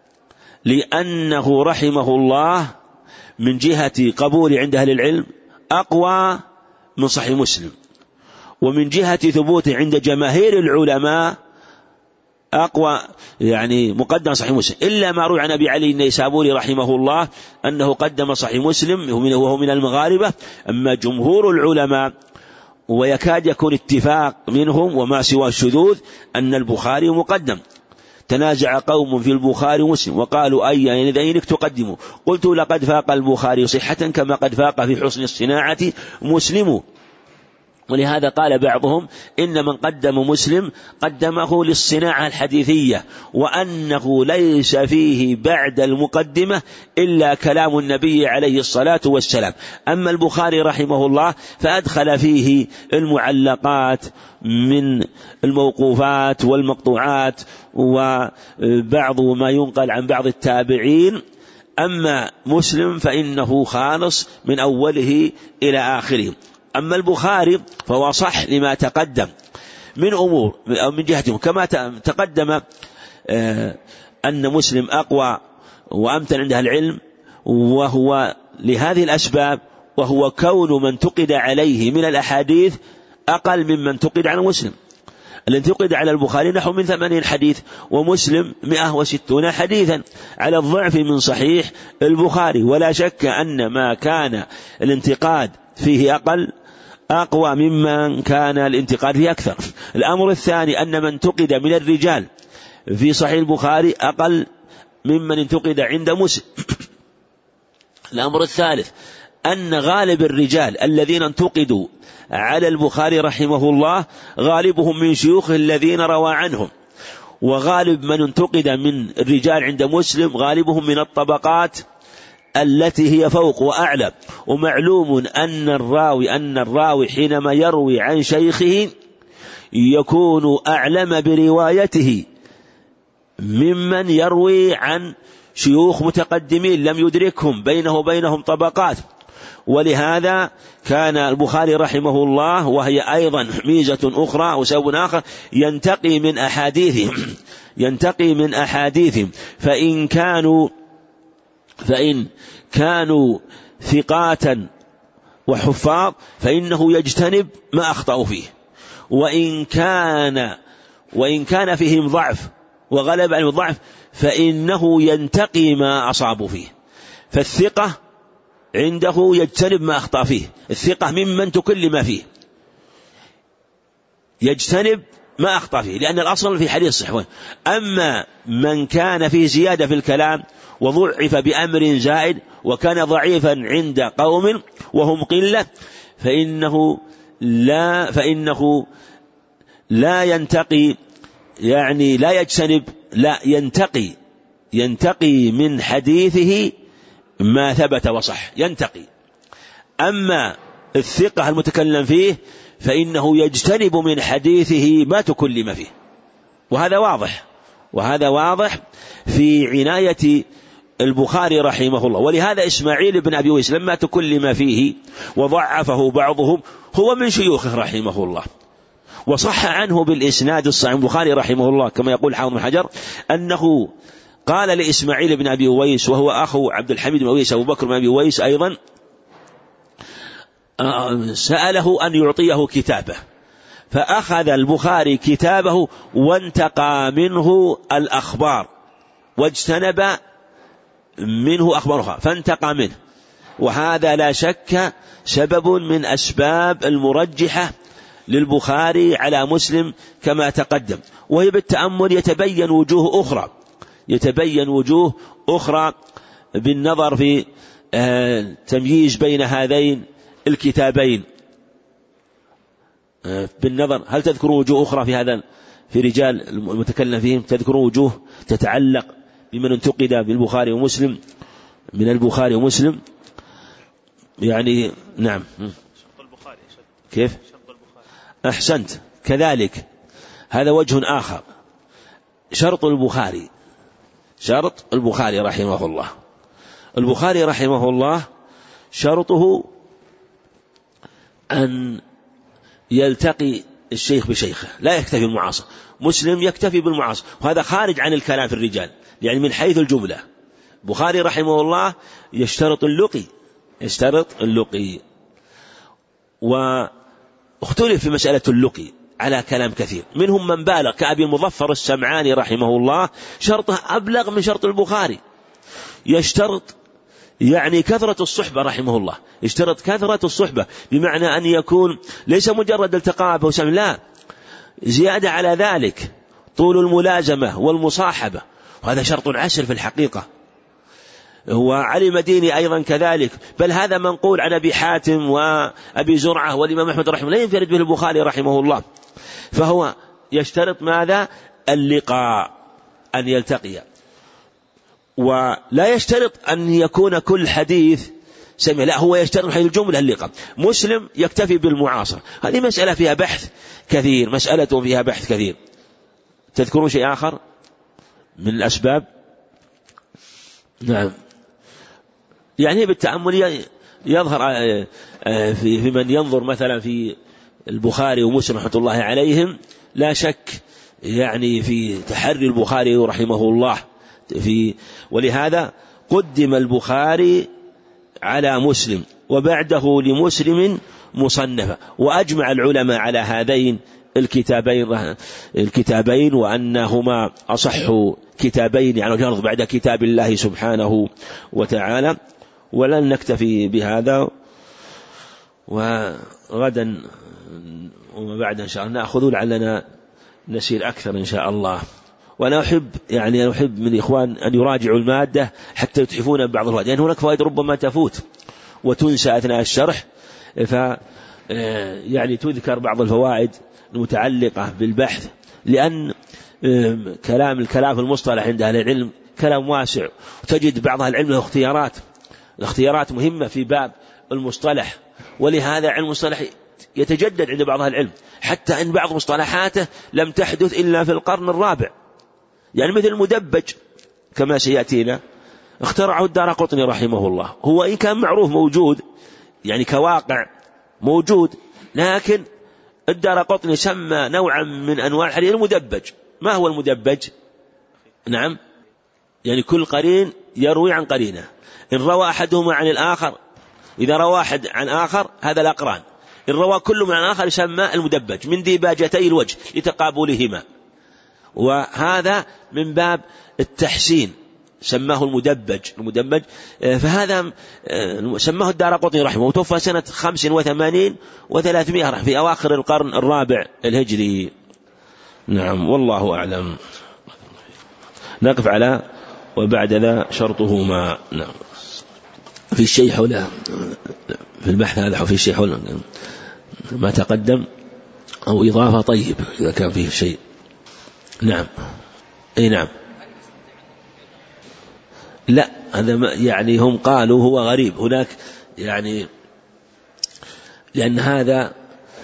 لأنه رحمه الله من جهة قبول عند أهل العلم أقوى من صحيح مسلم، ومن جهة ثبوته عند جماهير العلماء أقوى، يعني مقدم صحيح مسلم، إلا ما روي عن أبي علي النيسابوري رحمه الله أنه قدم صحيح مسلم وهو من المغاربة. أما جمهور العلماء ويكاد يكون اتفاق منهم وما سوى الشذوذ أن البخاري مقدم. تنازع قوم في البخاري ومسلم وقالوا أي ذينك تقدموا، قلت لقد فاق البخاري صحة كما قد فاق في حسن الصناعة مسلم. ولهذا قال بعضهم إن من قدم مسلم قدمه للصناعة الحديثية، وأنه ليس فيه بعد المقدمة إلا كلام النبي عليه الصلاة والسلام. أما البخاري رحمه الله فأدخل فيه المعلقات من الموقوفات والمقطوعات وبعض ما ينقل عن بعض التابعين. أما مسلم فإنه خالص من أوله إلى آخره. أما البخاري فهو صح لما تقدم من أمور أو من جهتهم، كما تقدم أن مسلم أقوى وأمتن عند العلم، وهو لهذه الأسباب، وهو كون من تقد عليه من الأحاديث أقل ممن تقد على مسلم. الذي تقد على البخاري نحو من ثمانين حديث، ومسلم مئة وستون حديثا على الضعف من صحيح البخاري. ولا شك أن ما كان الانتقاد فيه أقل أقوى ممن كان الانتقاد فيه أكثر. الأمر الثاني أن من تقد من الرجال في صحيح البخاري أقل ممن انتقد عند مسلم. الأمر الثالث أن غالب الرجال الذين انتقدوا على البخاري رحمه الله غالبهم من شيوخه الذين روى عنهم، وغالب من انتقد من الرجال عند مسلم غالبهم من الطبقات التي هي فوق وأعلى. ومعلوم أن الراوي أن الراوي حينما يروي عن شيخه يكون أعلم بروايته ممن يروي عن شيوخ متقدمين لم يدركهم، بينه وبينهم طبقات. ولهذا كان البخاري رحمه الله، وهي أيضا ميزة أخرى وسبب آخر، ينتقي من أحاديثهم ينتقي من أحاديثهم فإن كانوا فإن كانوا ثقات وحفاظ فإنه يجتنب ما أخطأوا فيه، وإن كان وإن كان فيهم ضعف وغلب عليهم الضعف فإنه ينتقي ما أصابوا فيه. فالثقة عنده يجتنب ما أخطأ فيه، الثقة ممن تكلم فيه يجتنب ما أخطأ فيه، لأن الأصل في حديث صحيح. أما من كان فيه زيادة في الكلام وضعف بأمر زائد وكان ضعيفا عند قوم وهم قلة فإنه لا فإنه لا ينتقي يعني لا يجتنب لا ينتقي ينتقي من حديثه ما ثبت وصح ينتقي. أما الثقة المتكلم فيه فإنه يجتنب من حديثه ما تكلم فيه، وهذا واضح وهذا واضح في عناية البخاري رحمه الله. ولهذا إسماعيل بن أبي ويس لما تكلم فيه وضعفه بعضهم هو من شيوخه رحمه الله، وصح عنه بالإسناد الصحيح البخاري رحمه الله كما يقول حافظ بن حجر أنه قال لإسماعيل بن أبي ويس وهو أخو عبد الحميد بن ويس أبو بكر بن أبي ويس أيضا، سأله أن يعطيه كتابه، فأخذ البخاري كتابه وانتقى منه الأخبار واجتنب منه أخبارها فانتقى منه. وهذا لا شك سبب من أسباب المرجحة للبخاري على مسلم كما تقدم. وهي بالتأمل يتبين وجوه أخرى يتبين وجوه أخرى بالنظر في تمييز بين هذين الكتابين بالنظر. هل تذكر وجوه أخرى في هذا في رجال المتكلم فيهم؟ تذكر وجوه تتعلق بمن انتقد بالبخاري ومسلم من البخاري ومسلم يعني؟ نعم. كيف؟ أحسنت. كذلك هذا وجه آخر. شرط البخاري شرط البخاري رحمه الله البخاري رحمه الله شرطه أن يلتقي الشيخ بشيخه، لا يكتفي بالمعاصر. مسلم يكتفي بالمعاصر، وهذا خارج عن الكلام في الرجال يعني من حيث الجملة. البخاري رحمه الله يشترط اللقي يشترط اللقي واختلف في مسألة اللقي على كلام كثير، منهم من بالغ كأبي المظفر السمعاني رحمه الله شرطه أبلغ من شرط البخاري، يشترط يعني كثرة الصحبة رحمه الله، يشترط كثرة الصحبة بمعنى أن يكون ليس مجرد التقاء بوسام، لا زيادة على ذلك طول الملازمة والمصاحبة، وهذا شرط عسر في الحقيقة. وعلي مديني أيضا كذلك، بل هذا منقول عن أبي حاتم وأبي زرعة والإمام أحمد رحمه الله، لا ينفرد به البخاري رحمه الله. فهو يشترط ماذا؟ اللقاء، أن يلتقي، ولا يشترط أن يكون كل حديث سمع، لا هو يشترط حيث الجملة اللقاء. مسلم يكتفي بالمعاصرة، هذه مسألة فيها بحث كثير مسألة فيها بحث كثير. تذكرون شيء آخر من الأسباب؟ نعم، يعني بالتأمل يظهر في من ينظر مثلا في البخاري ومسلم رحمة الله عليهم لا شك يعني في تحري البخاري رحمه الله في، ولهذا قدم البخاري على مسلم وبعده لمسلم مصنفة، وأجمع العلماء على هذين الكتابين الكتابين وأنهما أصح كتابين على الأرض بعد كتاب الله سبحانه وتعالى. ولن نكتفي بهذا، وغدا وما بعد إن شاء الله نأخذ لعلنا نسير أكثر إن شاء الله. وأنا أحب يعني أنا أحب من الإخوان أن يراجعوا المادة حتى يتحفون ببعض الفوائد، لأن يعني هناك فوائد ربما تفوت وتنسى أثناء الشرح، ف يعني تذكر بعض الفوائد المتعلقة بالبحث، لأن كلام الكلام في المصطلح عند أهل العلم كلام واسع، وتجد بعض أهل العلم له اختيارات، الاختيارات مهمة في باب المصطلح، ولهذا علم المصطلح يتجدد عند بعض أهل العلم، حتى أن بعض مصطلحاته لم تحدث إلا في القرن الرابع، يعني مثل المدبج كما سيأتينا اخترعه الدارقطني رحمه الله، هو إن كان معروف موجود يعني كواقع موجود، لكن الدارقطني سمى نوعا من أنواع الحديث المدبج. ما هو المدبج؟ نعم، يعني كل قرين يروي عن قرينه، إن روى أحدهما عن الآخر، إذا روى أحد عن آخر هذا الأقران، إن روى كل من الآخر يسمى المدبج من ديباجتي الوجه لتقابلهما، وهذا من باب التحسين سماه المدبج المدبج فهذا سماه الدارقطني رحمه، وتوفى سنة خمس وثمانين وثلاثمائة في أواخر القرن الرابع الهجري. نعم والله أعلم. نقف على وبعد ذا شرطهما. نعم في شيء حول في البحث هذا، في شيء حول ما تقدم أو إضافة؟ طيب إذا كان فيه شيء. نعم أي نعم، لا هذا يعني هم قالوا هو غريب هناك، يعني لأن هذا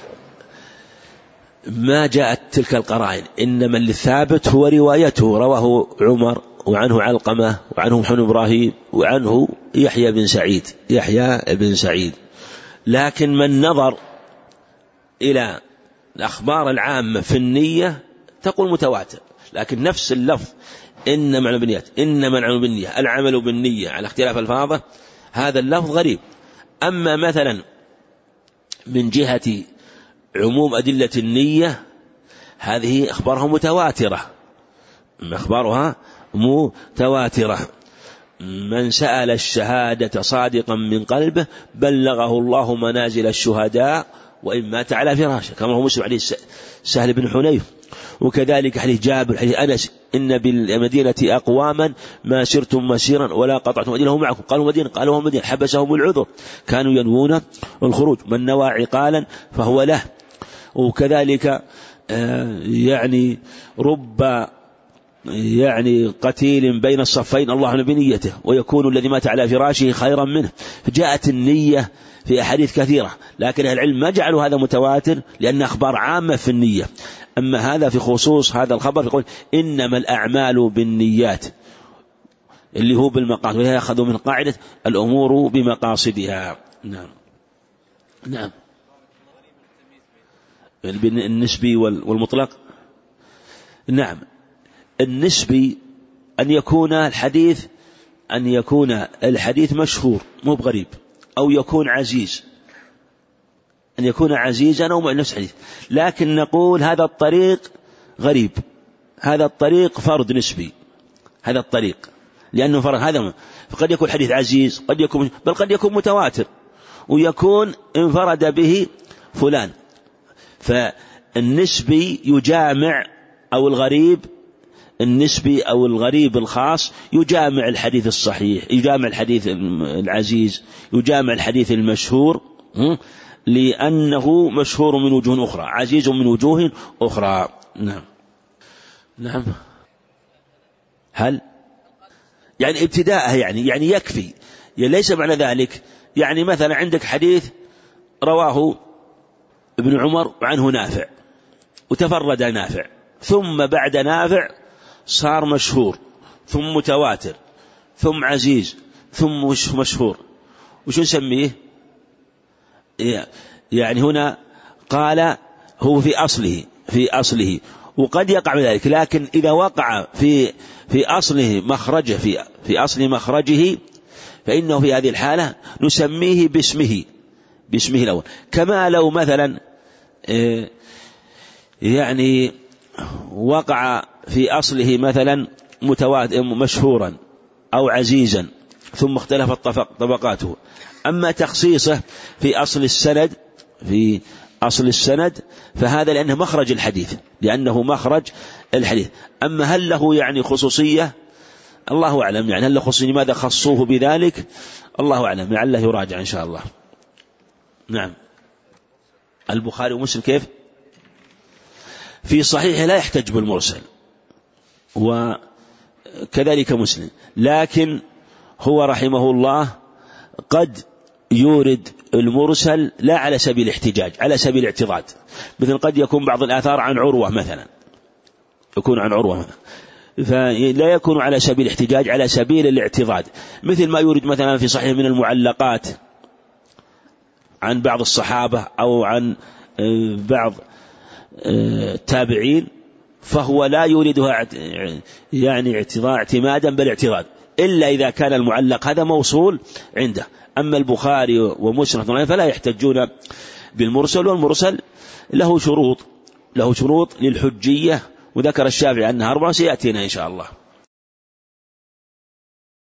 ما جاءت تلك القرائن، إنما اللي ثابت هو روايته، رواه عمر وعنه علقمة وعنه محمد إبراهيم وعنه يحيى بن سعيد يحيى بن سعيد لكن من نظر إلى الأخبار العامة في النية تقول متواتر، لكن نفس اللفظ إنما البنيات إنما العمل بالنية العمل بالنية على اختلاف الفاظه، هذا اللفظ غريب. أما مثلا من جهة عموم أدلة النية هذه أخبارها متواترة، أخبارها متواترة، من سأل الشهادة صادقا من قلبه بلغه الله منازل الشهداء وإن مات على فراشه، كما هو مسلم عليه سهل بن حنيف. وكذلك حديث جابر حديث أنس إن بالمدينة أقواما ما سرتم مسيرا ولا قطعتم مدينة معكم، قالوا مدينة قالوا مدينة حبسهم العذر كانوا ينوون الخروج، من نوى عقالا فهو له. وكذلك يعني رب يعني قتيل بين الصفين الله بنيته ويكون الذي مات على فراشه خيرا منه، فجاءت النية في أحاديث كثيرة، لكن أهل العلم ما جعلوا هذا متواتر لأن أخبار عامة في النية. أما هذا في خصوص هذا الخبر يقول إنما الأعمال بالنيات اللي هو بالمقاصد، ولا يأخذوا من قاعدة الأمور بمقاصدها. نعم نعم النسبي والمطلق. نعم النسبي أن يكون الحديث أن يكون الحديث مشهور مو بغريب، أو يكون عزيز، أن يكون عزيزا أو مع نفس الحديث، لكن نقول هذا الطريق غريب، هذا الطريق فرد نسبي، هذا الطريق لأنه فرد هذا، فقد يكون حديث عزيز قد يكون بل قد يكون متواتر ويكون انفرد به فلان، فالنسبي يجامع أو الغريب النسبي أو الغريب الخاص يجامع الحديث الصحيح، يجامع الحديث العزيز، يجامع الحديث المشهور، لأنه مشهور من وجوه أخرى، عزيز من وجوه أخرى. نعم نعم هل يعني ابتداءه يعني يعني يكفي، يعني ليس معنى ذلك يعني مثلا عندك حديث رواه ابن عمر عنه نافع وتفرد نافع، ثم بعد نافع صار مشهور، ثم متواتر، ثم عزيز، ثم مشهور، وشو نسميه؟ يعني هنا قال هو في أصله في أصله وقد يقع من ذلك، لكن إذا وقع في في أصله مخرجه في في أصل مخرجه فإنه في هذه الحالة نسميه باسمه باسمه الأول، كما لو مثلا يعني وقع في أصله مثلا متواتر مشهورا أو عزيزا ثم اختلفت طبقاته. أما تخصيصه في أصل السند في أصل السند فهذا لأنه مخرج الحديث لأنه مخرج الحديث. أما هل له يعني خصوصية؟ الله أعلم، يعني هل له خصوصية لماذا خصوه بذلك؟ الله أعلم، لعله يراجع إن شاء الله. نعم. البخاري ومسلم كيف؟ في صحيح لا يحتج بالمرسل وكذلك مسلم، لكن هو رحمه الله قد يورد المرسل لا على سبيل الاحتجاج، على سبيل الاعتضاد. مثل قد يكون بعض الآثار عن عروة مثلا، يكون عن عروة مثلا، فلا يكون على سبيل الاحتجاج، على سبيل الاعتضاد. مثل ما يورد مثلا في صحيح من المعلقات عن بعض الصحابة أو عن بعض التابعين، فهو لا يريدها يعني اعتضاد اعتمادا بل اعتراض، إلا إذا كان المعلق هذا موصول عنده. أما البخاري ومسلم فلا يحتجون بالمرسل، والمرسل له شروط له شروط للحجية، وذكر الشافعي أنها أربعة سيأتينا إن شاء الله.